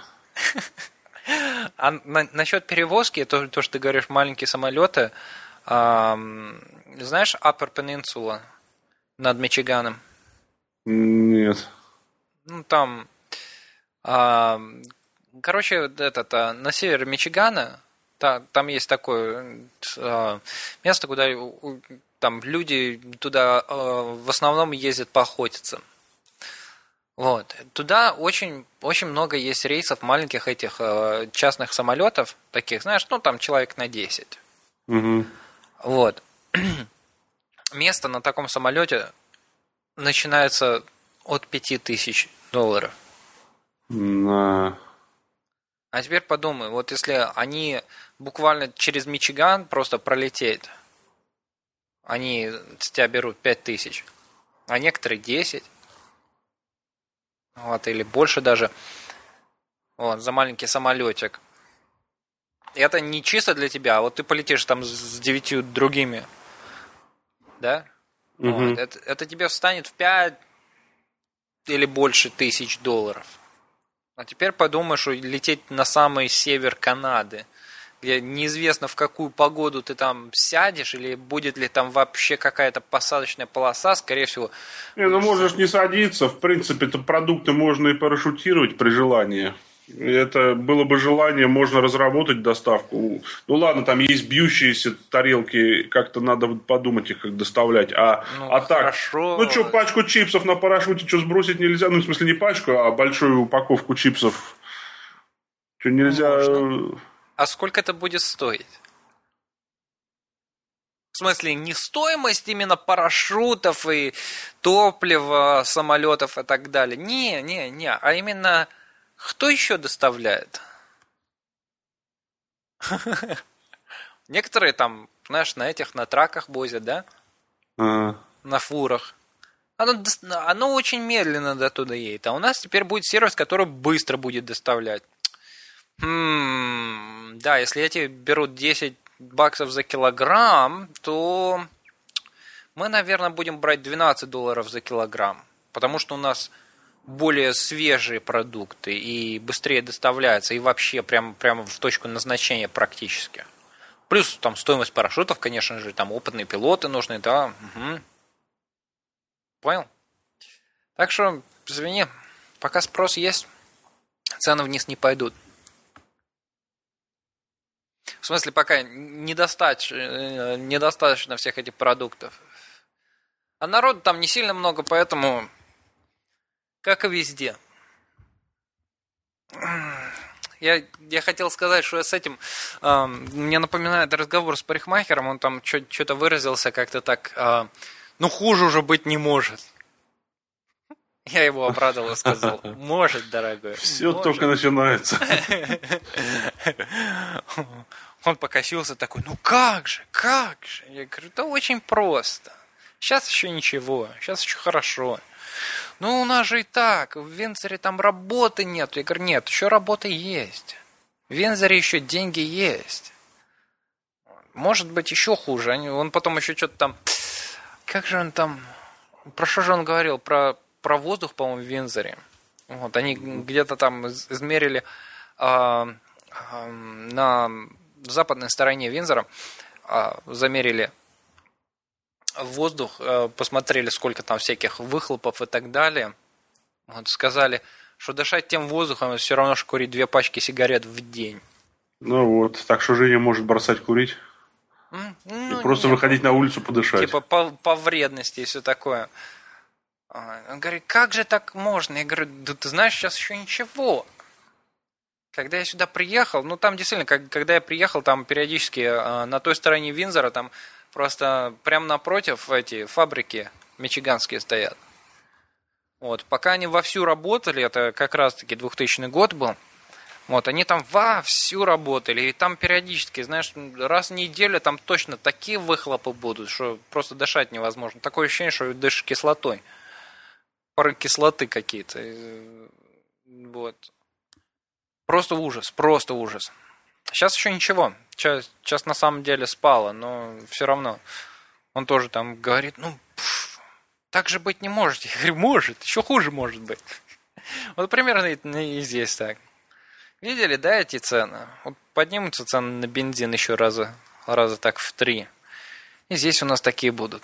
А на, насчет перевозки, то, то, что ты говоришь, маленькие самолеты, эм, знаешь, Upper Peninsula над Мичиганом? Нет. Ну, там... Эм, Короче, этот, на севере Мичигана, та, там есть такое э, место, куда у, там люди туда э, в основном ездят поохотиться. Вот. Туда очень, очень много есть рейсов маленьких этих э, частных самолетов, таких, знаешь, ну там человек на десять. Угу. Вот. Место на таком самолете начинается от пяти тысяч долларов. На... А теперь подумай, вот если они буквально через Мичиган просто пролететь, они с тебя берут пять тысяч, а некоторые десять, вот, или больше даже, вот, за маленький самолетик. И это не чисто для тебя, а вот ты полетишь там с девятью другими, да? Угу. Вот, это, это тебе встанет в пять или больше тысяч долларов. А теперь подумай, что лететь на самый север Канады, где неизвестно, в какую погоду ты там сядешь, или будет ли там вообще какая-то посадочная полоса, скорее всего. Не, ну можешь не садиться, в принципе, это продукты можно и парашютировать при желании. Это было бы желание, можно разработать доставку. Ну ладно, там есть бьющиеся тарелки, как-то надо подумать их, как доставлять. А, ну, а так, хорошо. ну что, пачку чипсов на парашюте, что, сбросить нельзя? Ну, в смысле, не пачку, а большую упаковку чипсов. Что, нельзя... Можно. А сколько это будет стоить? В смысле, не стоимость именно парашютов и топлива, самолетов и так далее. Не, не, не, а именно... Кто еще доставляет? Некоторые там, знаешь, на этих, на траках возят, да? А. На фурах. Оно, оно очень медленно до туда едет. А у нас теперь будет сервис, который быстро будет доставлять. М-м, да, если эти берут десять баксов за килограмм, то мы, наверное, будем брать двенадцать долларов за килограмм. Потому что у нас... более свежие продукты и быстрее доставляются, и вообще прямо, прямо в точку назначения практически. Плюс там стоимость парашютов, конечно же, там опытные пилоты нужны, да. Угу. Понял? Так что, извини, пока спрос есть, цены вниз не пойдут. В смысле, пока недостаточно, недостаточно всех этих продуктов. А народу там не сильно много, поэтому... Как и везде. Я, я хотел сказать, что я с этим... Э, мне напоминает разговор с парикмахером. Он там что-то выразился как-то так... Э, ну, хуже уже быть не может. Я его обрадовал и сказал: может, дорогой. Все может. только начинается. Он покосился такой: ну как же, как же? Я говорю: да очень просто. Сейчас еще ничего, сейчас еще хорошо. Ну, у нас же и так, в Виндзоре там работы нет. Я говорю, нет, еще работа есть. В Виндзоре еще деньги есть. Может быть, еще хуже. Он потом еще что-то там... Как же он там... Про что же он говорил? Про, про воздух, по-моему, в Виндзоре. Вот, они где-то там измерили э, э, на западной стороне Виндзора, э, замерили воздух, э, посмотрели, сколько там всяких выхлопов и так далее. Вот, сказали, что дышать тем воздухом все равно, что курить две пачки сигарет в день. Ну вот, так что Женя может бросать курить. Ну, и просто нет, выходить на улицу подышать. Типа по, по вредности и все такое. Он говорит, как же так можно? Я говорю, да ты знаешь, сейчас еще ничего. Когда я сюда приехал, ну там действительно, как, когда я приехал, там периодически э, на той стороне Виндзора, там просто прямо напротив эти фабрики мичиганские стоят. Вот, пока они вовсю работали, это как раз-таки двухтысячный год был, вот, они там вовсю работали, и там периодически, знаешь, раз в неделю там точно такие выхлопы будут, что просто дышать невозможно. Такое ощущение, что дышишь кислотой. Пары кислоты какие-то. Вот. Просто ужас, просто ужас. Сейчас еще ничего. Сейчас, сейчас на самом деле спало, но все равно. Он тоже там говорит, ну, пф, так же быть не может. Я говорю, может, еще хуже может быть. Вот примерно и здесь так. Видели, да, эти цены? Вот поднимутся цены на бензин еще раза, раза так в три. И здесь у нас такие будут.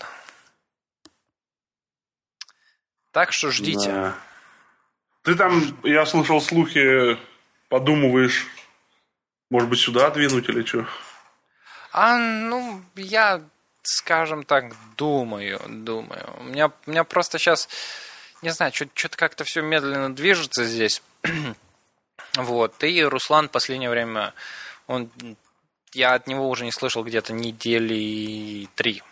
Так что ждите. Да. Ты там, я слышал слухи, подумываешь, может быть, сюда двинуть или что? А, ну, я, скажем так, думаю, думаю. У меня, у меня просто сейчас, не знаю, что-то как-то все медленно движется здесь. Вот, и Руслан в последнее время, он, я от него уже не слышал где-то недели три.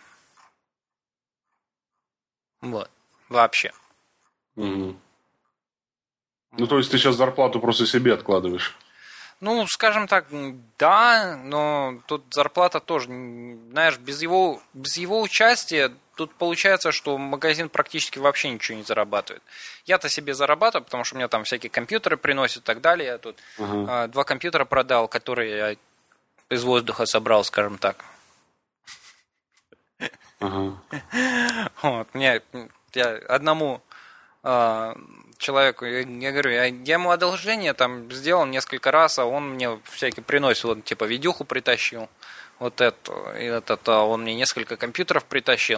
Вот, вообще. Угу. Ну, то есть ты сейчас зарплату просто себе откладываешь? Ну, скажем так, да, но тут зарплата тоже, знаешь, без его, без его участия тут получается, что магазин практически вообще ничего не зарабатывает. Я-то себе зарабатываю, потому что у меня там всякие компьютеры приносят и так далее. Я тут uh-huh. а, два компьютера продал, которые я из воздуха собрал, скажем так. Uh-huh. Вот, мне, я одному а, человеку, я, я говорю, я, я ему одолжение там сделал несколько раз, а он мне всякие приносит, вот типа видюху притащил, вот это, и это, а он мне несколько компьютеров притащил.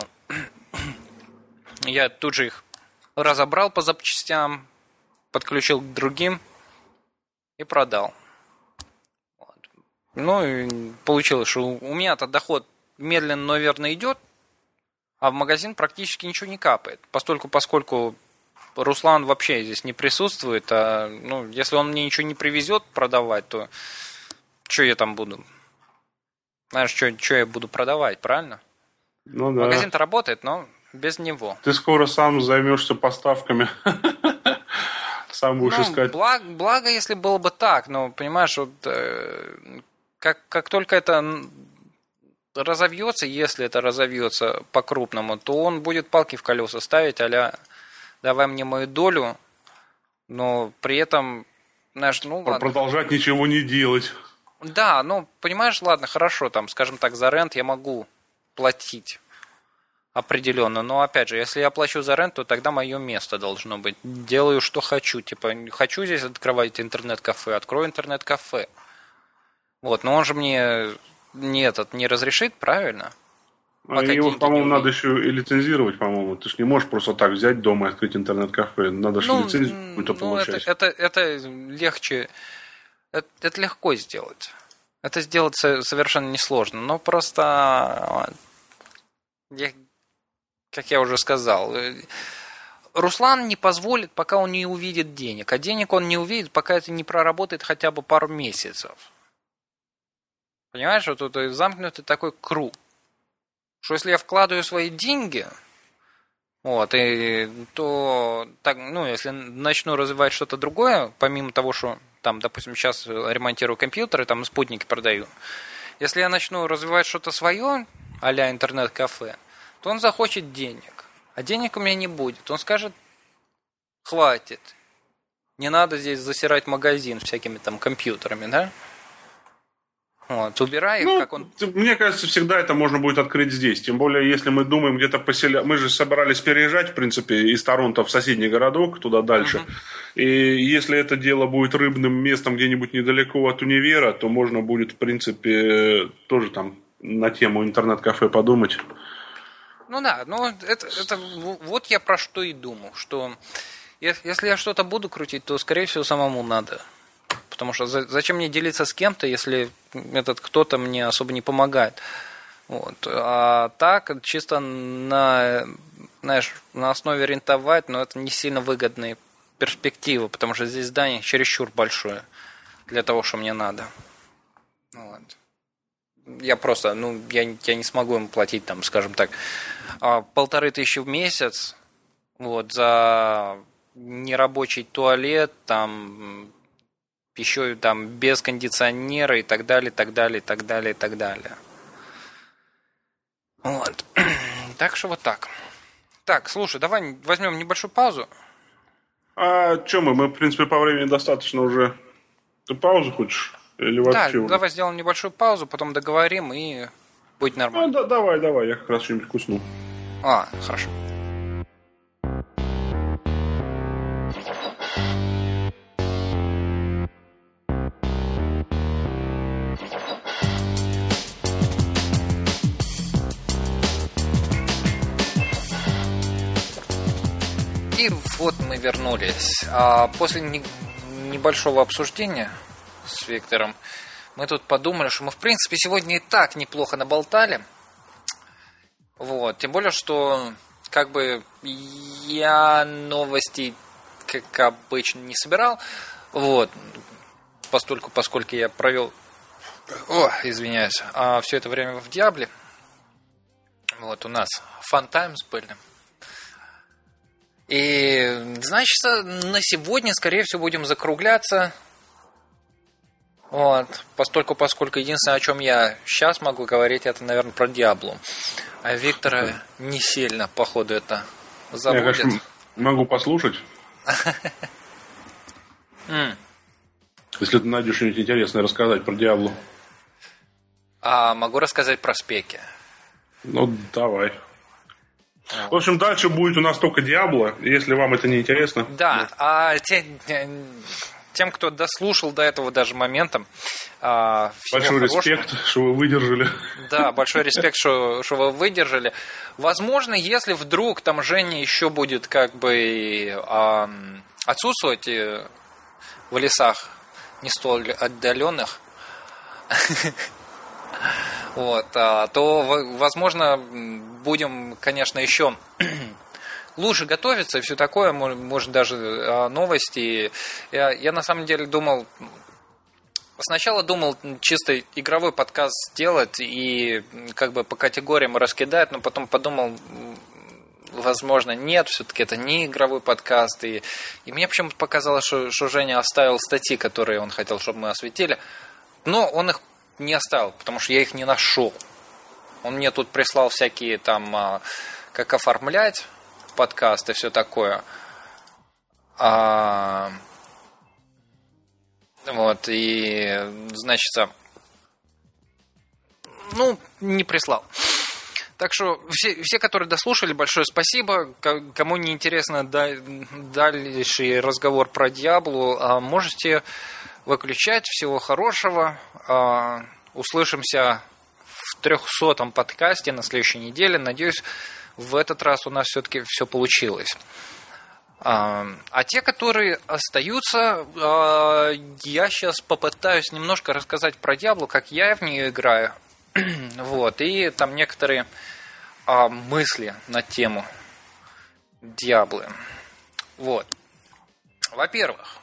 Я тут же их разобрал по запчастям, подключил к другим и продал. Вот. Ну и получилось, что у меня-то доход медленно, но верно идет, а в магазин практически ничего не капает, постольку, поскольку Руслан вообще здесь не присутствует, а ну, если он мне ничего не привезет продавать, то что я там буду? Знаешь, что, что я буду продавать, правильно? Ну да. Магазин-то работает, но без него. Ты скоро сам займешься поставками. Сам будешь ну, искать. Благо, благо, если было бы так, но понимаешь, вот, э, как, как только это разовьется, если это разовьется по-крупному, то он будет палки в колеса ставить, а-ля давай мне мою долю, но при этом, знаешь, ну ладно. Продолжать ничего не делать. Да, ну, понимаешь, ладно, хорошо, там, скажем так, за рент я могу платить определенно, но, опять же, если я плачу за рент, то тогда мое место должно быть. Делаю, что хочу, типа, хочу здесь открывать интернет-кафе, открою интернет-кафе. Вот, но он же мне не этот не разрешит, правильно? А его, по-моему, надо еще и лицензировать, по-моему. Ты же не можешь просто так взять дома и открыть интернет-кафе. Надо же ну, лицензию какую-то ну, получать. Это, это, это легче, это, это легко сделать. Это сделать совершенно несложно. Но просто, я, как я уже сказал, Руслан не позволит, пока он не увидит денег. А денег он не увидит, пока это не проработает хотя бы пару месяцев. Понимаешь, вот тут замкнутый такой круг. Что если я вкладываю свои деньги, вот, и, то, так, ну, если начну развивать что-то другое, помимо того, что, там, допустим, сейчас ремонтирую компьютеры, там, спутники продаю, если я начну развивать что-то свое, а-ля интернет-кафе, то он захочет денег, а денег у меня не будет. Он скажет, Хватит. Не надо здесь засирать магазин всякими там компьютерами, да? Вот, убирай их, ну, как он... Мне кажется, всегда это можно будет открыть здесь. Тем более, если мы думаем где-то поселять... Мы же собрались переезжать, в принципе, из Торонто в соседний городок, туда дальше. Uh-huh. И если это дело будет рыбным местом где-нибудь недалеко от универа, то можно будет, в принципе, тоже там на тему интернет-кафе подумать. Ну да, ну это, это вот я про что и думал, что если я что-то буду крутить, то, скорее всего, самому надо. Потому что зачем мне делиться с кем-то, если этот кто-то мне особо не помогает. Вот. А так, чисто на, знаешь, на основе рентовать, но это не сильно выгодные перспективы, потому что здесь здание чересчур большое для того, что мне надо. Вот. Я просто, ну, я, я не смогу им платить, там, скажем так, полторы тысячи в месяц, вот, за нерабочий туалет, там, еще там без кондиционера и так далее, так далее, так далее, так далее. Вот. Так что вот так. Так, слушай, давай возьмем небольшую паузу. А что мы? Мы, в принципе, по времени достаточно уже. Ты паузу хочешь? Или вообще да, уже? Давай сделаем небольшую паузу, потом договорим и будет нормально. Ну, да, давай, давай, я как раз что-нибудь вкусну. А, хорошо. И вот мы вернулись. А после не- небольшого обсуждения с Виктором мы тут подумали, что мы, в принципе, сегодня и так неплохо наболтали. Вот. Тем более, что как бы я новостей, как обычно, не собирал. Вот. Постольку, поскольку я провел... О, извиняюсь. А все это время в Диабле. Вот у нас Fun Times были. И, значит, на сегодня, скорее всего, будем закругляться. Вот. Постольку, поскольку единственное, о чем я сейчас могу говорить, это, наверное, про Диаблу. А Виктора не сильно, походу, это заводит. Я, конечно, могу послушать. Если ты найдешь что-нибудь интересное рассказать про Диаблу. А могу рассказать про спеки. Ну, давай. В общем, дальше будет у нас только Диабло, если вам это не интересно. Да, а те, тем, кто дослушал до этого даже момента, большой респект, что вы выдержали. Да, большой респект, что, что вы выдержали. Возможно, если вдруг там Женя еще будет как бы а, отсутствовать в лесах не столь отдаленных, вот, то, возможно, будем, конечно, еще лучше готовиться и все такое, может, даже новости. Я, я на самом деле думал, сначала думал чисто игровой подкаст сделать и как бы по категориям раскидать, но потом подумал, возможно, нет, все-таки это не игровой подкаст. И, и мне почему-то показалось, что, что Женя оставил статьи, которые он хотел, чтобы мы осветили, но он их не оставил, потому что я их не нашел. Он мне тут прислал всякие там, как оформлять подкаст и все такое. А, вот, и, значит, ну, не прислал. Так что все, все, которые дослушали, большое спасибо. Кому не интересно дальнейший разговор про Диаблу, можете выключать. Всего хорошего. Услышимся в трехсотом подкасте на следующей неделе. Надеюсь, в этот раз у нас все-таки все получилось. А те, которые остаются, я сейчас попытаюсь немножко рассказать про Диаблу, как я в нее играю. Вот, и там некоторые мысли на тему Диаблы. Вот. Во-первых,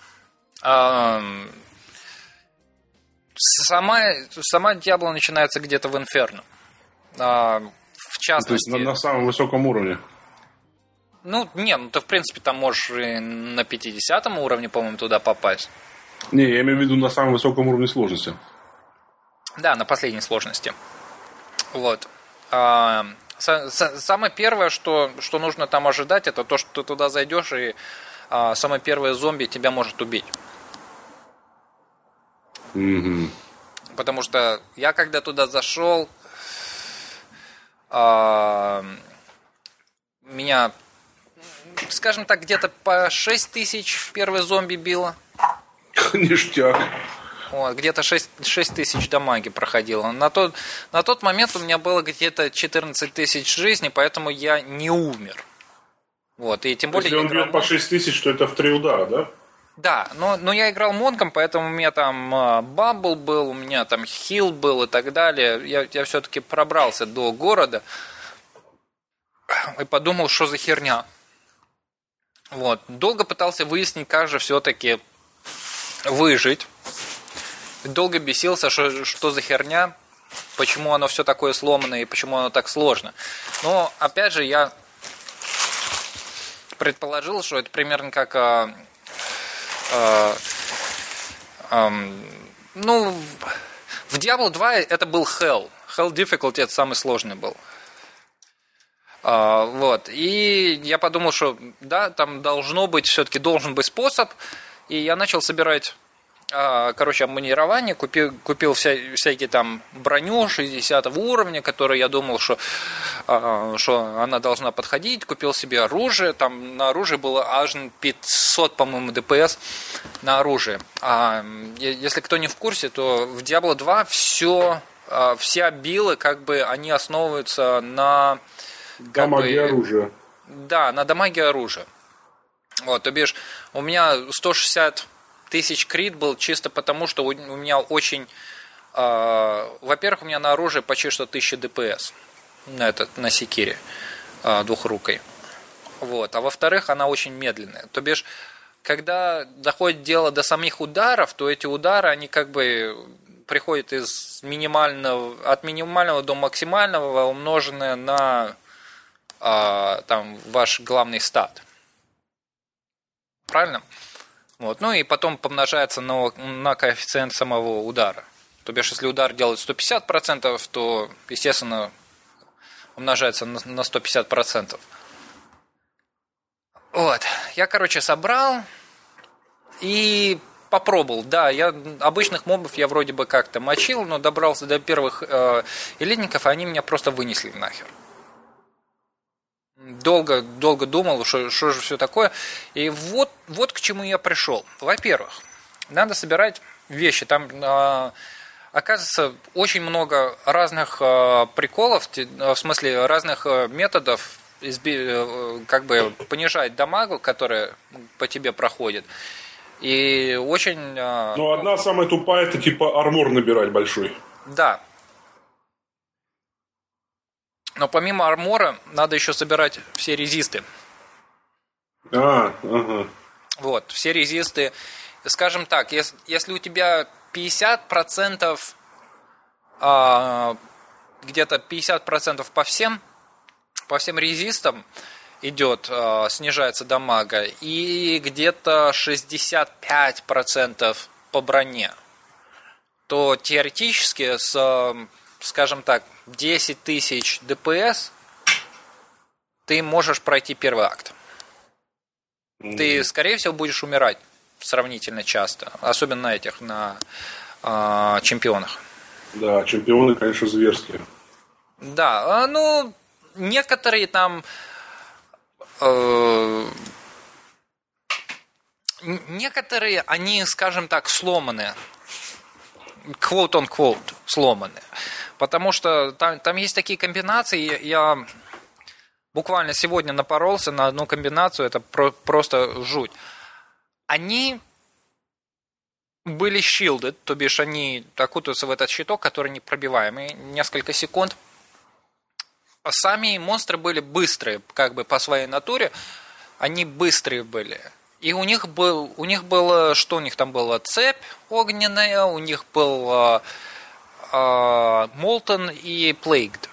Сама, сама Диабло начинается где-то в Инферно. А, в частности... То есть на, на самом высоком уровне? Ну, не, ну ты, в принципе, там можешь и на пятидесятом уровне, по-моему, туда попасть. Не, я имею в виду на самом высоком уровне сложности. Да, на последней сложности. Вот. А, с, с, самое первое, что, что нужно там ожидать, это то, что ты туда зайдешь и а, самое первое зомби тебя может убить. Mm-hmm. Потому что я когда туда зашел, а, меня, скажем так, где-то по шесть тысяч первое зомби било. Ништяк. Вот, где-то шесть тысяч дамаги проходило. На тот, на тот момент у меня было где-то четырнадцать тысяч жизней, поэтому я не умер. Вот, и тем более... Если он играл... бьет по шесть тысяч, то это в три удара, да? Да, но, но я играл Монгом, поэтому у меня там бабл был, у меня там хил был и так далее. Я, я все-таки пробрался до города и подумал, что за херня. Вот, долго пытался выяснить, как же все-таки выжить. Долго бесился, что, что за херня, почему оно все такое сломанное и почему оно так сложно. Но, опять же, я предположил, что это примерно как... А, а, а, ну, в Diablo два это был Hell. Hell Difficulty это самый сложный был. А, вот. И я подумал, что да, там должно быть, все-таки должен быть способ. И я начал собирать... Короче, обмунирование, купил, купил вся, всякие там броню шестидесятого уровня, которую я думал, что, что она должна подходить. Купил себе оружие, там на оружие было аж пятьсот, по-моему, ДПС на оружие. А если кто не в курсе, то в Diablo два все, все билы, как бы, они основываются на... Дамаге оружия. Да, на дамаге оружия. Вот, то бишь, у меня сто шестьдесят тысяч крит был чисто потому, что у меня очень... Э, во-первых, у меня на оружие почти что тысяча ДПС. На, этот, на секире э, двухрукой. Вот. А во-вторых, она очень медленная. То бишь, когда доходит дело до самих ударов, то эти удары, они как бы приходят из минимального, от минимального до максимального, умноженное на э, там, ваш главный стат. Правильно? Вот. Ну и потом помножается на, на коэффициент самого удара. То бишь, если удар делает сто пятьдесят процентов, то, естественно, умножается на, на сто пятьдесят процентов. Вот. Я, короче, собрал и попробовал. Да, я обычных мобов я вроде бы как-то мочил, но добрался до первых э, элитников, и они меня просто вынесли нахер. Долго, долго думал, что, что же все такое. И вот, вот к чему я пришел. Во-первых, надо собирать вещи. Там, э, оказывается, очень много разных э, приколов, в смысле разных э, методов, изби, э, как бы понижать дамагу, которая по тебе проходит. И очень... Э, ну, одна самая тупая, это типа армор набирать большой. Да. Но помимо армора надо еще собирать все резисты. А, ага. Вот, все резисты. Скажем так, если, если у тебя пятьдесят процентов, а, где-то пятьдесят процентов по всем, по всем резистам идет, а, снижается дамага, и где-то шестьдесят пять процентов по броне, то теоретически с... скажем так, десять тысяч ДПС ты можешь пройти первый акт. Mm-hmm. Ты, скорее всего, будешь умирать сравнительно часто, особенно на этих, на э, чемпионах. Да, чемпионы, конечно, зверские. Да, ну, некоторые там... Э, некоторые, они, скажем так, сломаны. Quote-on-quote, сломаны. Потому что там, там есть такие комбинации. Я буквально сегодня напоролся на одну комбинацию. Это про, просто жуть. Они были shielded, то бишь они окутываются в этот щиток, который непробиваемый несколько секунд. Сами монстры были быстрые, как бы по своей натуре. Они быстрые были. И у них был, у них было, что у них там было? Цепь огненная, у них был э, э, Molten и Plagued.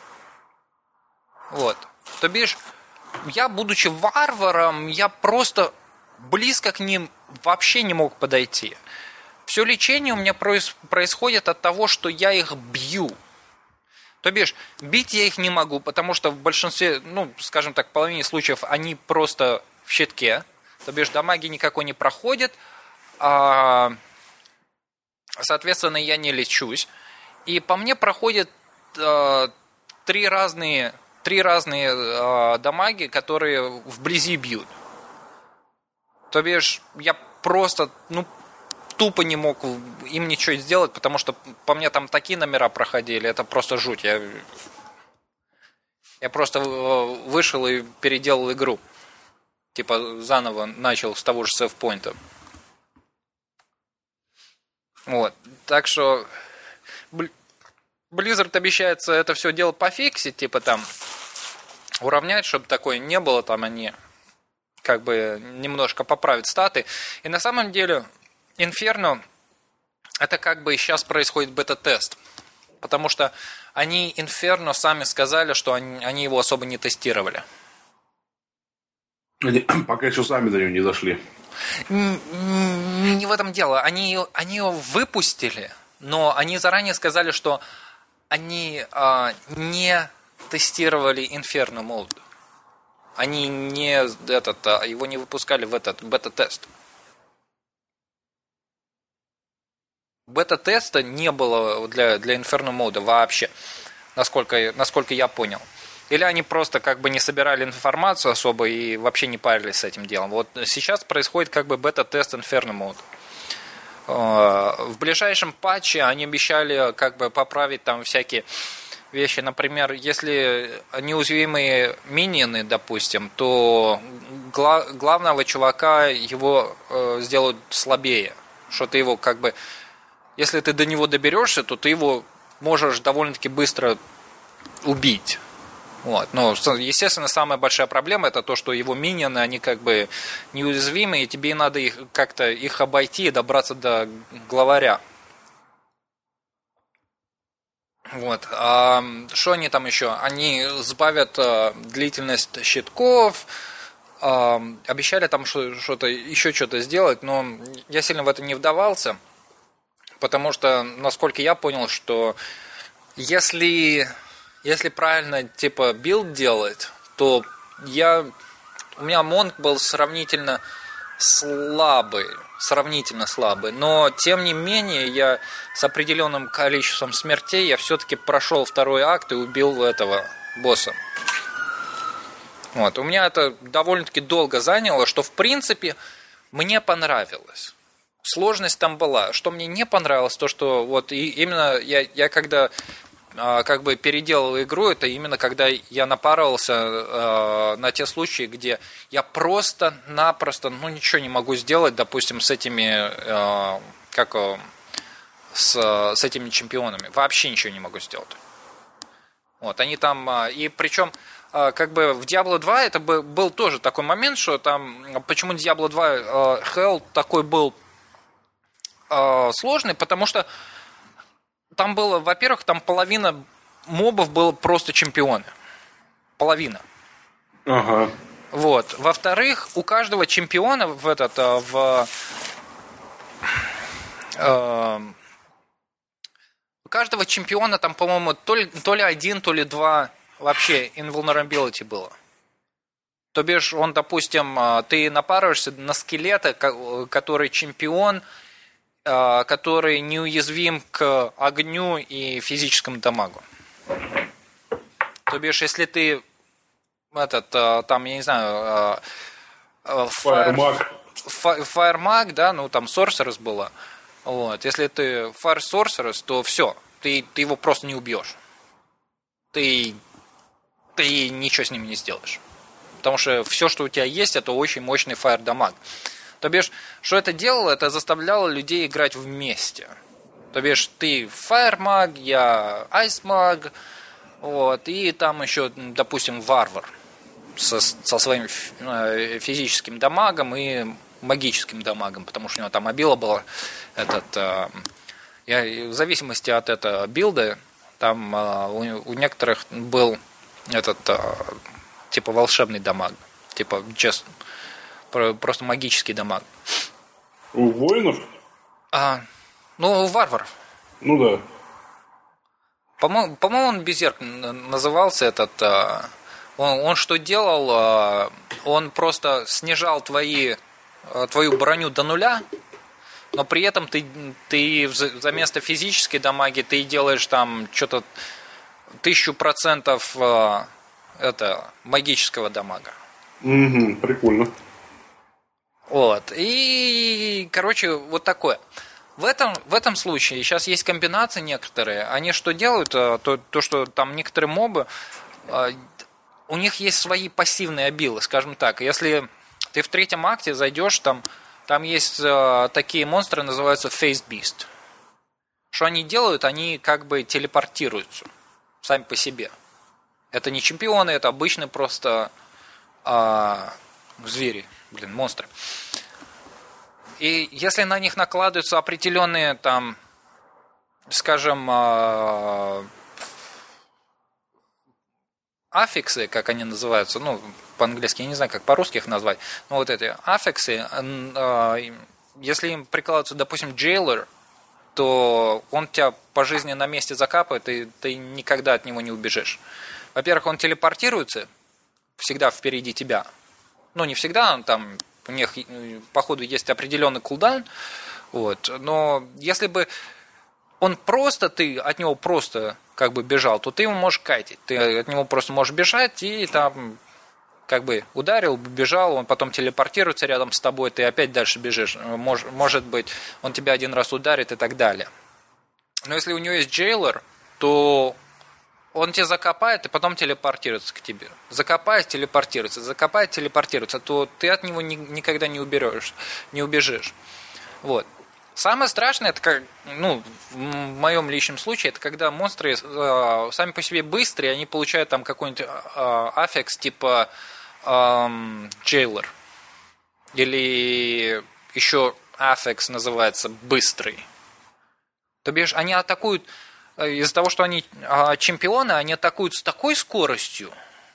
Вот. То бишь, я, будучи варваром, я просто близко к ним вообще не мог подойти. Все лечение у меня проис- происходит от того, что я их бью. То бишь, бить я их не могу, потому что в большинстве, ну, скажем так, в половине случаев они просто в щитке. То бишь дамаги никакой не проходит, а, соответственно, я не лечусь. И по мне проходит а, три разные, три разные а, дамаги, которые вблизи бьют. То бишь я просто, ну, тупо не мог им ничего сделать, потому что по мне там такие номера проходили, это просто жуть. Я, я просто вышел и переделал игру. Типа заново начал с того же сейвпоинта. Вот. Так что Blizzard обещается это все дело пофиксить, типа там уравнять, чтобы такое не было, там они как бы немножко поправят статы. И на самом деле Inferno это как бы сейчас происходит бета-тест. Потому что они Inferno сами сказали, что они, они его особо не тестировали. Они пока еще сами до него не дошли. Не в этом дело. Они, они его выпустили, но они заранее сказали, что они а, не тестировали Inferno мод. Они не этот, а, его не выпускали в этот бета-тест. Бета-теста не было для, для Inferno мода вообще, насколько, насколько я понял. Или они просто как бы не собирали информацию особо и вообще не парились с этим делом. Вот сейчас происходит как бы бета-тест Inferno мод. В ближайшем патче они обещали как бы поправить там всякие вещи. Например, если неуязвимые миньоны, допустим, то гла- главного чувака его э, сделают слабее. Что ты его как бы... Если ты до него доберешься, то ты его можешь довольно-таки быстро убить. Вот. Но, естественно, самая большая проблема это то, что его миньоны, они как бы неуязвимы, и тебе надо их как-то их обойти и добраться до главаря. Вот. А что они там еще? Они сбавят а, длительность щитков, а, обещали там что-то, еще что-то сделать, но я сильно в это не вдавался, потому что, насколько я понял, что если... Если правильно, типа, билд делать, то я... У меня монк был сравнительно слабый. Сравнительно слабый. Но, тем не менее, я с определенным количеством смертей я все-таки прошел второй акт и убил этого босса. Вот. У меня это довольно-таки долго заняло, что, в принципе, мне понравилось. Сложность там была. Что мне не понравилось, то, что вот и именно я, я когда... как бы переделал игру, это именно когда я напарывался э, на те случаи, где я просто-напросто, ну, ничего не могу сделать, допустим, с этими, э, как, с, с этими чемпионами. Вообще ничего не могу сделать. Вот, они там, э, и причем, э, как бы в Diablo два это был тоже такой момент, что там, почему Diablo два э, Hell такой был э, сложный, потому что там было, во-первых, там половина мобов было просто чемпионы. Половина. Ага. Вот. Во-вторых, у каждого чемпиона в этот, в... Э, у каждого чемпиона там, по-моему, то ли, то ли один, то ли два вообще invulnerability было. То бишь, он, допустим, ты напарываешься на скелета, который чемпион, который неуязвим к огню и физическому дамагу. То бишь, если ты этот, там, я не знаю, Firemark, Firemark, да, ну там Sorceress было. Вот. Если ты Fire Sorceress, то все, ты, ты его просто не убьешь. Ты, ты ничего с ним не сделаешь. Потому что все, что у тебя есть, это очень мощный Fire дамаг. То бишь, что это делало? Это заставляло людей играть вместе. То бишь, ты Fire Mag, я Ice Mag, вот, и там еще, допустим, Варвар со, со своим физическим дамагом и магическим дамагом, потому что у него там обила была этот, я, в зависимости от этого билда, там у, у некоторых был этот типа волшебный дамаг, типа just просто магический дамаг. У воинов? А, ну, у варваров. Ну да. По-моему, по-моему, он Берсерк назывался этот. Он, он что делал? Он просто снижал твои твою броню до нуля, но при этом ты, ты за место физической дамаги ты делаешь там что-то тысячу процентов это, магического дамага. Угу, прикольно. Вот. И, короче, вот такое. В этом, в этом случае сейчас есть комбинации некоторые. Они что делают? То, то что там некоторые мобы, у них есть свои пассивные обилы, скажем так. Если ты в третьем акте зайдешь, там, там есть такие монстры, называются Face Beast. Что они делают? Они как бы телепортируются сами по себе. Это не чемпионы, это обычные просто а, звери, блин, монстры. И если на них накладываются определенные там, скажем, а, аффиксы, как они называются, ну, по-английски, я не знаю, как по-русски их назвать, но вот эти аффиксы, а, если им прикладывается, допустим, джейлер, то он тебя по жизни на месте закапает, и ты никогда от него не убежишь. Во-первых, он телепортируется всегда впереди тебя. Ну, не всегда, он там, у них, походу, есть определенный кулдаун. Вот. Но если бы он просто, ты от него просто как бы бежал, то ты его можешь кайтить. Ты от него просто можешь бежать и там как бы ударил, бежал, он потом телепортируется рядом с тобой, ты опять дальше бежишь. Мож, может быть, он тебя один раз ударит и так далее. Но если у него есть джейлер, то он тебя закопает и потом телепортируется к тебе. Закопает, телепортируется, закопает, телепортируется, то ты от него ни, никогда не уберешь, не убежишь. Вот. Самое страшное, это как, ну, в моем личном случае, это когда монстры э, сами по себе быстрые, они получают там какой-нибудь э, аффикс типа джейлер. Э, или еще аффикс называется быстрый. То бишь, они атакуют, из-за того, что они э, чемпионы, они атакуют с такой скоростью,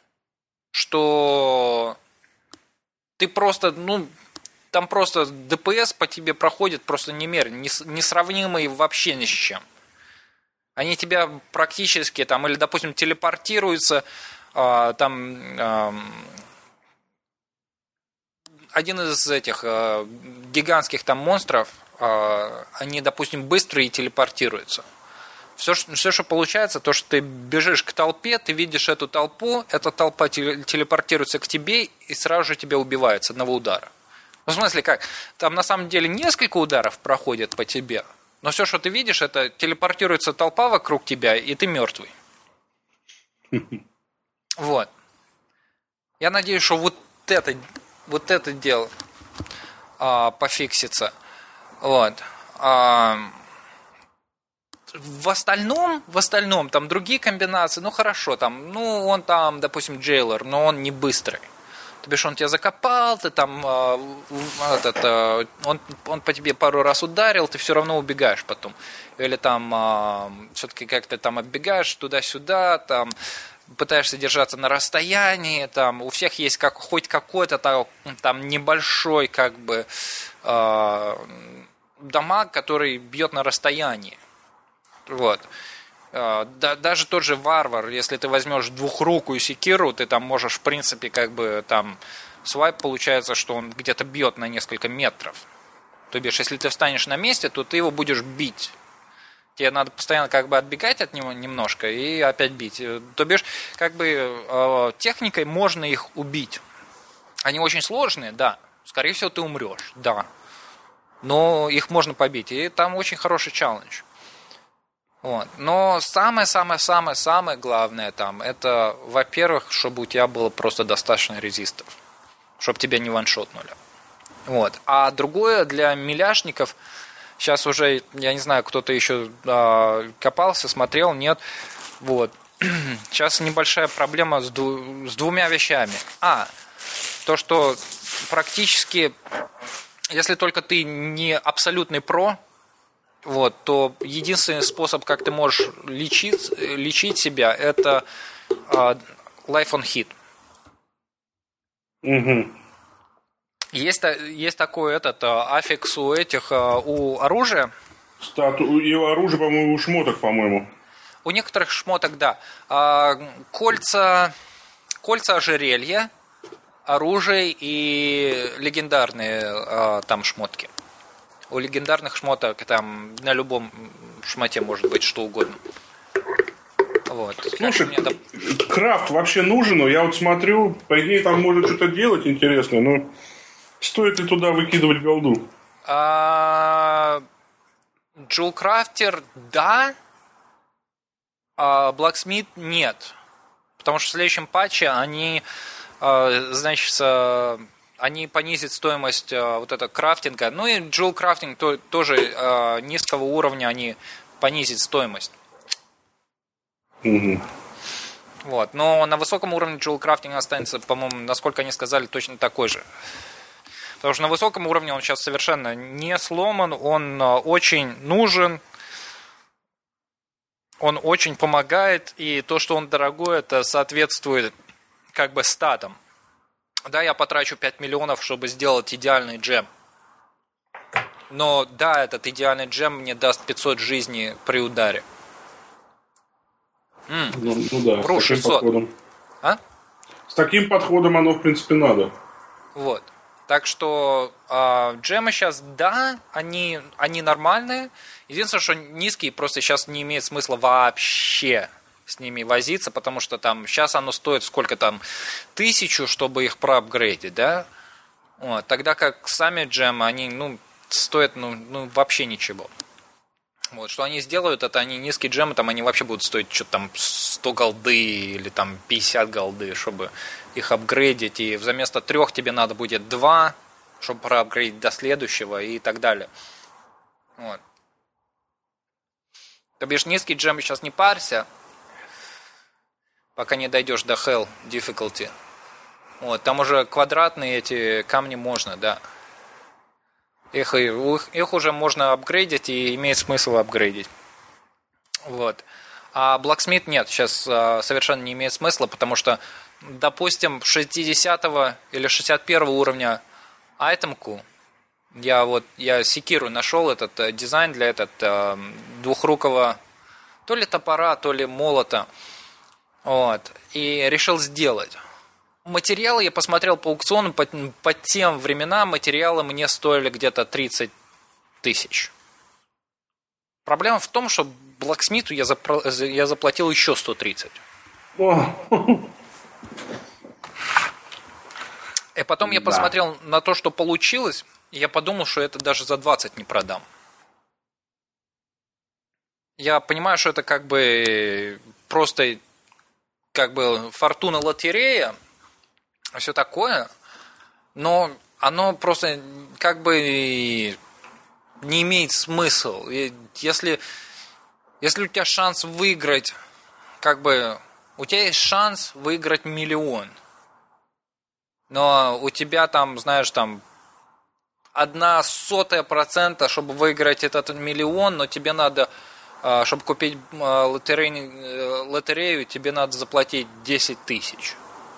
что ты просто, ну, там просто ДПС по тебе проходит просто немерено, несравнимый вообще ни с чем. Они тебя практически, там, или, допустим, телепортируются, э, там, э, один из этих э, гигантских там монстров, э, они, допустим, быстрые и телепортируются. Все, все, что получается, то, что ты бежишь к толпе, ты видишь эту толпу, эта толпа телепортируется к тебе и сразу же тебя убивает с одного удара. Ну, в смысле, как? Там на самом деле несколько ударов проходят по тебе, но все, что ты видишь, это телепортируется толпа вокруг тебя, и ты мертвый. Вот. Я надеюсь, что вот это, вот это дело а, пофиксится. Вот. А, в остальном, в остальном, там другие комбинации, ну хорошо, там, ну он там, допустим, джейлер, но он не быстрый. То бишь он тебя закопал, ты там, э, этот, э, он, он по тебе пару раз ударил, ты все равно убегаешь потом. Или там э, все-таки как-то там отбегаешь туда-сюда, там пытаешься держаться на расстоянии, там у всех есть как, хоть какой-то там, там небольшой как бы э, дамаг, который бьет на расстоянии. Вот. Да, даже тот же варвар, если ты возьмешь двухрукую секиру, ты там можешь, в принципе, как бы там свайп получается, что он где-то бьет на несколько метров. То бишь, если ты встанешь на месте, то ты его будешь бить. Тебе надо постоянно как бы отбегать от него немножко и опять бить. То бишь, как бы техникой можно их убить. Они очень сложные, да. Скорее всего, ты умрешь, да. Но их можно побить. И там очень хороший челлендж. Вот. Но самое-самое-самое-самое главное там, это, во-первых, чтобы у тебя было просто достаточно резистов, чтобы тебя не ваншотнули. Вот. А другое для миляшников, сейчас уже, я не знаю, кто-то еще э, копался, смотрел, нет. Вот. Сейчас небольшая проблема с, ду- с двумя вещами. А, то, что практически, если только ты не абсолютный про, вот, то единственный способ, как ты можешь лечить, лечить себя, это uh, life on hit. Угу. Есть, есть такой этот аффикс у этих, у оружия. Стату... И оружие, по-моему, у шмоток, по-моему. У некоторых шмоток, да. Кольца, кольца ожерелья, оружие и легендарные а, там шмотки. У легендарных шмоток там на любом шмоте может быть что угодно. Вот. Слушай, мне там... крафт вообще нужен, но я вот смотрю, по идее там можно что-то делать интересное, но стоит ли туда выкидывать голду? А... Джулкрафтер, да, а Blacksmith нет. Потому что в следующем патче они, значит, они понизят стоимость вот этого крафтинга. Ну и джулкрафтинг тоже низкого уровня они понизят стоимость. Угу. Вот. Но на высоком уровне джулкрафтинг останется, по-моему, насколько они сказали, точно такой же. Потому что на высоком уровне он сейчас совершенно не сломан, он очень нужен, он очень помогает, и то, что он дорогой, это соответствует как бы статам. Да, я потрачу пять миллионов, чтобы сделать идеальный джем. Но да, этот идеальный джем мне даст пятьсот жизней при ударе. М, Ну, ну да, Бру, с таким шестьсот. подходом. А? С таким подходом оно, в принципе, надо. Вот. Так что э, джемы сейчас, да, они, они нормальные. Единственное, что низкие, просто сейчас не имеет смысла вообще с ними возиться, потому что там сейчас оно стоит сколько там, тысячу, чтобы их проапгрейдить, да? Вот. Тогда как сами джемы, они, ну, стоят, ну, ну, вообще ничего. Вот. Что они сделают, это они низкие джемы, там они вообще будут стоить что-то там сто голды или там пятьдесят голды, чтобы их апгрейдить, и вместо трех тебе надо будет два, чтобы проапгрейдить до следующего и так далее. Вот. То бишь низкий джем сейчас не парься, пока не дойдешь до Hell Difficulty. Вот. Там уже квадратные эти камни можно, да. Их, их, их уже можно апгрейдить, и имеет смысл апгрейдить. Вот. А Blacksmith нет, сейчас а, совершенно не имеет смысла, потому что, допустим, шестидесятого или шестьдесят первого уровня айтемку, я вот, я секиру нашел этот а, дизайн для этот а, двухрукого, то ли топора, то ли молота, вот, и решил сделать. Материалы я посмотрел по аукциону, по, по тем временам материалы мне стоили где-то тридцать тысяч. Проблема в том, что Blacksmith'у я, запро... я заплатил еще сто тридцать. И потом я да. посмотрел на то, что получилось, и я подумал, что это даже за двадцать не продам. Я понимаю, что это как бы просто как бы фортуна лотерея, все такое, но оно просто как бы не имеет смысла. Если, если у тебя шанс выиграть, как бы у тебя есть шанс выиграть миллион, но у тебя там, знаешь, там одна сотая процента, чтобы выиграть этот миллион, но тебе надо, чтобы купить лотерею, лотерею тебе надо заплатить десять тысяч.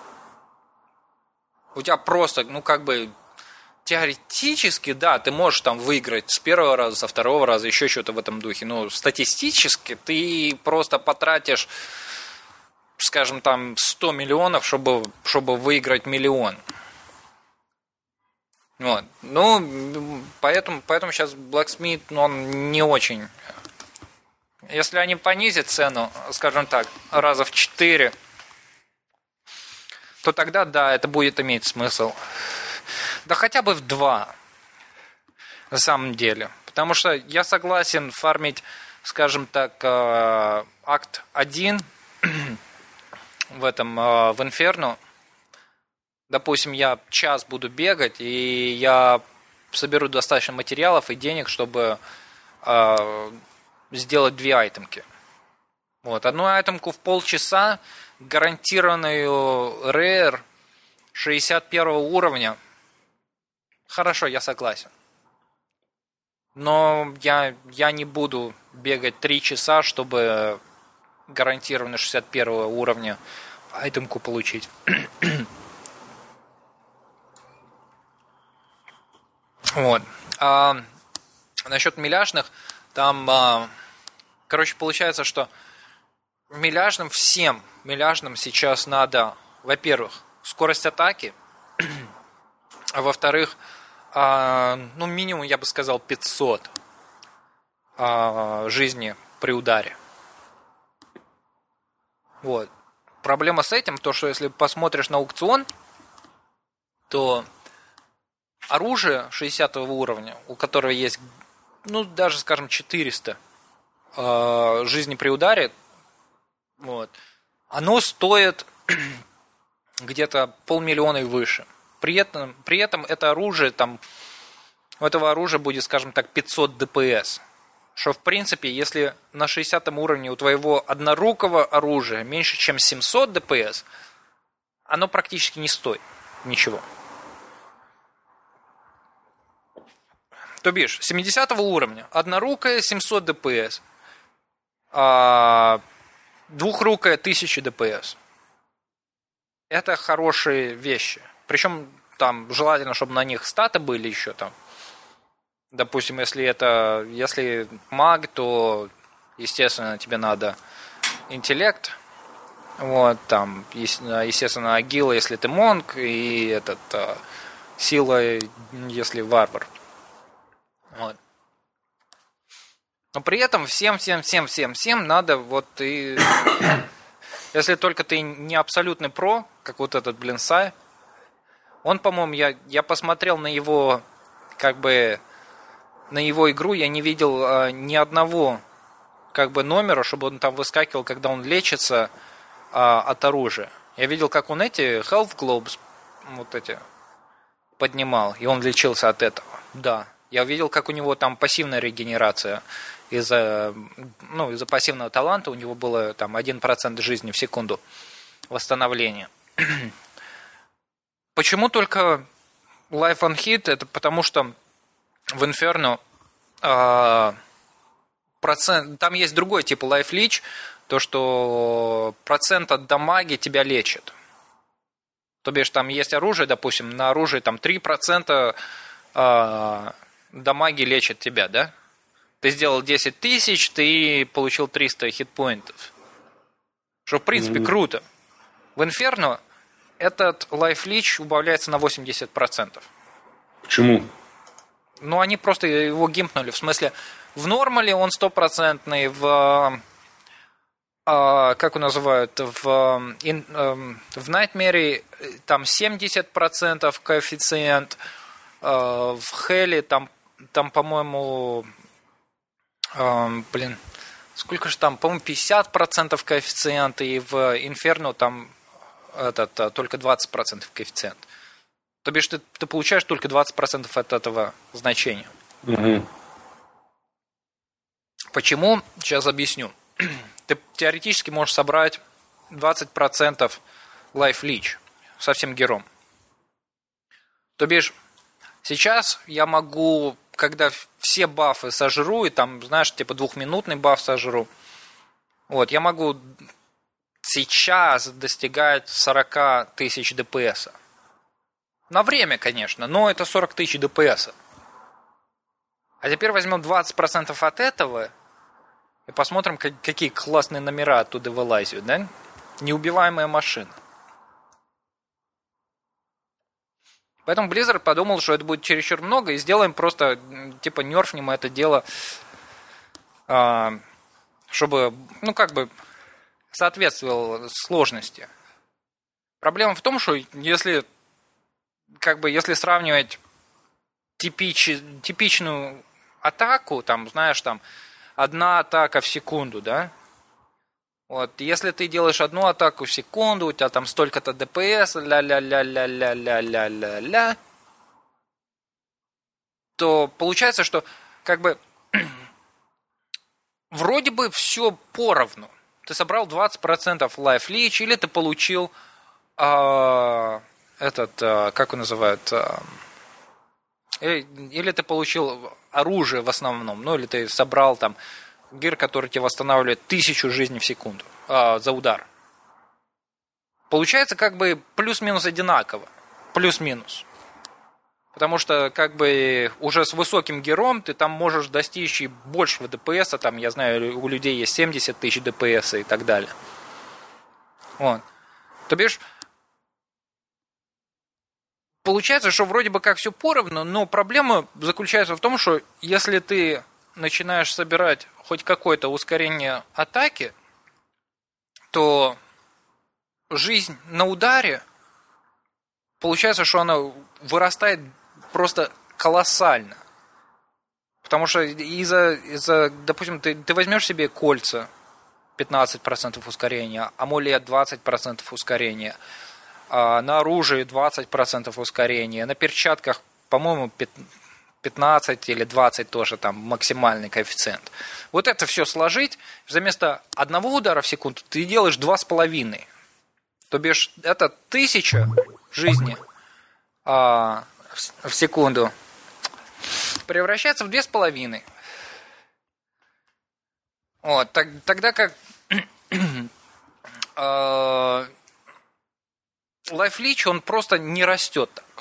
У тебя просто, ну как бы, теоретически, да, ты можешь там выиграть с первого раза, со второго раза, еще что-то в этом духе, но статистически ты просто потратишь, скажем, там сто миллионов, чтобы, чтобы выиграть миллион. Вот. Ну, поэтому, поэтому сейчас Blacksmith, ну, он не очень. Если они понизят цену, скажем так, раза в четыре, то тогда, да, это будет иметь смысл. Да хотя бы в два, на самом деле. Потому что я согласен фармить, скажем так, акт один в этом, в Инферно. Допустим, я час буду бегать, и я соберу достаточно материалов и денег, чтобы сделать две айтемки. Вот. Одну айтемку в полчаса, гарантированную рейр шестьдесят первого уровня. Хорошо, я согласен. Но я, я не буду бегать три часа, чтобы гарантированно шестьдесят первого уровня айтемку получить. Вот. А насчет миляжных, там, а, короче, получается, что миляжным всем миляжным сейчас надо, во-первых, скорость атаки, А во-вторых, а, ну, минимум, я бы сказал, пятьсот а, жизни при ударе. Вот. Проблема с этим, то, что если посмотришь на аукцион, то оружие шестидесятого уровня, у которого есть, ну, даже, скажем, четыреста э, жизни при ударе, вот, оно стоит где-то полмиллиона и выше. При этом, при этом это оружие, там, у этого оружия будет, скажем так, пятьсот ДПС. Что, в принципе, если на шестидесятом уровне у твоего однорукого оружия меньше, чем семьсот ДПС, оно практически не стоит ничего. То бишь, семидесятого уровня однорукая семьсот ДПС, а двухрукая тысяча ДПС. Это хорошие вещи. Причем там желательно, чтобы на них статы были еще там. Допустим, если это, если маг, то, естественно, тебе надо интеллект. Вот, там, естественно, агила, если ты монг, и этот, сила, если варвар. Вот. Но при этом всем, всем, всем, всем, всем надо, вот, и если только ты не абсолютный про, как вот этот, блин, Сай, он, по-моему, я, я посмотрел на его, как бы, на его игру, я не видел а, ни одного, как бы, номера, чтобы он там выскакивал, когда он лечится а, от оружия. Я видел, как он эти health globes, вот эти, поднимал, и он лечился от этого. Да. Я видел, как у него там пассивная регенерация. Из-за, ну, из-за пассивного таланта у него было там один процент жизни в секунду восстановления. Почему только Life on Hit? Это потому что в Inferno э, процент, там есть другой тип Life Leech, то что процент от дамаги тебя лечит. То бишь там есть оружие, допустим, на оружии там три процента э, дамаги лечит тебя, да? Ты сделал десять тысяч, ты получил триста хитпоинтов. Что в принципе mm-hmm. круто. В Inferno этот Life Leech убавляется на восемьдесят процентов. Почему? Ну, они просто его гимпнули. В смысле, в нормале он стопроцентный, в... А, как его называют? В, in, в Nightmare там семьдесят процентов коэффициент. В Hell там, там по-моему... Блин... Сколько же там? По-моему, пятьдесят процентов коэффициент. И в Inferno там этот, только двадцать процентов коэффициент. То бишь, ты, ты получаешь только двадцать процентов от этого значения. Угу. Почему? Сейчас объясню. Ты теоретически можешь собрать двадцать процентов Life Leech со всем героем. То бишь, сейчас я могу, когда все бафы сожру, и там, знаешь, типа двухминутный баф сожру, вот, я могу сейчас достигать сорок тысяч ДПС. На время, конечно, но это сорок тысяч ДПС. А теперь возьмем двадцать процентов от этого и посмотрим, какие классные номера оттуда вылазят, да? Неубиваемая машина. Поэтому Blizzard подумал, что это будет чересчур много, и сделаем просто, типа, нерфнем это дело, чтобы, ну, как бы, соответствовало сложности. Проблема в том, что если... Как бы, если сравнивать типич, типичную атаку, там, знаешь, там, одна атака в секунду, да? Вот, если ты делаешь одну атаку в секунду, у тебя там столько-то ДПС, ля-ля-ля-ля-ля-ля-ля-ля-ля, то получается, что, как бы, вроде бы все поровну. Ты собрал двадцать процентов Life Leech, или ты получил... А- этот, как его называют, или ты получил оружие в основном, ну, или ты собрал там гир, который тебе восстанавливает тысячу жизней в секунду а, за удар. Получается как бы плюс-минус одинаково. Плюс-минус. Потому что как бы уже с высоким героем ты там можешь достичь и большего ДПС, там, я знаю, у людей есть семьдесят тысяч ДПС и так далее. Вот. То бишь, получается, что вроде бы как все поровну, но проблема заключается в том, что если ты начинаешь собирать хоть какое-то ускорение атаки, то жизнь на ударе, получается, что она вырастает просто колоссально. Потому что из-за, из-за допустим, ты, ты возьмешь себе кольца, пятнадцать процентов ускорения, амулет двадцать процентов ускорения, а на оружии двадцать процентов ускорения, на перчатках, по-моему, пятнадцать или двадцать тоже там максимальный коэффициент. Вот это все сложить, вместо одного удара в секунду ты делаешь два с половиной. То бишь это тысяча жизни а, в секунду превращается в две с половиной. Вот, так, тогда как Life Leech, он просто не растет так.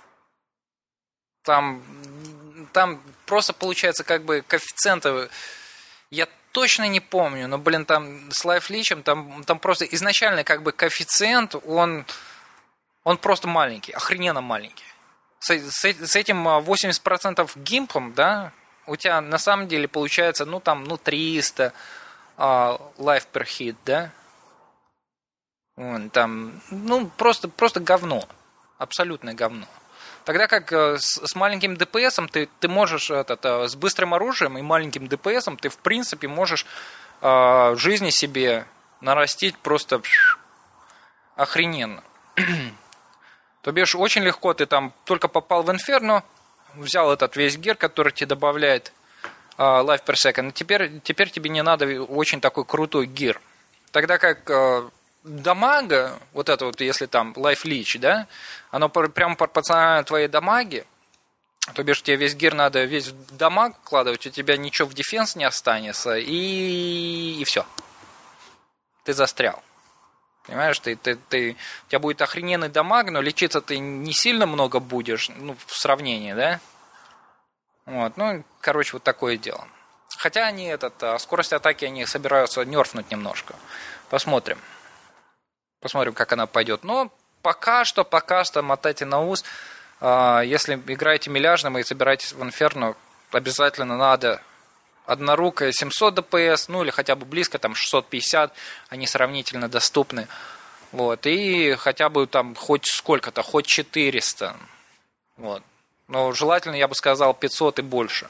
Там, там просто получается как бы коэффициенты, я точно не помню, но, блин, там с Life Leech, там, там просто изначально как бы коэффициент, он, он просто маленький, охрененно маленький. С, с, с этим восемьдесят процентов гимпом, да, у тебя на самом деле получается, ну, там, ну, триста uh, life per hit, да. Вон, там, ну, просто, просто говно. Абсолютное говно. Тогда как uh, с, с маленьким ДПСом ты, ты можешь, этот, uh, с быстрым оружием и маленьким ДПСом ты, в принципе, можешь uh, жизни себе нарастить просто охрененно. То бишь, очень легко ты там только попал в Инферно, взял этот весь гир, который тебе добавляет uh, life per second, и теперь, теперь тебе не надо очень такой крутой гир. Тогда как uh, дамага, вот это вот, если там Life Leech, да, оно прямо пропорционально твоей дамаге, то бишь тебе весь гир надо весь в дамаг вкладывать, у тебя ничего в дефенс не останется, и, и все. Ты застрял. Понимаешь, ты, ты, ты, у тебя будет охрененный дамаг, но лечиться ты не сильно много будешь, ну, в сравнении, да? Вот, ну, короче, вот такое дело. Хотя они, этот, скорость атаки они собираются нерфнуть немножко. Посмотрим. Посмотрим, как она пойдет. Но пока что, пока что мотайте на ус. Если играете миляжным и собираетесь в Инферно, обязательно надо однорукая семьсот ДПС, ну или хотя бы близко, там шестьсот пятьдесят, они сравнительно доступны. Вот, и хотя бы там хоть сколько-то, хоть четыреста. Вот. Но желательно, я бы сказал, пятьсот и больше.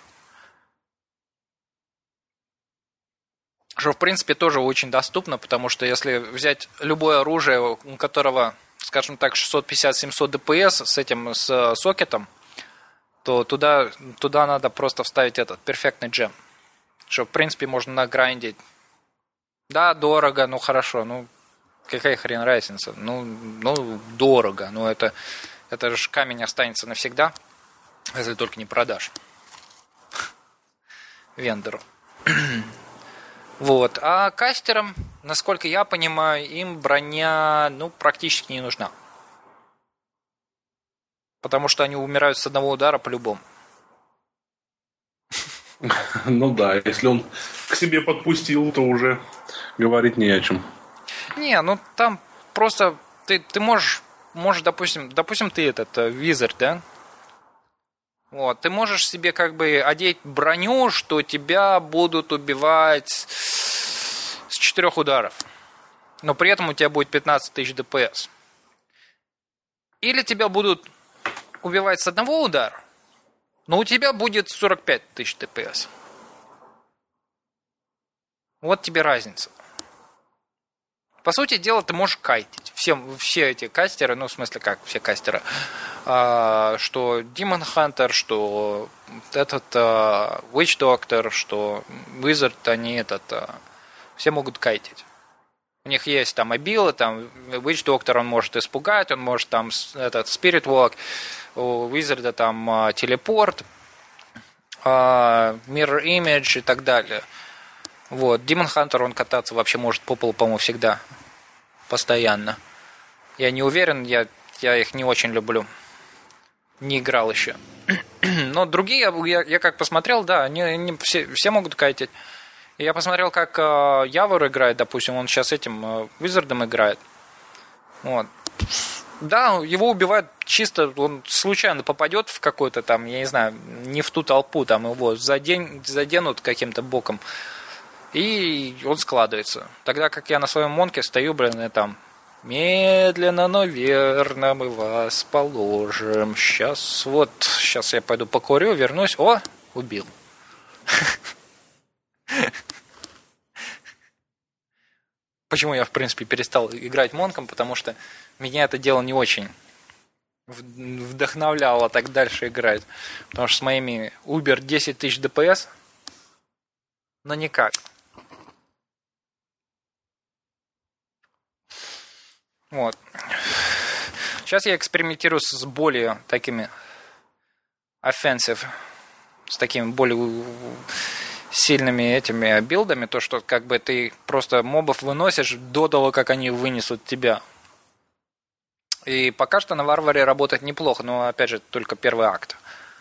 Что, в принципе, тоже очень доступно, потому что если взять любое оружие, у которого, скажем так, шестьсот пятьдесят - семьсот ДПС с этим, с сокетом, то туда, туда надо просто вставить этот перфектный джем. Что, в принципе, можно награндить. Да, дорого, ну хорошо, ну какая хрен разница? Ну, ну дорого, ну это, это же камень останется навсегда, если только не продашь вендору. Вот. А кастерам, насколько я понимаю, им броня, ну, практически не нужна. Потому что они умирают с одного удара по-любому. Ну да, если он к себе подпустил, то уже говорить не о чем. Не, ну там просто ты, ты можешь, можешь, допустим, допустим, ты этот визард, да? Вот, ты можешь себе как бы одеть броню, что тебя будут убивать с четырех ударов. Но при этом у тебя будет пятнадцать тысяч ДПС. Или тебя будут убивать с одного удара, но у тебя будет сорок пять тысяч ДПС. Вот тебе разница. По сути дела, ты можешь кайтить. Все, все эти кастеры, ну, в смысле, как все кастеры, а, что Demon Hunter, что этот а, Witch Doctor, что Wizard, они этот, а, все могут кайтить. У них есть там обилы, там Witch Doctor, он может испугать, он может там этот Spirit Walk, у Wizard там а, телепорт, а, Mirror Image и так далее. Вот. Demon Hunter, он кататься вообще может по полу, по-моему, всегда. Постоянно. Я не уверен, я, я их не очень люблю. Не играл еще. Но другие, я, я как посмотрел, да, они, они все, все могут кайтить. И я посмотрел, как э, Явор играет, допустим, он сейчас этим э, Визардом играет. Вот. Да, его убивают чисто, он случайно попадет в какой-то там, я не знаю, не в ту толпу, там его заден, заденут каким-то боком, и он складывается. Тогда как я на своем монке стою, блин, и там медленно, но верно мы вас положим. Сейчас вот, сейчас я пойду покурю, вернусь. О, убил. Почему я, в принципе, перестал играть монком? Потому что меня это дело не очень вдохновляло так дальше играть. Потому что с моими Uber десять тысяч ДПС, но никак. Вот. Сейчас я экспериментирую с более такими offensive, с такими более сильными этими билдами, то, что как бы ты просто мобов выносишь до того, как они вынесут тебя. И пока что на варваре работает неплохо, но, опять же, только первый акт.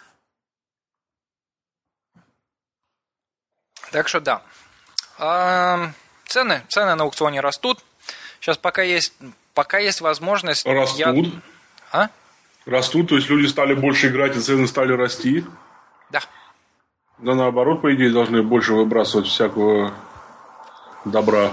Так что да. А, цены, цены на аукционе растут. Сейчас пока есть, пока есть возможность... Растут? Я... А? Растут, то есть люди стали больше играть, и цены стали расти? Да. Да наоборот, по идее, должны больше выбрасывать всякого добра.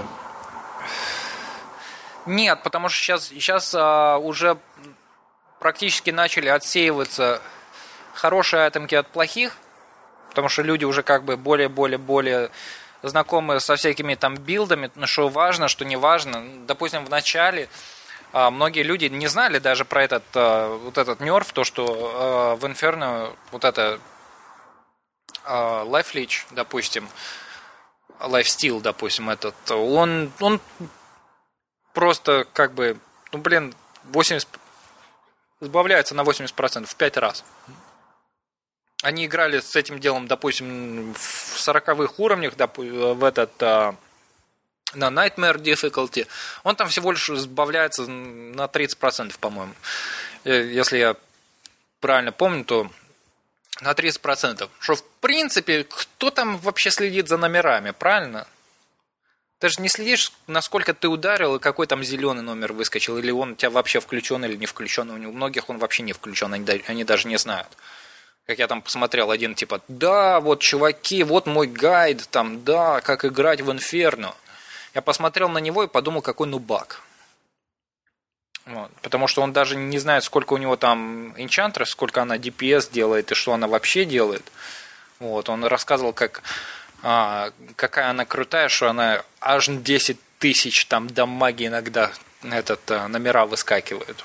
Нет, потому что сейчас, сейчас а, уже практически начали отсеиваться хорошие атомки от плохих, потому что люди уже как бы более-более-более знакомы со всякими там билдами, ну, что важно, что не важно. Допустим, в начале а, многие люди не знали даже про этот, а, вот этот нерф, то, что а, в Inferno вот это а, Life Leech, допустим, Life Steal, допустим, этот, он, он просто как бы, ну, блин, восемьдесят сбавляется на восемьдесят процентов в пять раз. Они играли с этим делом, допустим, в сороковых уровнях, допустим, в этот, а, на Nightmare Difficulty. Он там всего лишь сбавляется на тридцать процентов, по-моему. Если я правильно помню, то на тридцать процентов. Что, в принципе, кто там вообще следит за номерами, правильно? Ты же не следишь, насколько ты ударил, и какой там зеленый номер выскочил, или он у тебя вообще включен или не включен. У многих он вообще не включен, они, они даже не знают. Как я там посмотрел, один типа, да, вот, чуваки, вот мой гайд, там, да, как играть в Inferno. Я посмотрел на него и подумал, какой нубак. Вот. Потому что он даже не знает, сколько у него там Enchantress, сколько она ди пи эс делает и что она вообще делает. Вот. Он рассказывал, как, а, какая она крутая, что она аж десять тысяч там дамаги иногда этот, а, номера выскакивают.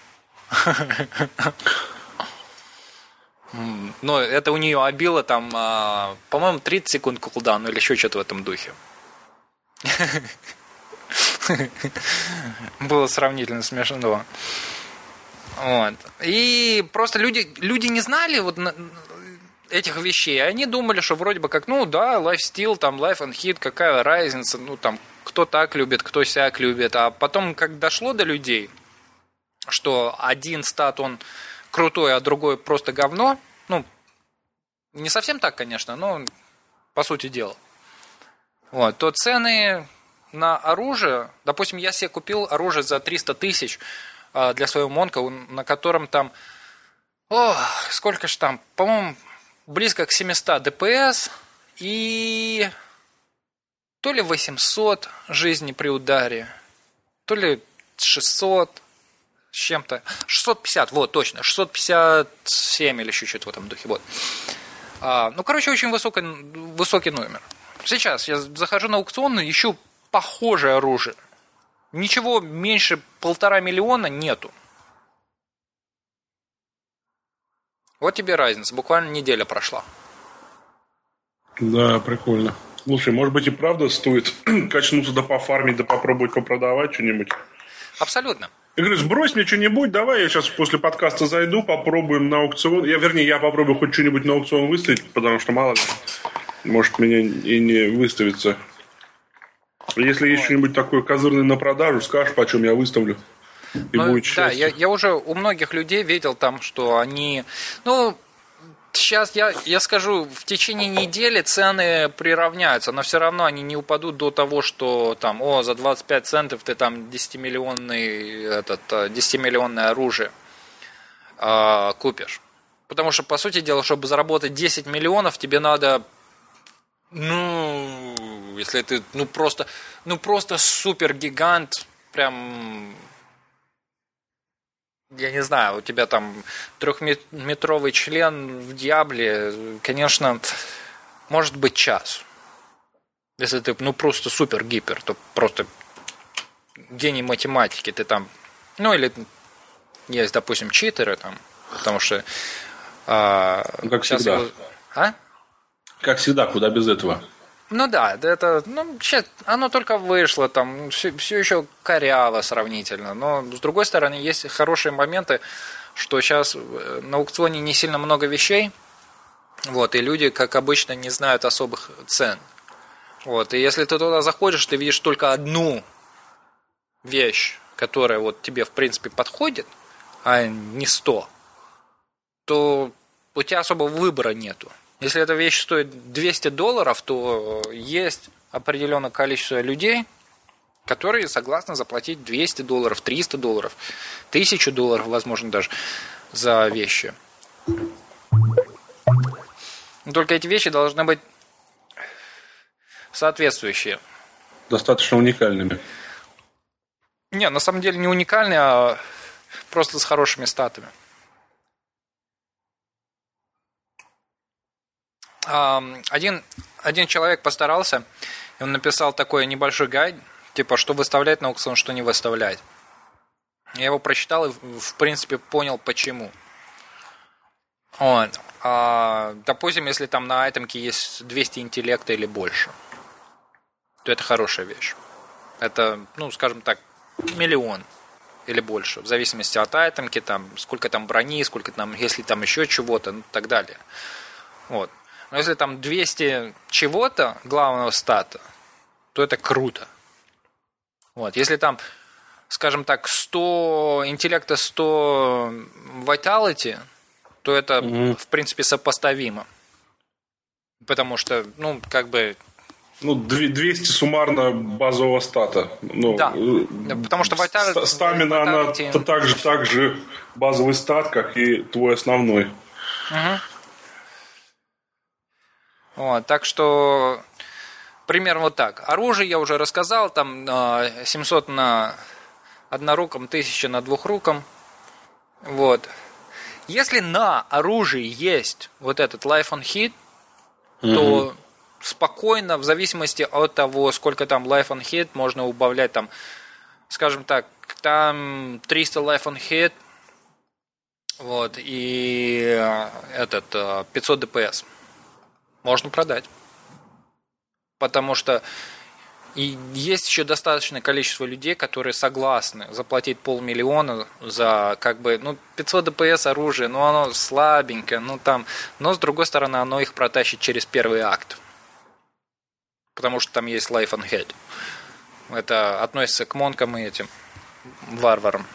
Но это у нее обило там, а, по-моему, тридцать секунд кулдаун или еще что-то в этом духе. Было сравнительно смешно. Вот. И просто люди, люди не знали вот этих вещей. Они думали, что вроде бы как, ну да, лайфстил, там, life and hit, какая разница, ну там, кто так любит, кто сяк любит. А потом, как дошло до людей, что один стат, он крутой, а другой просто говно, ну, не совсем так, конечно, но по сути дела. Вот, то цены на оружие, допустим, я себе купил оружие за триста тысяч для своего монка, на котором там, о, сколько ж там, по-моему, близко к семьсот ДПС и то ли восемьсот жизни при ударе, то ли шестьсот с чем-то, шестьсот пятьдесят, вот, точно, шестьсот пятьдесят семь или еще что-то в этом духе, вот. А, ну, короче, очень высокий, высокий номер. Сейчас я захожу на аукцион и ищу похожее оружие. Ничего меньше полтора миллиона нету. Вот тебе разница. Буквально неделя прошла. Да, прикольно. Слушай, может быть и правда стоит качнуться да пофармить, да попробовать попродавать что-нибудь? Абсолютно. Я говорю, сбрось мне что-нибудь, давай я сейчас после подкаста зайду, попробуем на аукцион. Я, вернее, я попробую хоть что-нибудь на аукцион выставить, потому что мало ли. Может, меня и не выставится. Если есть что-нибудь такое козырное на продажу, скажешь, почем я выставлю. И ну, будет да, счастье. я, я уже у многих людей видел там, что они... Ну, сейчас я, я скажу, в течение недели цены приравняются, но все равно они не упадут до того, что там, о, за двадцать пять центов ты там десятимиллионный, этот, десятимиллионное оружие э, купишь. Потому что, по сути дела, чтобы заработать десять миллионов, тебе надо, ну, если ты, ну, просто, ну, просто супер-гигант, прям, я не знаю, у тебя там трехметровый член в Диабле, конечно, может быть час. Если ты, ну, просто супер-гипер, то просто гений математики, ты там, ну, или есть, допустим, читеры там, потому что А, как всегда. Его... А? Как всегда, куда без этого. Ну да, это, ну, сейчас оно только вышло, там все, все еще коряво сравнительно. Но с другой стороны, есть хорошие моменты, что сейчас на аукционе не сильно много вещей. Вот, и люди, как обычно, не знают особых цен. Вот, и если ты туда заходишь, ты видишь только одну вещь, которая вот тебе в принципе подходит, а не сто, то у тебя особого выбора нету. Если эта вещь стоит двести долларов, то есть определенное количество людей, которые согласны заплатить двести долларов, триста долларов, тысячу долларов, возможно, даже за вещи. Но только эти вещи должны быть соответствующие. Достаточно уникальными. Не, на самом деле не уникальные, а просто с хорошими статами. Один, один человек постарался, и он написал такой небольшой гайд, типа, что выставлять на аукцион, что не выставлять. Я его прочитал и, в принципе, понял, почему. Вот. А, допустим, если там на айтемке есть двести интеллекта или больше, то это хорошая вещь. Это, ну, скажем так, миллион или больше, в зависимости от айтемки, там, сколько там брони, сколько там, если там еще чего-то, ну, и так далее. Вот. Но если там двести чего-то, главного стата, то это круто. Вот. Если там, скажем так, сто интеллекта, сто vitality, то это, mm-hmm. в принципе, сопоставимо. Потому что, ну, как бы... Ну, двести суммарно базового стата. Ну, да, потому что vitality... Стамина, vitality... она также, также базовый стат, как и твой основной. Угу. Вот, так что примерно вот так. Оружие я уже рассказал, там семьсот на одноруком, тысяча на двухруком. Вот. Если на оружии есть вот этот Life on Hit, mm-hmm. то спокойно, в зависимости от того, сколько там Life on Hit, можно убавлять там, скажем так, там триста Life on Hit, вот, и этот пятьсот ДПС. Можно продать. Потому что и есть еще достаточное количество людей, которые согласны заплатить полмиллиона за, как бы, ну, пятьсот ДПС оружие, ну, оно слабенькое, ну, там, но, с другой стороны, оно их протащит через первый акт. Потому что там есть Life on Head. Это относится к монкам и этим варварам.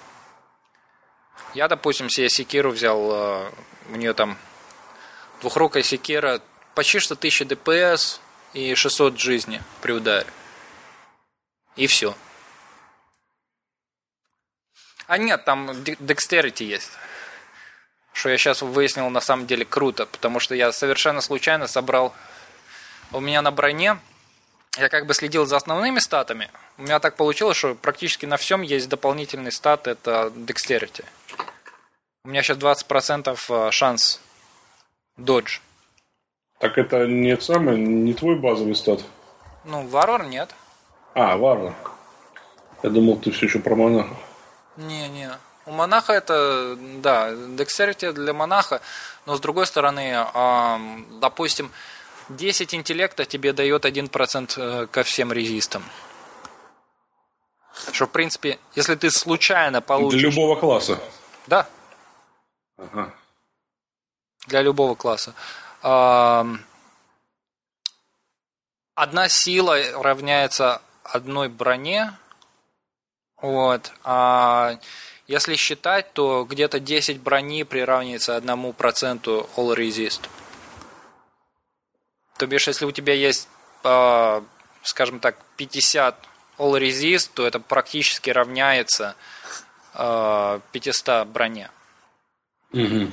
Я, допустим, себе секиру взял, у нее там двухрукая секира, почти что тысяча ДПС и шестьсот жизни при ударе. И все. А нет, там Dexterity есть. Что я сейчас выяснил, на самом деле круто. Потому что я совершенно случайно собрал... У меня на броне... Я как бы следил за основными статами. У меня так получилось, что практически на всем есть дополнительный стат. Это Dexterity. У меня сейчас двадцать процентов шанс додж. Так это не самый, не твой базовый стат? Ну, варвар нет. А, варвар. Я думал, ты все еще про монаха. Не-не. У монаха это, да, декстерити для монаха, но с другой стороны, э, допустим, десять интеллекта тебе дает один процент ко всем резистам. Что, в принципе, если ты случайно получишь... Для любого класса? Да. Ага. Для любого класса. Одна сила равняется одной броне, вот, а Если считать, то где-то десять брони приравнивается одному проценту all resist. То бишь, если у тебя есть, э, скажем так, пятьдесят all resist, то это практически равняется э, пятьсот броне. Угу.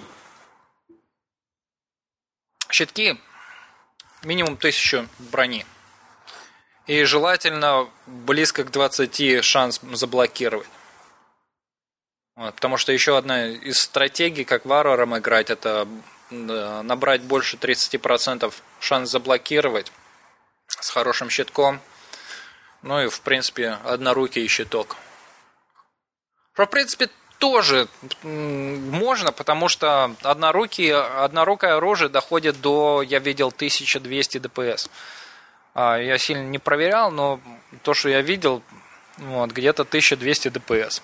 Щитки минимум тысячу брони. И желательно близко к двадцати шанс заблокировать. Вот, потому что еще одна из стратегий, как варваром играть, это набрать больше тридцати процентов шанс заблокировать с хорошим щитком. Ну и, в принципе, однорукий щиток. Что, в принципе, тоже можно, потому что однорукий, однорукое оружие доходит до, я видел, тысяча двести ДПС. Я сильно не проверял, но то, что я видел, вот, где-то тысяча двести ДПС.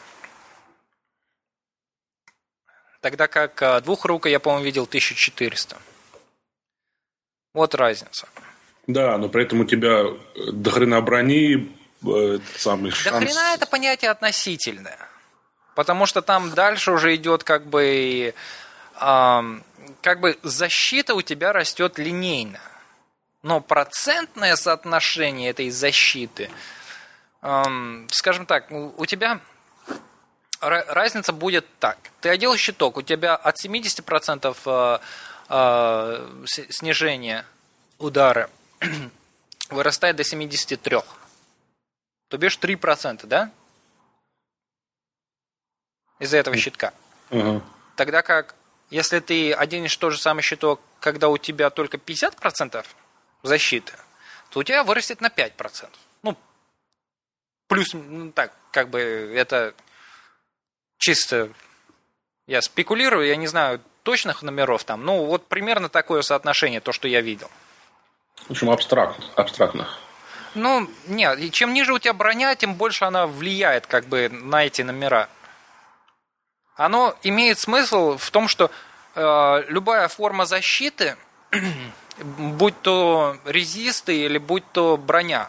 Тогда как двухрукой я, по-моему, видел тысяча четыреста. Вот разница. Да, но при этом у тебя дохрена брони, этот самый шанс... Дохрена это понятие относительное. Потому что там дальше уже идет как бы... Э, как бы защита у тебя растет линейно. Но процентное соотношение этой защиты... Э, скажем так, у тебя... Разница будет так. Ты одел щиток, у тебя от семидесяти процентов э, э, снижения удара вырастает до семидесяти трёх. То бишь три процента, да? Из-за этого щитка. Uh-huh. Тогда как, если ты оденешь тот же самый щиток, когда у тебя только пятьдесят процентов защиты, то у тебя вырастет на пять процентов. Ну, плюс, ну, так, как бы это... Чисто я спекулирую, я не знаю точных номеров там, ну вот примерно такое соотношение, то, что я видел. В общем, абстрактно. абстрактно. Ну, нет, и чем ниже у тебя броня, тем больше она влияет как бы на эти номера. Оно имеет смысл в том, что э, любая форма защиты, будь то резисты или будь то броня,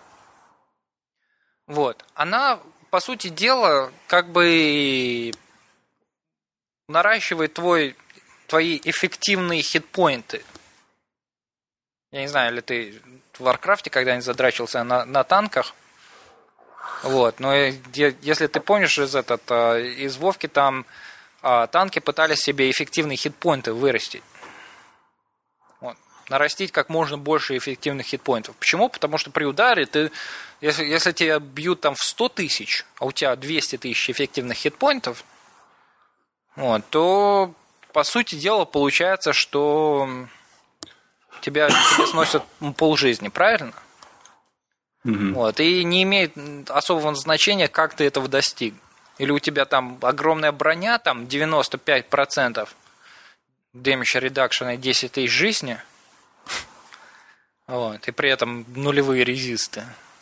вот, она, по сути дела, как бы наращивает твой, твои эффективные хитпоинты. Я не знаю, ли ты в Варкрафте когда-нибудь задрачивался на, на танках. Вот, но если ты помнишь из, этот, из Вовки, там танки пытались себе эффективные хитпоинты вырастить. Вот. Нарастить как можно больше эффективных хитпоинтов. Почему? Потому что при ударе ты, если, если тебя бьют там в сто тысяч, а у тебя двести тысяч эффективных хитпоинтов, вот, то по сути дела получается, что тебя, тебя сносят полжизни, правильно? Mm-hmm. Вот, и не имеет особого значения, как ты этого достиг. Или у тебя там огромная броня, там девяносто пять процентов damage reduction и десять тысяч жизни, вот, и при этом нулевые резисты.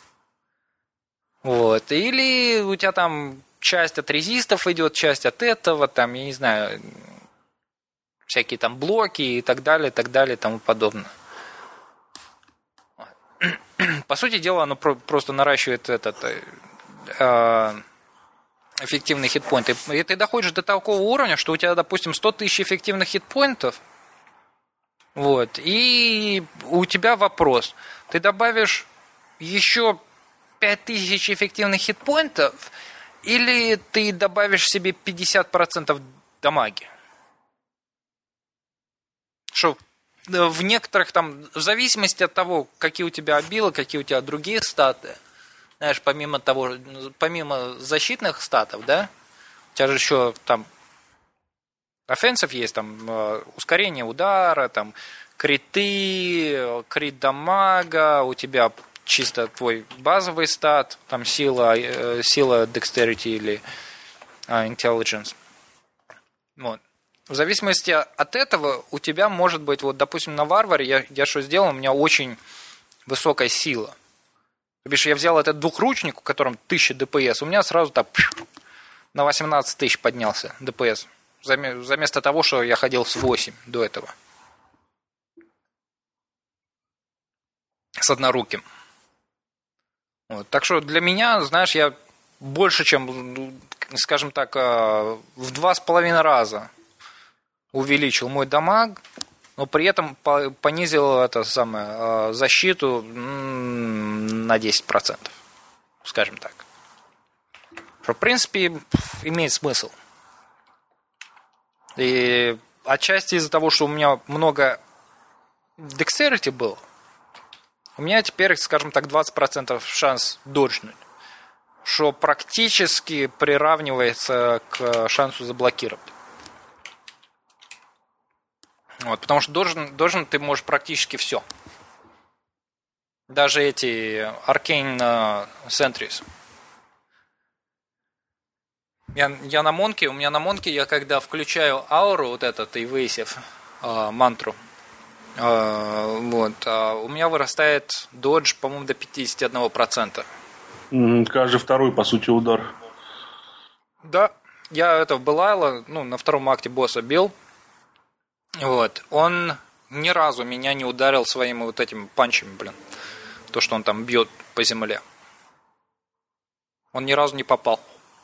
Вот, или у тебя там часть от резистов идет, часть от этого, там, я не знаю, всякие там блоки и так далее, и так далее, и тому подобное. По сути дела, оно просто наращивает этот э, эффективный хитпоинт. И ты доходишь до такого уровня, что у тебя, допустим, сто тысяч эффективных хитпоинтов, вот, и у тебя вопрос. Ты добавишь еще пять тысяч эффективных хитпоинтов, или ты добавишь себе пятьдесят процентов дамаги? Что в некоторых там, в зависимости от того, какие у тебя обилы, какие у тебя другие статы, знаешь, помимо того, помимо защитных статов, да, у тебя же еще там офенсив есть, там ускорение удара, там криты, крит дамага, у тебя чисто твой базовый стат, там сила, сила dexterity или intelligence. Вот. В зависимости от этого у тебя может быть, вот, допустим, на варваре я, я что сделал, у меня очень высокая сила. То бишь я взял этот двухручник, у котором тысяча ДПС, у меня сразу так на восемнадцать тысяч поднялся ДПС. Заместо того, что я ходил с восемь до этого. С одноруким. Вот. Так что для меня, знаешь, я больше, чем скажем так, в два с половиной раза увеличил мой дамаг, но при этом понизил это самое, защиту на десять процентов, скажем так. Что, в принципе, имеет смысл. И отчасти из-за того, что у меня много dexterity было, у меня теперь, скажем так, двадцать процентов шанс доджнуть, что практически приравнивается к шансу заблокировать. Вот, потому что должен, должен ты можешь практически все. Даже эти Arcane Sentries. Я, я на Монке, у меня на Монке, я когда включаю ауру, вот этот, и высев э, мантру, э, вот, э, у меня вырастает додж, по-моему, до пятьдесят один процент. Mm, каждый второй, по сути, удар. Да, я это в Белайла, ну, на втором акте босса бил. Вот, он ни разу меня не ударил своими вот этими панчами, блин. То, что он там бьет по земле. Он ни разу не попал.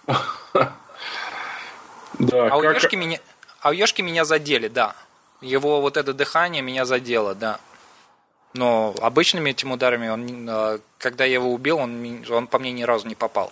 Да, а, у как... Ешки меня, а у Ешки меня задели, да. Его вот это дыхание меня задело, да. Но обычными этими ударами, он, когда я его убил, он, он по мне ни разу не попал.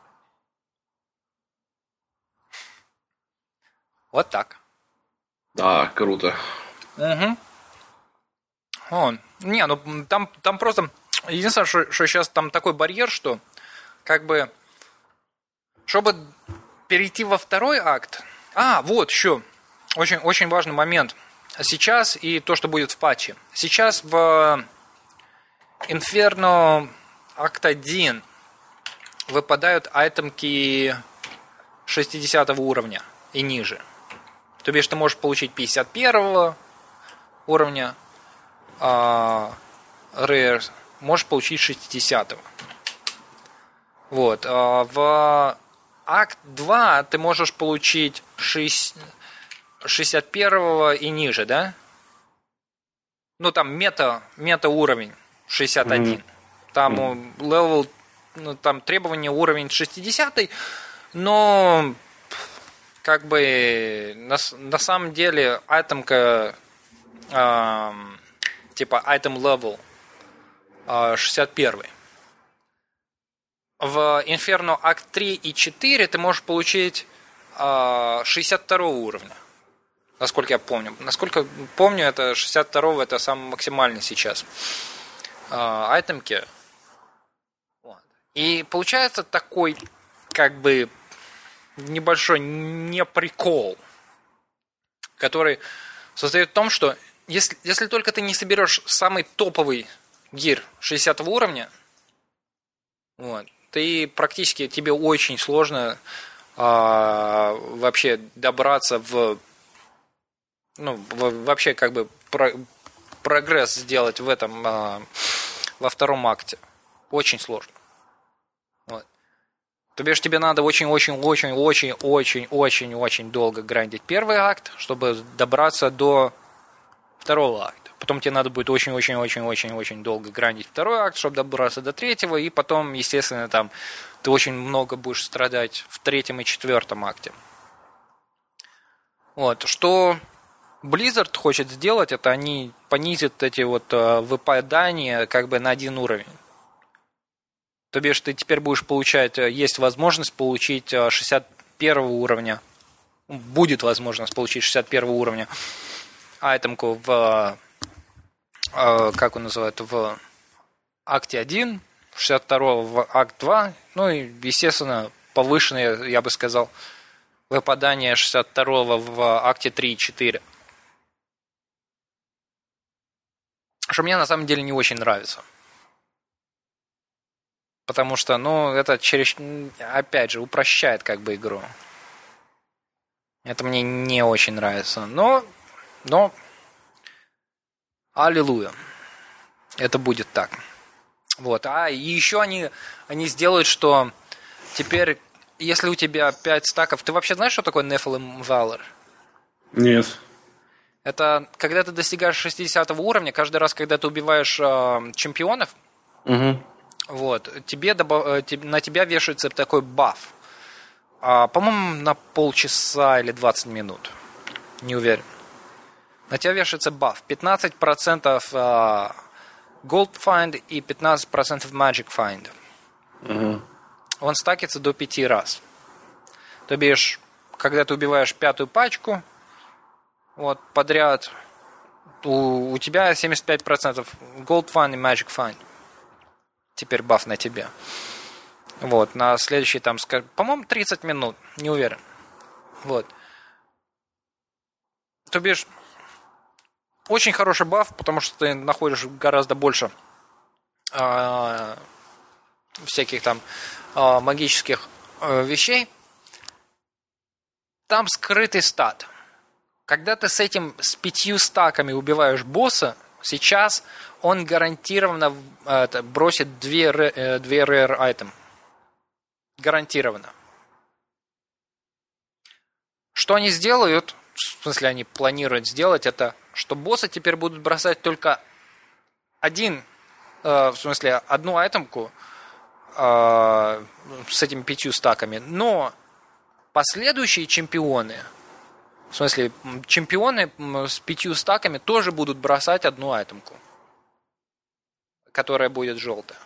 Вот так. Да, круто. Угу. Он. Не, ну там, там просто... Единственное, что, что сейчас там такой барьер, что как бы... Чтобы перейти во второй акт... А, вот еще очень, очень важный момент. Сейчас и то, что будет в патче. Сейчас в Inferno акт один выпадают айтемки шестидесятого уровня и ниже. То бишь ты можешь получить пятьдесят первого уровня а, Rare, можешь получить шестидесятого. Вот. А, в акт два ты можешь получить шестьдесят первого и ниже, да? Ну там мета, мета уровень шестьдесят один. Mm-hmm. Там mm-hmm. левел, ну, там требование уровень шестьдесят, но как бы на, на самом деле айтемка э, типа item level э, шестьдесят один. В Inferno акт три и четыре ты можешь получить э, шестьдесят второго уровня. Насколько я помню. Насколько помню, это шестьдесят второго это самый максимальный сейчас э, айтемки. Вот. И получается такой как бы небольшой не прикол, который состоит в том, что если, если только ты не соберешь самый топовый гир шестидесятого уровня, вот, ты практически тебе очень сложно а, вообще добраться в, ну, в, вообще как бы про, прогресс сделать в этом а, во втором акте. Очень сложно. Вот. То бишь тебе надо очень-очень-очень-очень-очень-очень долго грандить первый акт, чтобы добраться до второго акта. Потом тебе надо будет очень-очень-очень-очень-очень долго грандить второй акт, чтобы добраться до третьего, и потом, естественно, там ты очень много будешь страдать в третьем и четвертом акте. Вот. Что Blizzard хочет сделать, это они понизят эти вот выпадания как бы на один уровень. То бишь ты теперь будешь получать, есть возможность получить шестьдесят первого уровня, будет возможность получить шестьдесят первого уровня айтемку в, как он называет, в акте один, шестьдесят второго в акт два, ну и, естественно, повышенное, я бы сказал, выпадание шестьдесят второго в акте три и четыре. Что мне на самом деле не очень нравится. Потому что, ну, это через, опять же, упрощает как бы игру. Это мне не очень нравится. Но, но, аллилуйя. Это будет так. Вот. А и еще они, они сделают, что теперь, если у тебя пять стаков... Ты вообще знаешь, что такое Nephilim Valor? Нет. Это когда ты достигаешь шестидесятого уровня, каждый раз, когда ты убиваешь э, чемпионов, угу. вот, тебе добав... на тебя вешается такой баф. А, по-моему, на полчаса или двадцать минут. Не уверен. На тебя вешается баф. пятнадцать процентов а, Gold Find и пятнадцать процентов Magic Find. Угу. Он стакится до пяти раз. То бишь, когда ты убиваешь пятую пачку, вот, подряд, у, у тебя семьдесят пять процентов Gold Find и Magic Find. Теперь баф на тебе. Вот, на следующий там, по-моему, тридцать минут, не уверен. Вот. То бишь, очень хороший баф, потому что ты находишь гораздо больше э, всяких там э, магических э, вещей. Там скрытый стат. Когда ты с этим, с пятью стаками убиваешь босса, сейчас он гарантированно э, это, бросит две, э, две rare item. Гарантированно. Что они сделают, в смысле они планируют сделать, это, что боссы теперь будут бросать только один, э, в смысле одну айтемку э, с этими пятью стаками, но последующие чемпионы, в смысле чемпионы с пятью стаками тоже будут бросать одну айтемку, которая будет желтая.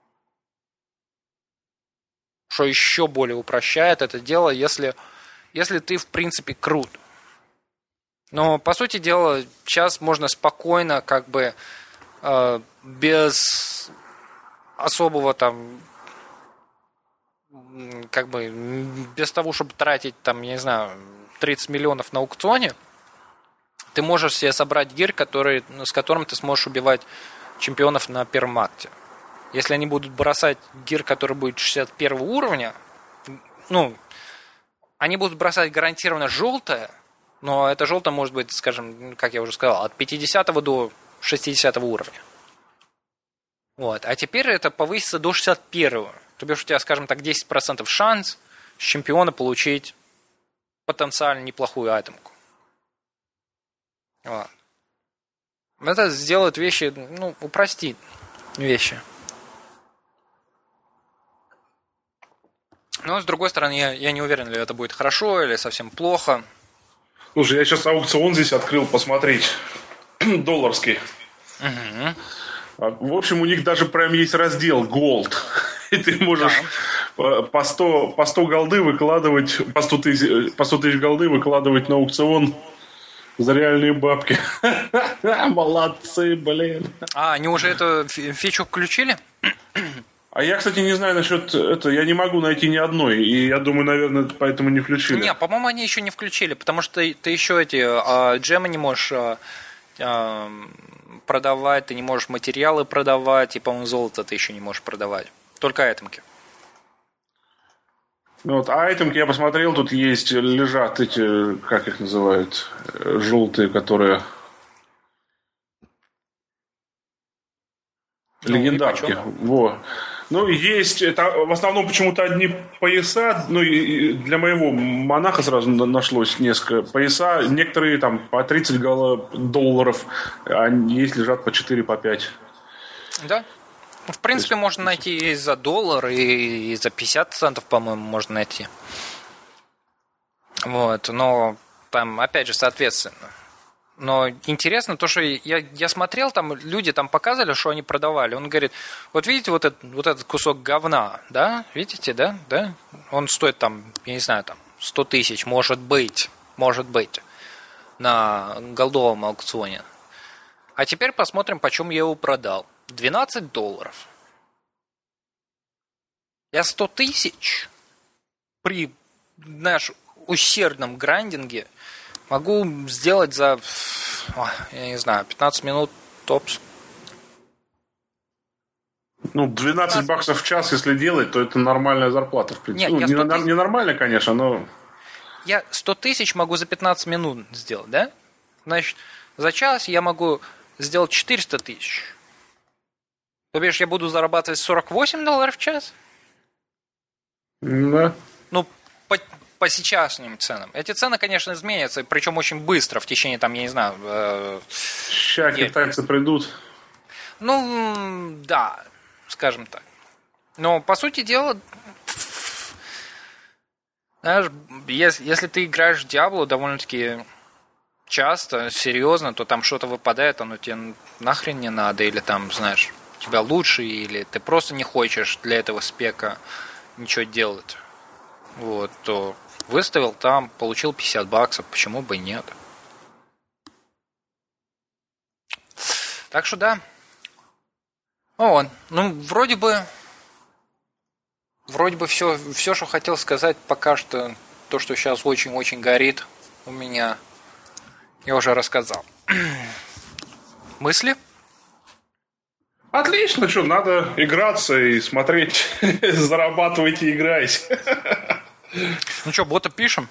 Что еще более упрощает это дело, если, если ты, в принципе, крут. Но, по сути дела, сейчас можно спокойно, как бы, э, без особого там, как бы, без того, чтобы тратить, там, я не знаю, тридцать миллионов на аукционе, ты можешь себе собрать гир, который, с которым ты сможешь убивать чемпионов на первом акте. Если они будут бросать гир, который будет шестьдесят первого уровня, ну, они будут бросать гарантированно желтое, но это желтое может быть, скажем, как я уже сказал, от пятидесятого до шестидесятого уровня. Вот. А теперь это повысится до шестьдесят первого. То бишь у тебя, скажем так, десять процентов шанс с чемпиона получить потенциально неплохую айтемку. Вот. Это сделает вещи, ну, упростит вещи. Но, с другой стороны, я, я не уверен, ли это будет хорошо или совсем плохо. Слушай, я сейчас аукцион здесь открыл посмотреть. Долларский. Угу. В общем, у них даже прям есть раздел Gold. И ты можешь да. по, сто, по сто голды выкладывать, по сто тысяч, по сто тысяч голды выкладывать на аукцион за реальные бабки. Молодцы, блин. А, они уже эту фичу включили? А я, кстати, не знаю насчет этого. Я не могу найти ни одной. И я думаю, наверное, поэтому не включили. Не, по-моему, они еще не включили, потому что ты, ты еще эти а, джемы не можешь а, а, продавать, ты не можешь материалы продавать, и, по-моему, золото ты еще не можешь продавать. Только айтемки. Ну, вот, а айтемки я посмотрел, тут есть, лежат эти, как их называют, желтые, которые... Ну, легендарки. Во. Ну, есть, это в основном почему-то одни пояса, ну, и для моего монаха сразу нашлось несколько пояса, некоторые там по тридцать долларов, а есть лежат по четыре, по пять. Да. В принципе, есть... можно найти и за доллар, и за пятьдесят центов, по-моему, можно найти. Вот, но там, опять же, соответственно. Но интересно то, что я, я смотрел, там люди там показывали, что они продавали. Он говорит, вот видите вот этот, вот этот кусок говна, да, видите, да, да? Он стоит там, я не знаю, там сто тысяч, может быть, может быть, на голдовом аукционе. А теперь посмотрим, почем я его продал. двенадцать долларов. Я сто тысяч при, знаешь, усердном грандинге могу сделать за, я не знаю, пятнадцать минут топс. Ну, двенадцать баксов в час, если делать, то это нормальная зарплата, в принципе. Нет, ну, не, тысяч... не нормально, конечно, но... Я сто тысяч могу за пятнадцать минут сделать, да? Значит, за час я могу сделать четыреста тысяч. То бишь, я буду зарабатывать сорок восемь долларов в час? Да. Ну, по, по сейчасшним ценам. Эти цены, конечно, изменятся, причем очень быстро, в течение, там, я не знаю... Э, Сейчас китайцы придут. Ну, да, скажем так. Но, по сути дела, Знаешь, если, если ты играешь в Diablo довольно-таки часто, серьезно, то там что-то выпадает, оно тебе нахрен не надо, или там, знаешь, у тебя лучше, или ты просто не хочешь для этого спека ничего делать. Вот, то выставил там, получил пятьдесят баксов, почему бы и нет. Так что да. О, ну, вроде бы Вроде бы все, все, что хотел сказать, пока что то, что сейчас очень-очень горит у меня, я уже рассказал. Мысли? Отлично, что, надо играться и смотреть, зарабатывайте и играйте. Ну что, бота пишем?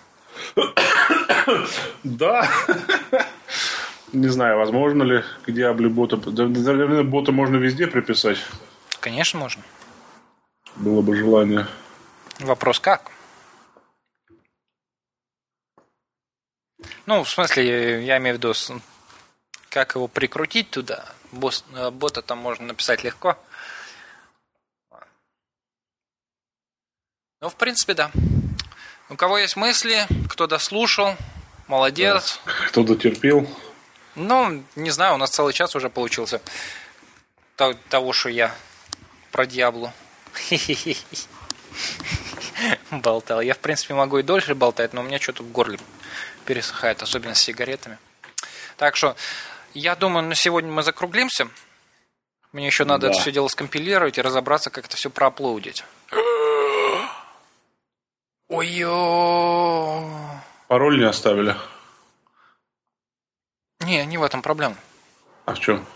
Да. Не знаю, возможно ли к Диабле бота... Наверное, бота можно везде приписать. Конечно, можно. Было бы желание. Вопрос как? Ну, в смысле, я имею в виду, как его прикрутить туда. Босс, бота там можно написать легко. Ну, в принципе, да. У кого есть мысли, кто дослушал, молодец. Да. Кто дотерпел. Ну, не знаю, у нас целый час уже получился того, что я про Диаблу болтал. Я, в принципе, могу и дольше болтать, но у меня что-то в горле пересыхает, особенно с сигаретами. Так что, я думаю, на сегодня мы закруглимся. Мне еще надо да. это все дело скомпилировать и разобраться, как это все проаплодить. Ой-ё! Пароль не оставили? Не, не в этом проблема. А в чем?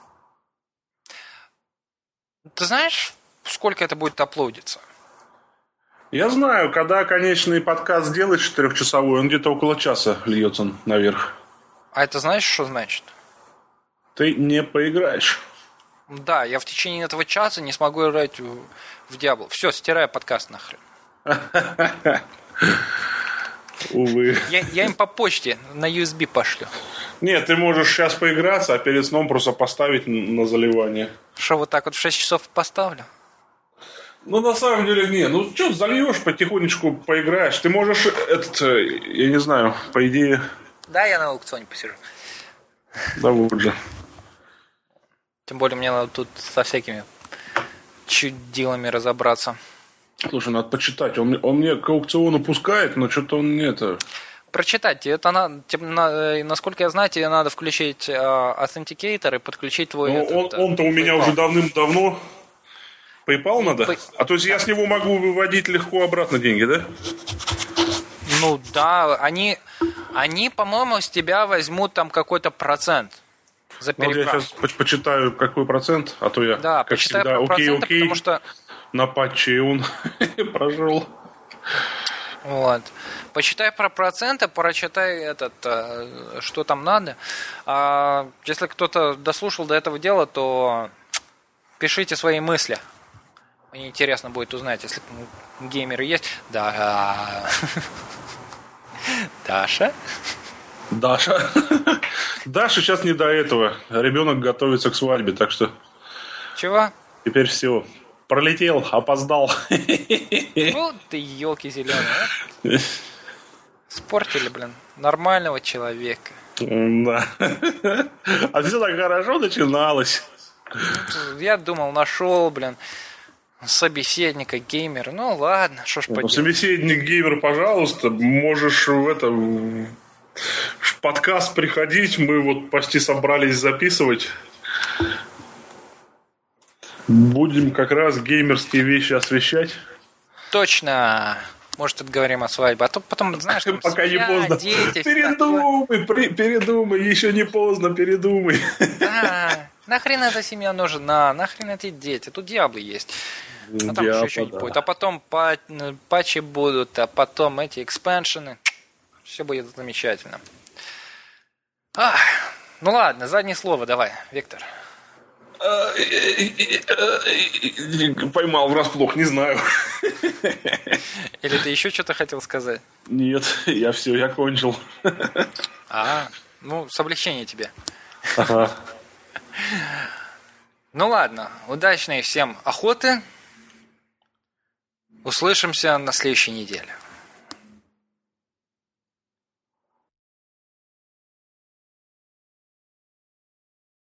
Ты знаешь, сколько это будет аплодиться? Я знаю, когда конечный подкаст сделать четырехчасовой, он где-то около часа льется наверх. А это знаешь, что значит? Ты не поиграешь. Да, я в течение этого часа не смогу играть в, в Diablo. Все, стираю подкаст нахрен. Увы. Я, я им по почте на ю эс би пошлю. Нет, ты можешь сейчас поиграться, а перед сном просто поставить на заливание. Что, вот так вот в шесть часов поставлю? Ну, на самом деле, не. Ну, что, зальешь, потихонечку поиграешь. Ты можешь, этот, я не знаю, по идее... Да, я на аукционе посижу. Да, вот же. Тем более, мне надо тут со всякими чудилами разобраться. Слушай, надо почитать. Он, он мне к аукциону пускает, но что-то он не это... Прочитать. Это на, на, насколько я знаю, тебе надо включить э, Authenticator и подключить твой... Ну, этот, он, он-то у меня PayPal. уже давным-давно... PayPal надо? Pay... А то есть я с него могу выводить легко обратно деньги, да? Ну да, они, они, по-моему, с тебя возьмут там какой-то процент за переправку. Ну, я сейчас почитаю, какой процент, а то я, да, как почитай всегда, про окей, проценты, окей, потому что... на патче он прошел. Вот. Почитай про проценты, прочитай этот, что там надо. А если кто-то дослушал до этого дела, то пишите свои мысли. Мне интересно будет узнать, если геймеры есть. Да. Даша? Даша. Даша сейчас не до этого. Ребенок готовится к свадьбе, так что... Чего? Теперь все. Пролетел, опоздал. Вот ты, елки зеленые. А? Спортили, блин, нормального человека. Да. А все так хорошо начиналось. Я думал, нашел, блин, собеседника, геймера. Ну ладно, что ж поделать. Собеседник, геймер, пожалуйста, можешь в это в подкаст приходить. Мы вот почти собрались записывать. Будем как раз геймерские вещи освещать. Точно. Может, отговорим о свадьбе. А то потом, знаешь, там пока семья, не поздно. Дети, передумай, при, передумай, еще не поздно, передумай. Да. Нахрен эта семья нужна? Нахрен эти дети? Тут дьяволы есть. А там еще что-нибудь будет. А потом патчи будут, а потом эти экспаншены. Все будет замечательно. Ах, ну ладно, заднее слово давай, Виктор. Поймал врасплох, не знаю. Или ты еще что-то хотел сказать? Нет, я все, я кончил. А, ну, с облегчением тебе. Ага. Ну ладно, удачной всем охоты. Услышимся на следующей неделе.